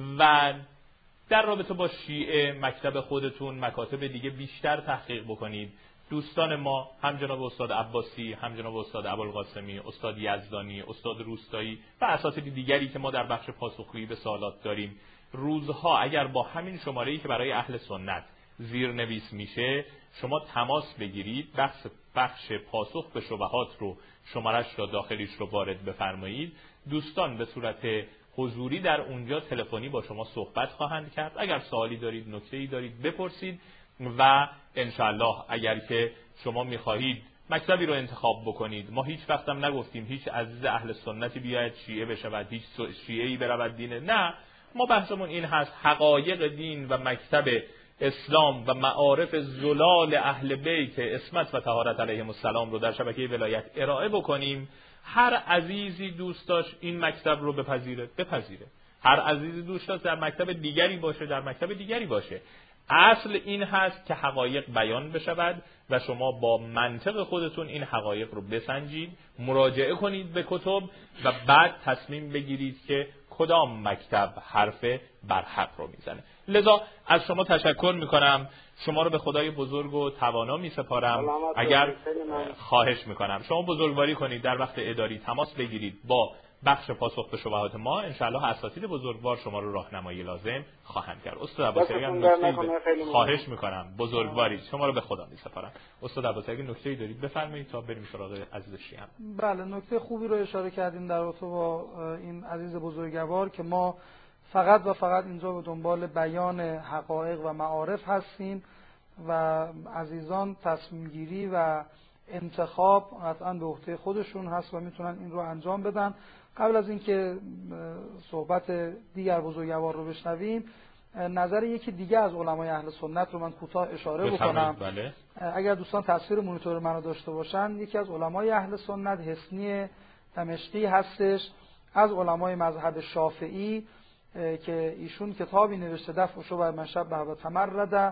و در رابطه با شیعه مکتب خودتون مکاتب دیگه بیشتر تحقیق بکنید، دوستان ما هم جناب استاد عباسی، هم جناب استاد ابوالقاسمی، استاد یزدانی، استاد روستایی و اساتید دیگری که ما در بخش پاسخگویی به سوالات داریم، روزها اگر با همین شماره‌ای که برای اهل سنت زیرنویس میشه شما تماس بگیرید، بخش پاسخ به شبهات رو شمارش رو داخلیش رو وارد بفرمایید، دوستان به صورت حضوری در اونجا تلفنی با شما صحبت خواهند کرد. اگر سوالی دارید، نکته‌ای دارید بپرسید و انشالله اگر که شما میخواهید مکتبی رو انتخاب بکنید، ما هیچ وقت هم نگفتیم هیچ عزیز اهل سنتی بیاید شیعه بشود، هیچ شیعه‌ای برود دینه، نه، ما بحثمون این هست حقایق دین و مکتب اسلام و معارف زلال اهل بیت عصمت و طهارت علیهم السلام رو در شبکه ولایت ارائه بکنیم. هر عزیزی دوست داشت این مکتب رو بپذیره. هر عزیزی دوست داشت در مکتب دیگری باشه، در مکتب دیگری باشه. اصل این هست که حقایق بیان بشود و شما با منطق خودتون این حقایق رو بسنجید، مراجعه کنید به کتب و بعد تصمیم بگیرید که کدام مکتب حرف بر حق رو میزنه. لذا از شما تشکر میکنم، شما رو به خدای بزرگ و توانا میسپارم. اگر خواهش میکنم شما بزرگواری کنید، در وقت اداری تماس بگیرید با بخش پاسخ به شبهات ما، انشاءالله اساتید بزرگوار شما رو راهنمایی لازم خواهند کرد. استاد عباسی خواهش میکنم بزرگواری، شما رو به خدا میسپارم. استاد عباسی اگه نکته‌ای دارید بفرمایید تا بریم سراغ عزیز شیعه. بله، نکته خوبی رو اشاره کردیم در رابطه با این عزیز بزرگوار که ما فقط و فقط اینجا به دنبال بیان حقایق و معارف هستیم و عزیزان تصمیم گیری و انتخاب قطعا به عهده خودشون هست و میتونن این رو انجام بدن. قبل از اینکه صحبت دیگر بزرگوار رو بشنویم، نظر یکی دیگه از علمای اهل سنت رو من کوتاه اشاره بکنم. بله. اگر دوستان تصویر مونیتور منو داشته باشن، یکی از علمای اهل سنت حسنی دمشقی هستش، از علمای مذهب شافعی که ایشون کتابی نوشته دفع شبه من شبه و تمرد،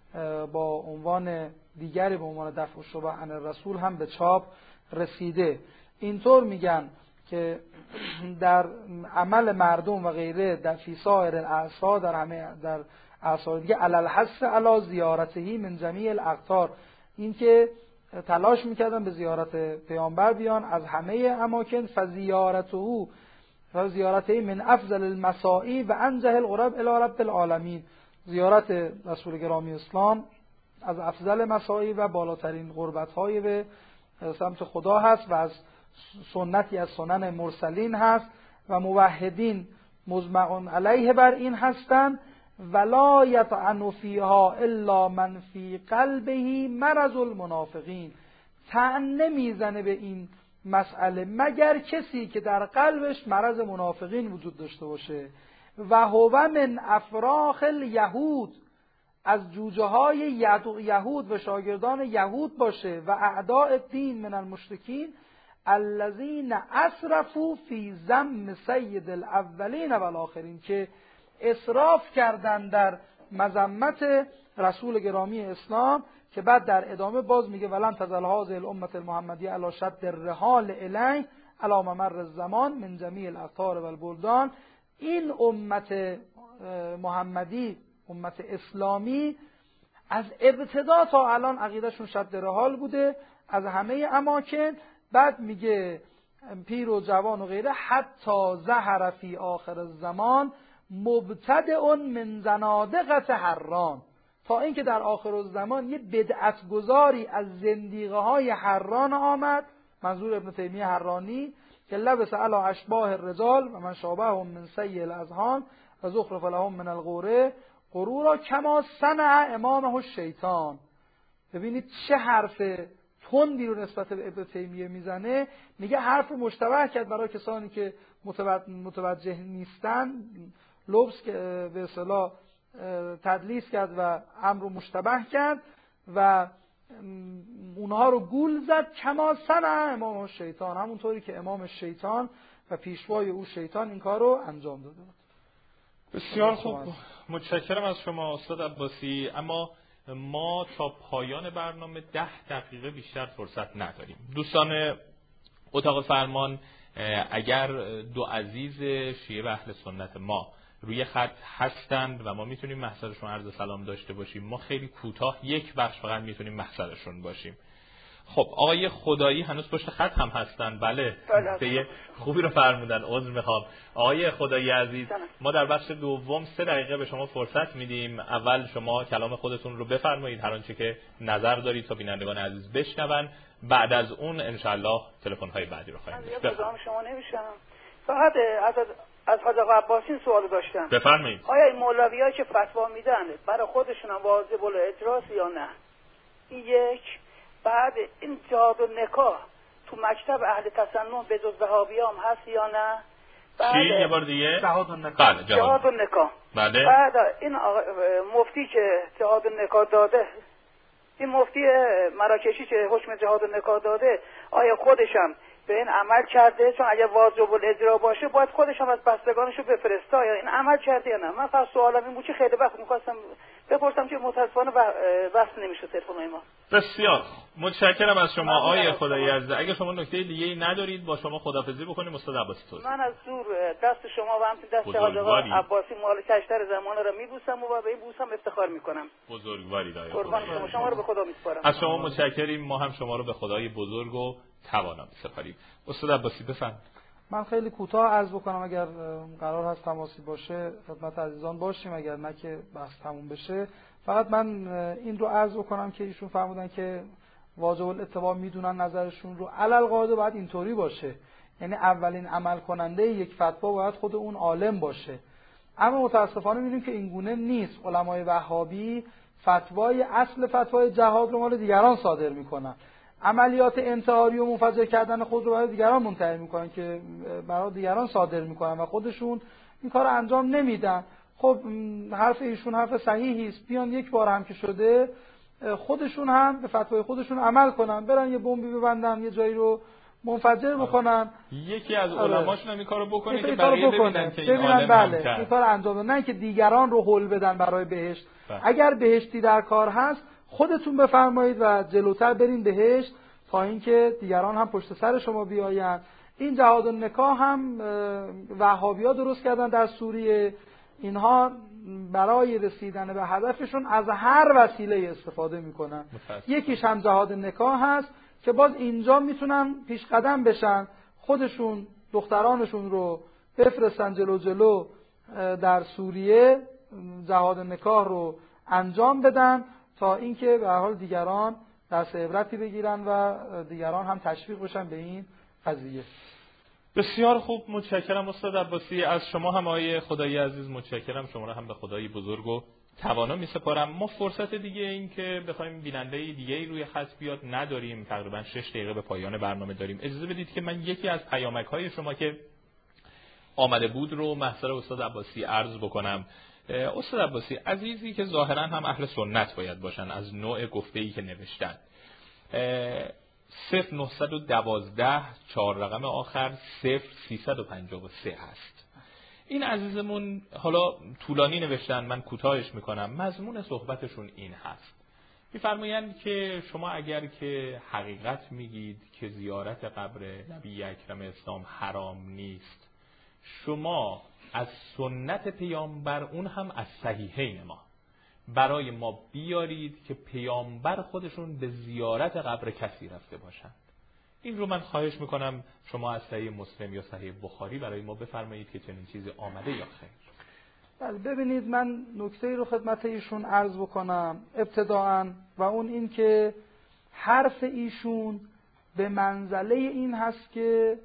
با عنوان دیگری به عنوان دفع شبه عن الرسول هم به چاپ رسیده. اینطور میگن که در عمل مردم و غیره در فی سایر الاعصار، در اعصار دیگه علی الحث علی زیارته من جمیع الاقطار، این که تلاش میکردن به زیارت پیامبر بیان از همه اماکن، فزیارته و زیارته من افضل المساعی و انجه القرب الی رب العالمین، زیارت رسول گرامی اسلام از افضل مساعی و بالاترین قربت‌های به سمت خدا هست و از سنتی از سنن مرسلین هست و موحدین مجمع علیه بر این هستند. ولا یطعن فیها الا من فی قلبه مرض المنافقین، طعن نمیزنه به این مسئله مگر کسی که در قلبش مرض منافقین وجود داشته باشه. و هو من افراخ الیهود، از جوجه های یهود و شاگردان یهود باشه. و اعداء الدین من المشرکین الذین اسرفوا فی ذم سید الاولین و الاخرین، که اسراف کردن در مذمت رسول گرامی اسلام، که بعد در ادامه باز میگه ولن تزل هذه الامه المحمدیه علی شد الرحال الیه علی ممر الزمان من جمیع الاقطار و البلدان. این امت محمدی، امت اسلامی، از ابتدا تا الان عقیدهشون شد رحال بوده از همه اماکن. بعد میگه پیر و جوان و غیره حتی ظهر فی آخر الزمان مبتدع من زنادقه حران، تا اینکه در آخر الزمان یه بدعت گذاری از زندیقه های حران آمد، منظور ابن تیمیه حرانی، که لبس علی اشباه الرجال و من شابههم من سیء الاذهان و زخرف لهم من الغوره غرورا کما صنع امامه الشیطان. ببینید چه حرف تندی رو نسبت به ابن تیمیه میزنه. میگه حرف مشتبه کرد برای کسانی که متوجه نیستن، لبس که به اصطلاح تدلیس کرد و امر رو مشتبه کرد و اونها رو گول زد. کما صنع امام الشیطان، همونطوری که امام شیطان و پیشوای او شیطان این کار رو انجام داده بود. بسیار خوب، متشکرم از شما استاد عباسی. اما ما تا پایان برنامه 10 دقیقه بیشتر فرصت نداریم. دوستان اتاق فرمان، اگر دو عزیز شیعه و اهل سنت ما روی خط هستند و ما میتونیم محضرشون عرض سلام داشته باشیم، ما خیلی کوتاه یک بخش فقط میتونیم محضرشون باشیم. خب آقای خدایی هنوز پشت خط هم هستن؟ بله. خوبی رو فرمودن، عذر میخوام. آقای خدایی عزیز، ما در بخش دوم 3 دقیقه به شما فرصت میدیم. اول شما کلام خودتون رو بفرمایید، هر آنچه که نظر دارید تا بینندگان عزیز بشنون. بعد از اون انشالله تلفن های بعدی رو خواهیم داشت. شما نمیشم. فقط از حاج آقا عباسی سوال داشتم. بفرمایید. آیا این مولوی‌ها که فتوا میدن برای خودشون هم واجب الاجراس یا نه؟ این یک. بعد این جهاد و نکاح تو مکتب اهل تسنن به جز وهابیام هست یا نه؟ چی؟ یه بار دیگه؟ جهاد و نکاح. بله، جهاد و نکاح. بله. بعد این مفتی که جهاد و نکاح داده، این مفتی مراکشی که حکم جهاد و نکاح داده، آیا خودشم به این عمل کرده، چون اگر واجب الاجرا باشه باید خودش هم از بستگانشو بفرسته. یا این عمل کرده یا نه؟ من فقط سوالم این بود که خیلی وقت می‌خواستم بپرسم که متأسفانه وصل نمیشه تلفن ما. بسیار متشکرم از شما آقای خدایی عزیز. اگه شما نکته دیگه‌ای ندارید با شما خداحافظی بکنیم. استاد عباسی توضیح. من از دور دست شما و همچنین دست حاج آقا عباسی مالکشتر زمان را میبوسم و به این بوسم افتخار میکنم. بزرگواری دایره. قربان شما رو به خدا میسپارم. از شما متشکریم. ما هم شما رو به خدای بزرگ و توانا میسپاریم. استاد عباسی بفرمایید. من خیلی کوتاه عرض بکنم، اگر قرار هست تماسی باشه خدمت عزیزان باشیم، اگر نه که بحث تموم بشه. فقط من این رو عرض بکنم که ایشون فرمودن که واجب الاتباع میدونن، نظرشون رو علل قاعده باید اینطوری باشه، یعنی اولین عمل کننده یک فتوا باید خود اون عالم باشه. اما متاسفانه می‌بینیم که این گونه نیست. علمای وهابی اصل فتوای جهاد رو مال دیگران صادر میکنن، عملیات انتحاری و منفجر کردن خود رو برای دیگران منتهی میکنن که برای دیگران صادر میکنن و خودشون این کار انجام نمیدن. خب حرف ایشون حرف صحیحی است، بیان یک بار هم که شده خودشون هم به فتوای خودشون عمل کنن، برن یه بمبی ببندن، یه جایی رو منفجر بکنن. یکی از علماشون هم این کارو بکنه که بقیه ببینن که این عالم بله این کار انجام بدن، نه که دیگران رو هول بدن برای بهشت. اگر بهشتی در کار هست خودتون بفرمایید و جلوتر برین بهشت تا اینکه دیگران هم پشت سر شما بیاین. این جهاد النکاح هم وهابی‌ها درست کردن در سوریه. اینها برای رسیدن به هدفشون از هر وسیله استفاده میکنن. یکیش هم جهاد النکاح هست که باز اینجا میتونن پیش قدم بشن، خودشون دخترانشون رو بفرستن جلو در سوریه، جهاد النکاح رو انجام بدن تا اینکه به هر حال دیگران درس عبرتی بگیرن و دیگران هم تشویق بشن به این قضیه. بسیار خوب، متشکرم استاد عباسی. از شما هم آقای خدایی عزیز متشکرم. شما رو هم به خدای بزرگ و توانا میسپارم. ما فرصت دیگه این که بخوایم بیننده دیگه‌ای روی خط بیاد نداریم، تقریبا 6 دقیقه به پایان برنامه داریم. اجازه بدید که من یکی از پیامک‌های شما که آمده بود رو محضر استاد عباسی عرض بکنم. استاد عباسی عزیزی که ظاهرا هم اهل سنت باید باشن از نوع گفته‌ای که نوشتن، 0912 4 رقم آخر 0353 هست. این عزیزمون حالا طولانی نوشتن، من کوتاهش میکنم. مضمون صحبتشون این هست، میفرمایند که شما اگر که حقیقت میگید که زیارت قبر نبی اکرم اسلام حرام نیست، شما از سنت پیامبر، اون هم از صحیحین ما، برای ما بیارید که پیامبر خودشون به زیارت قبر کسی رفته باشند. این رو من خواهش میکنم شما از صحیح مسلم یا صحیح بخاری برای ما بفرمایید که چنین چیزی آمده یا خیر. بله، ببینید من نکته‌ای رو خدمت ایشون عرض بکنم ابتداءً، و اون این که حرف ایشون به منزله این هست که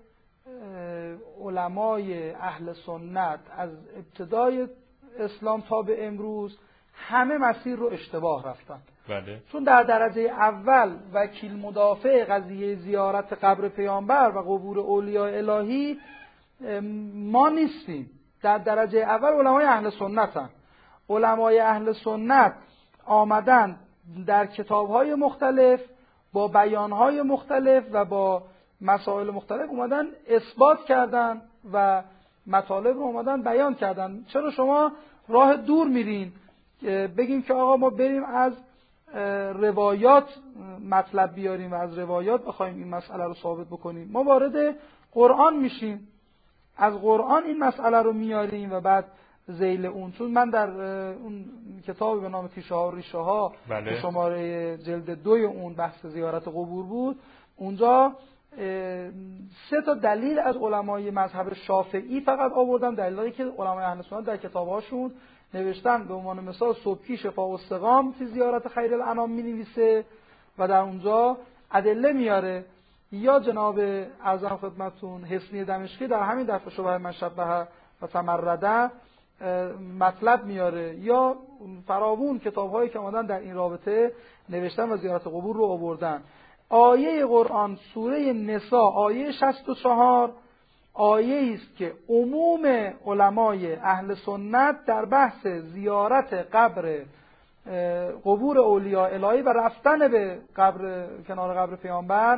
علمای اهل سنت از ابتدای اسلام تا به امروز همه مسیر رو اشتباه رفتن. بله. چون در درجه اول وکیل مدافع قضیه زیارت قبر پیامبر و قبور اولیاء الهی ما نیستیم. در درجه اول علمای اهل سنتن. علمای اهل سنت آمدن در کتاب‌های مختلف با بیان‌های مختلف و با مسائل مختلف اومدن اثبات کردن و مطالب رو اومدن بیان کردن. چرا شما راه دور میرین بگیم که آقا ما بریم از روایات مطلب بیاریم و از روایات بخوایم این مسئله رو ثابت بکنیم؟ ما وارد قرآن میشیم، از قرآن این مسئله رو میاریم و بعد ذیل اون، چون من در اون کتابی به نام تیشه ها و ریشه ها بله. شماره جلد 2 اون بحث زیارت قبور بود، اونجا 3 تا دلیل از علمای مذهب شافعی فقط آوردم، دلیلی که علمای اهل سنت در کتابهاشون نوشتن. به عنوان مثال صبحی شفا و استقام فی زیارت خیر الانام می نویسه و در اونجا ادله میاره، یا جناب اعظم خدمتون حصنی دمشقی در همین دفع شبه من شبه و تمرده مطلب میاره، یا فراوون کتاب‌هایی که اومدن در این رابطه نوشتن و زیارت قبور رو آوردن. آیه قرآن سوره نساء آیه 64 آیه است که عموم علمای اهل سنت در بحث زیارت قبور اولیاء الهی و رفتن به قبر کنار قبر پیامبر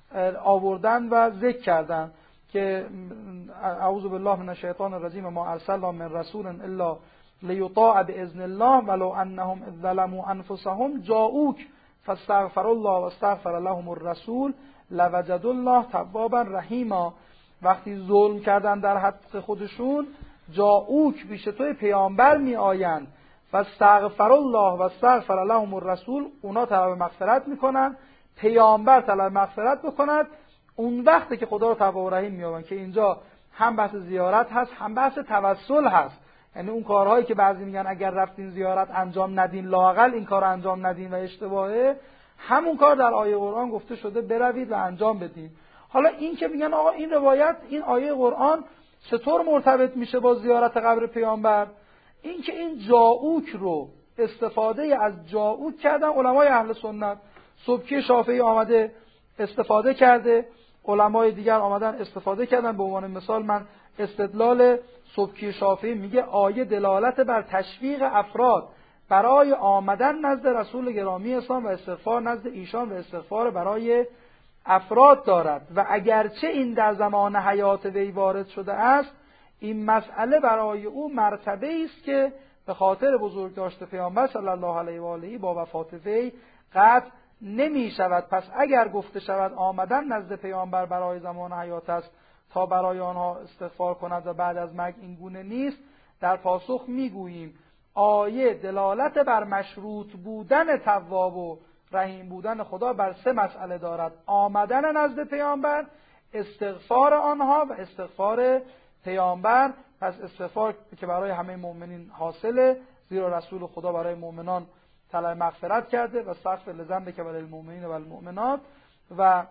آوردن و ذکر کردن که اعوذ بالله من الشیطان الرجیم ما ارسلنا من رسول الا لیطاع باذن الله ولو انهم ظلموا انفسهم جاءوک فاستغفر الله واستغفر لهم الرسول لوجدوا الله توابا رحیما. وقتی ظلم کردن در حق خودشون جاءوک پیش توی پیامبر می آیند فاستغفر الله واستغفر لهم الرسول، اونا طلب مغفرت میکنن، پیامبر طلب مغفرت بکند، اون وقته که خدا رو تواب و رحیم میابن. که اینجا هم بحث زیارت هست هم بحث توسل هست. یعنی اون کارهایی که بعضی میگن اگر رفتین زیارت انجام ندین، لااقل این کار انجام ندین و اشتباهه، همون کار در آیه قرآن گفته شده بروید و انجام بدین. حالا این که میگن آقا این روایت، این آیه قرآن چطور مرتبط میشه با زیارت قبر پیامبر؟ این که این جاؤوک رو استفاده از جاؤوک کردن علمای اهل سنت. سبکی شافعی آمده استفاده کرده، علمای دیگر آمدن استفاده کردن. به عنوان مثال من استدلال سبکی شافعی میگه آیه دلالت بر تشویق افراد برای آمدن نزد رسول گرامی اسلام و استغفار نزد ایشان و استغفار برای افراد دارد و اگرچه این در زمان حیات وی وارد شده است، این مسئله برای او مرتبه است که به خاطر بزرگ داشته پیامبر صلی الله علیه و آله با وفات وی قطع نمی شود. پس اگر گفته شود آمدن نزد پیامبر برای زمان حیات است تا برای آنها استغفار کند و بعد از مرگ این گونه نیست، در پاسخ میگوییم آیه دلالت بر مشروط بودن تواب و رحیم بودن خدا بر سه مسئله دارد: آمدن نزد پیامبر، استغفار آنها و استغفار پیامبر. پس استغفار که برای همه مؤمنین حاصله، زیرا رسول خدا برای مؤمنان طلب مغفرت کرده و استغفر لذنبک و للمؤمنین و المؤمنات. و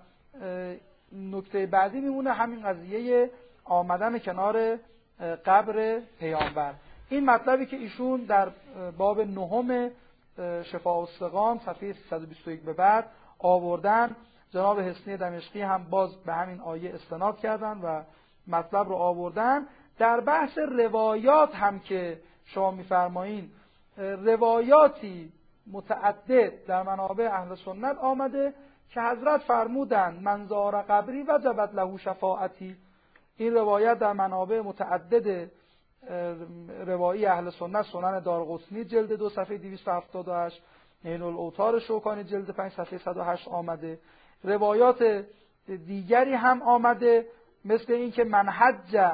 نکته بعدی میمونه همین قضیه آمدن کنار قبر پیامبر. این مطلبی که ایشون در باب 9 شفاء السقام صفحه 321 به بعد آوردن، جناب حسنی دمشقی هم باز به همین آیه استناد کردن و مطلب رو آوردن. در بحث روایات هم که شما می‌فرمایید، روایاتی متعدد در منابع اهل سنت آمده که حضرت فرمودند من زار قبری وجبت له شفاعتی. این روایت در منابع متعدد روایی اهل سنت، سنن دارقطنی جلد 2 صفحه 278، عین الاوتار شوکانی جلد 5 صفحه 108 آمده. روایات دیگری هم آمده مثل این که من حج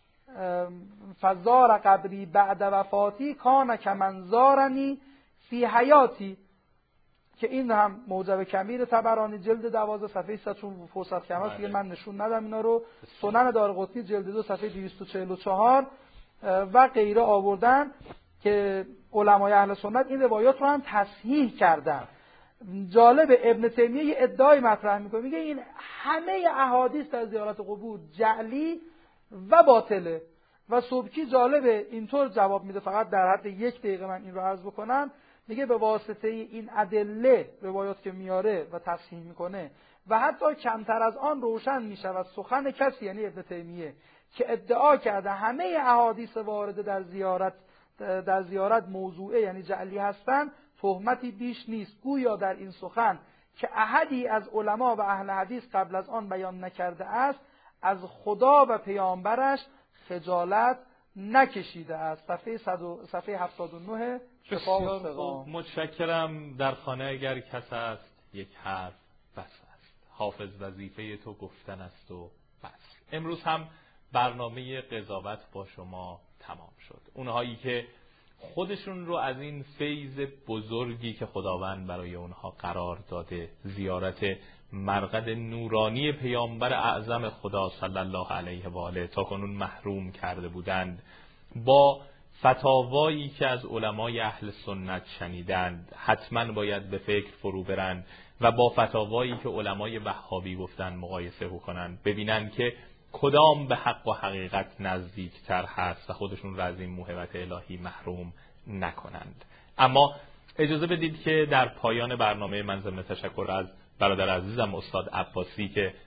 فزار قبری بعد وفاتی کان کمن زارنی فی حیاتی، که این هم موجب کبیر طبرانی جلد 12 صفحه 100 چون فرصت کم است دیگه من نشون ندم اینا رو. سنن دارقطنی جلد 2 صفحه 244 و غیره آوردن که علمای اهل سنت این روایات رو هم تصحیح کردن. جالب ابن تیمیه ادعای مطرح میکنه، میگه این همه احادیث در زیارت قبور جعلی و باطله. و سبکی جالبه اینطور جواب میده، فقط در حد 1 دقیقه من این رو عرض بکنم. میگه به واسطه این ادله روایات که میاره و تصحیح میکنه و حتی کمتر از آن روشن میشود سخن کسی، یعنی ابن تیمیه، که ادعا کرده همه احادیث وارده در زیارت موضوعه یعنی جعلی هستند، تهمتی بیش نیست. گویا در این سخن که احدی از علما و اهل حدیث قبل از آن بیان نکرده است، از خدا و پیامبرش خجالت نکشیده است. صفحه 79 شفاء السقام. متشکرم. در خانه اگر کس است یک حرف بس است، حافظ وظیفه تو گفتن است و بس. امروز هم برنامه قضاوت با شما تمام شد. اونهایی که خودشون رو از این فیض بزرگی که خداوند برای اونها قرار داده، زیارت مرقد نورانی پیامبر اعظم خدا صلی الله علیه و آله تاکنون محروم کرده بودند، با فتاوایی که از علمای اهل سنت شنیدند حتما باید به فکر فرو برند و با فتاوایی که علمای وهابی گفتند مقایسه کنند، ببینند که کدام به حق و حقیقت نزدیکتر هست و خودشون را از این موهبت الهی محروم نکنند. اما اجازه بدید که در پایان برنامه من ضمن تشکر از برادر عزیزم استاد عباسی که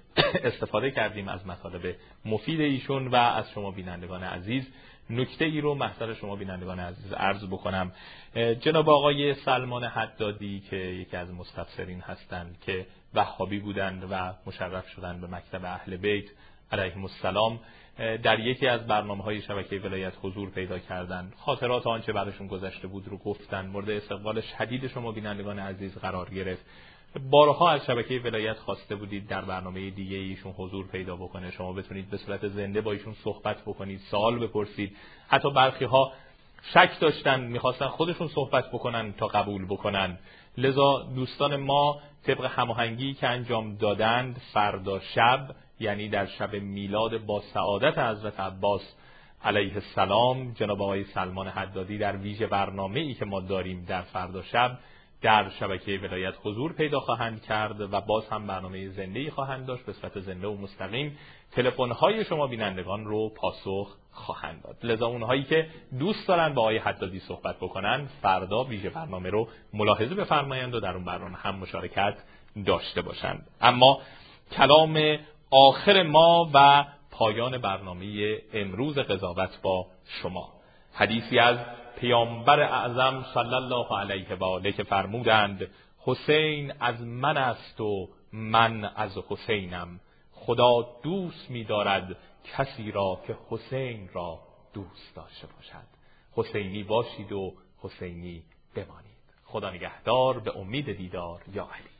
استفاده کردیم از مطالب مفید ایشون و از شما بینندگان عزیز. نکته ای رو محضر شما بینندگان عزیز عرض بکنم. جناب آقای سلمان حدادی که یکی از مستفسرین هستند که وهابی بودند و مشرف شدند به مکتب اهل بیت علیهم السلام، در یکی از برنامه‌های شبکه ولایت حضور پیدا کردند، خاطرات آنچه براشون گذشته بود رو گفتن، مورد استقبال شدید شما بینندگان عزیز قرار گرفت. بارها از شبکه ولایت خواسته بودید در برنامه دیگه ایشون حضور پیدا بکنه، شما بتونید به صورت زنده با ایشون صحبت بکنید، سوال بپرسید. حتی برخی‌ها شک داشتن، می‌خواستن خودشون صحبت بکنن تا قبول بکنن. لذا دوستان ما طبق هماهنگی که انجام دادند فردا شب، یعنی در شب میلاد با سعادت حضرت عباس علیه السلام، جناب آقای سلمان حدادی در ویژه برنامه‌ای که ما داریم در فردا شب در شبکه ولایت حضور پیدا خواهند کرد و باز هم برنامه زنده‌ای خواهند داشت به صورت زنده و مستقیم. تلفن‌های شما بینندگان رو پاسخ خواهند داد. لذا اونهایی که دوست دارن با آقای حدادی صحبت بکنن فردا ویژه برنامه رو ملاحظه بفرمایند و در اون برنامه هم مشارکت داشته باشند. اما کلام آخر ما و پایان برنامه امروز قضاوت با شما، حدیثی از پیامبر اعظم صلی الله علیه و آله که فرمودند حسین از من است و من از حسینم، خدا دوست می‌دارد کسی را که حسین را دوست داشته باشد. حسینی باشید و حسینی بمانید. خدا نگهدار. به امید دیدار. یا علی.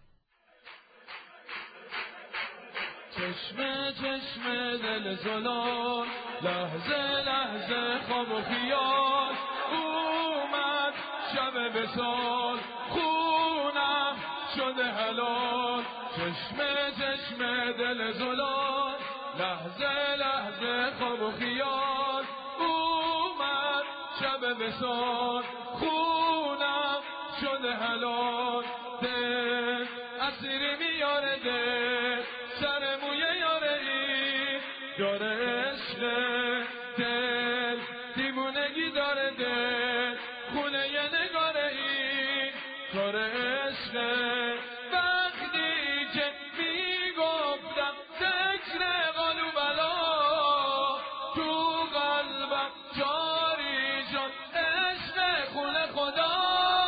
چشم چشم دل زلال، لحظه لحظه خواب و خیال، اومد شب وصال، خونم شده حلال. چشم چشم دل زلال، لحظه لحظه خواب و خیال، اومد شب وصال، خونم شده حلال. دل اسیر میاره، دل سر موی یاره این داره عشق، دل دیوونگی داره، دل خونه یه نگاره این کار عشق. وقتی که میگفتم ذکر قالو بلا، تو قلبم جاری شد عشق خونه خدا.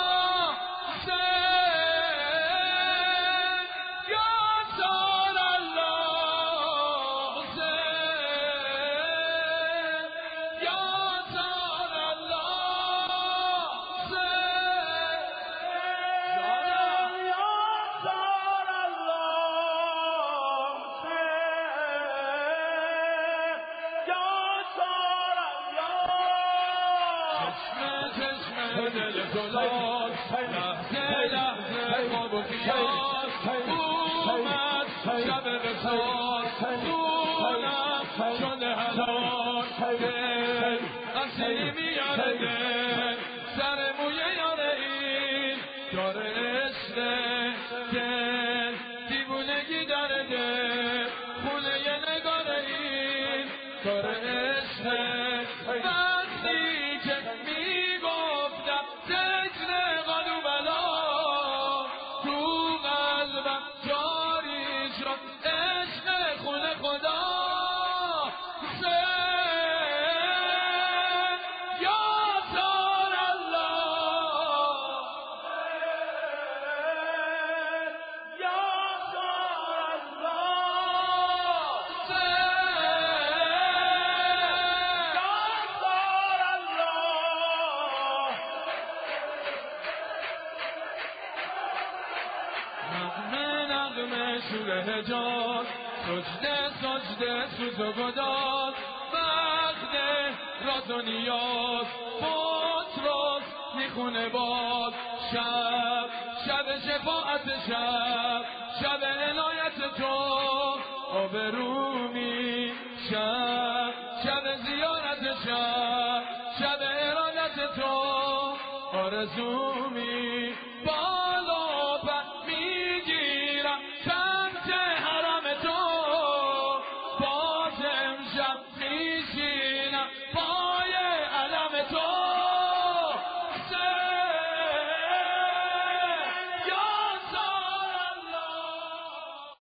سوز و گداز وقت راز و نیاز، پتروس میخونه باز. شب شب شفاعت، شب شب عنایت تو، آبرومی شب شب زیارت، شب شب ارادت تو، آرزومی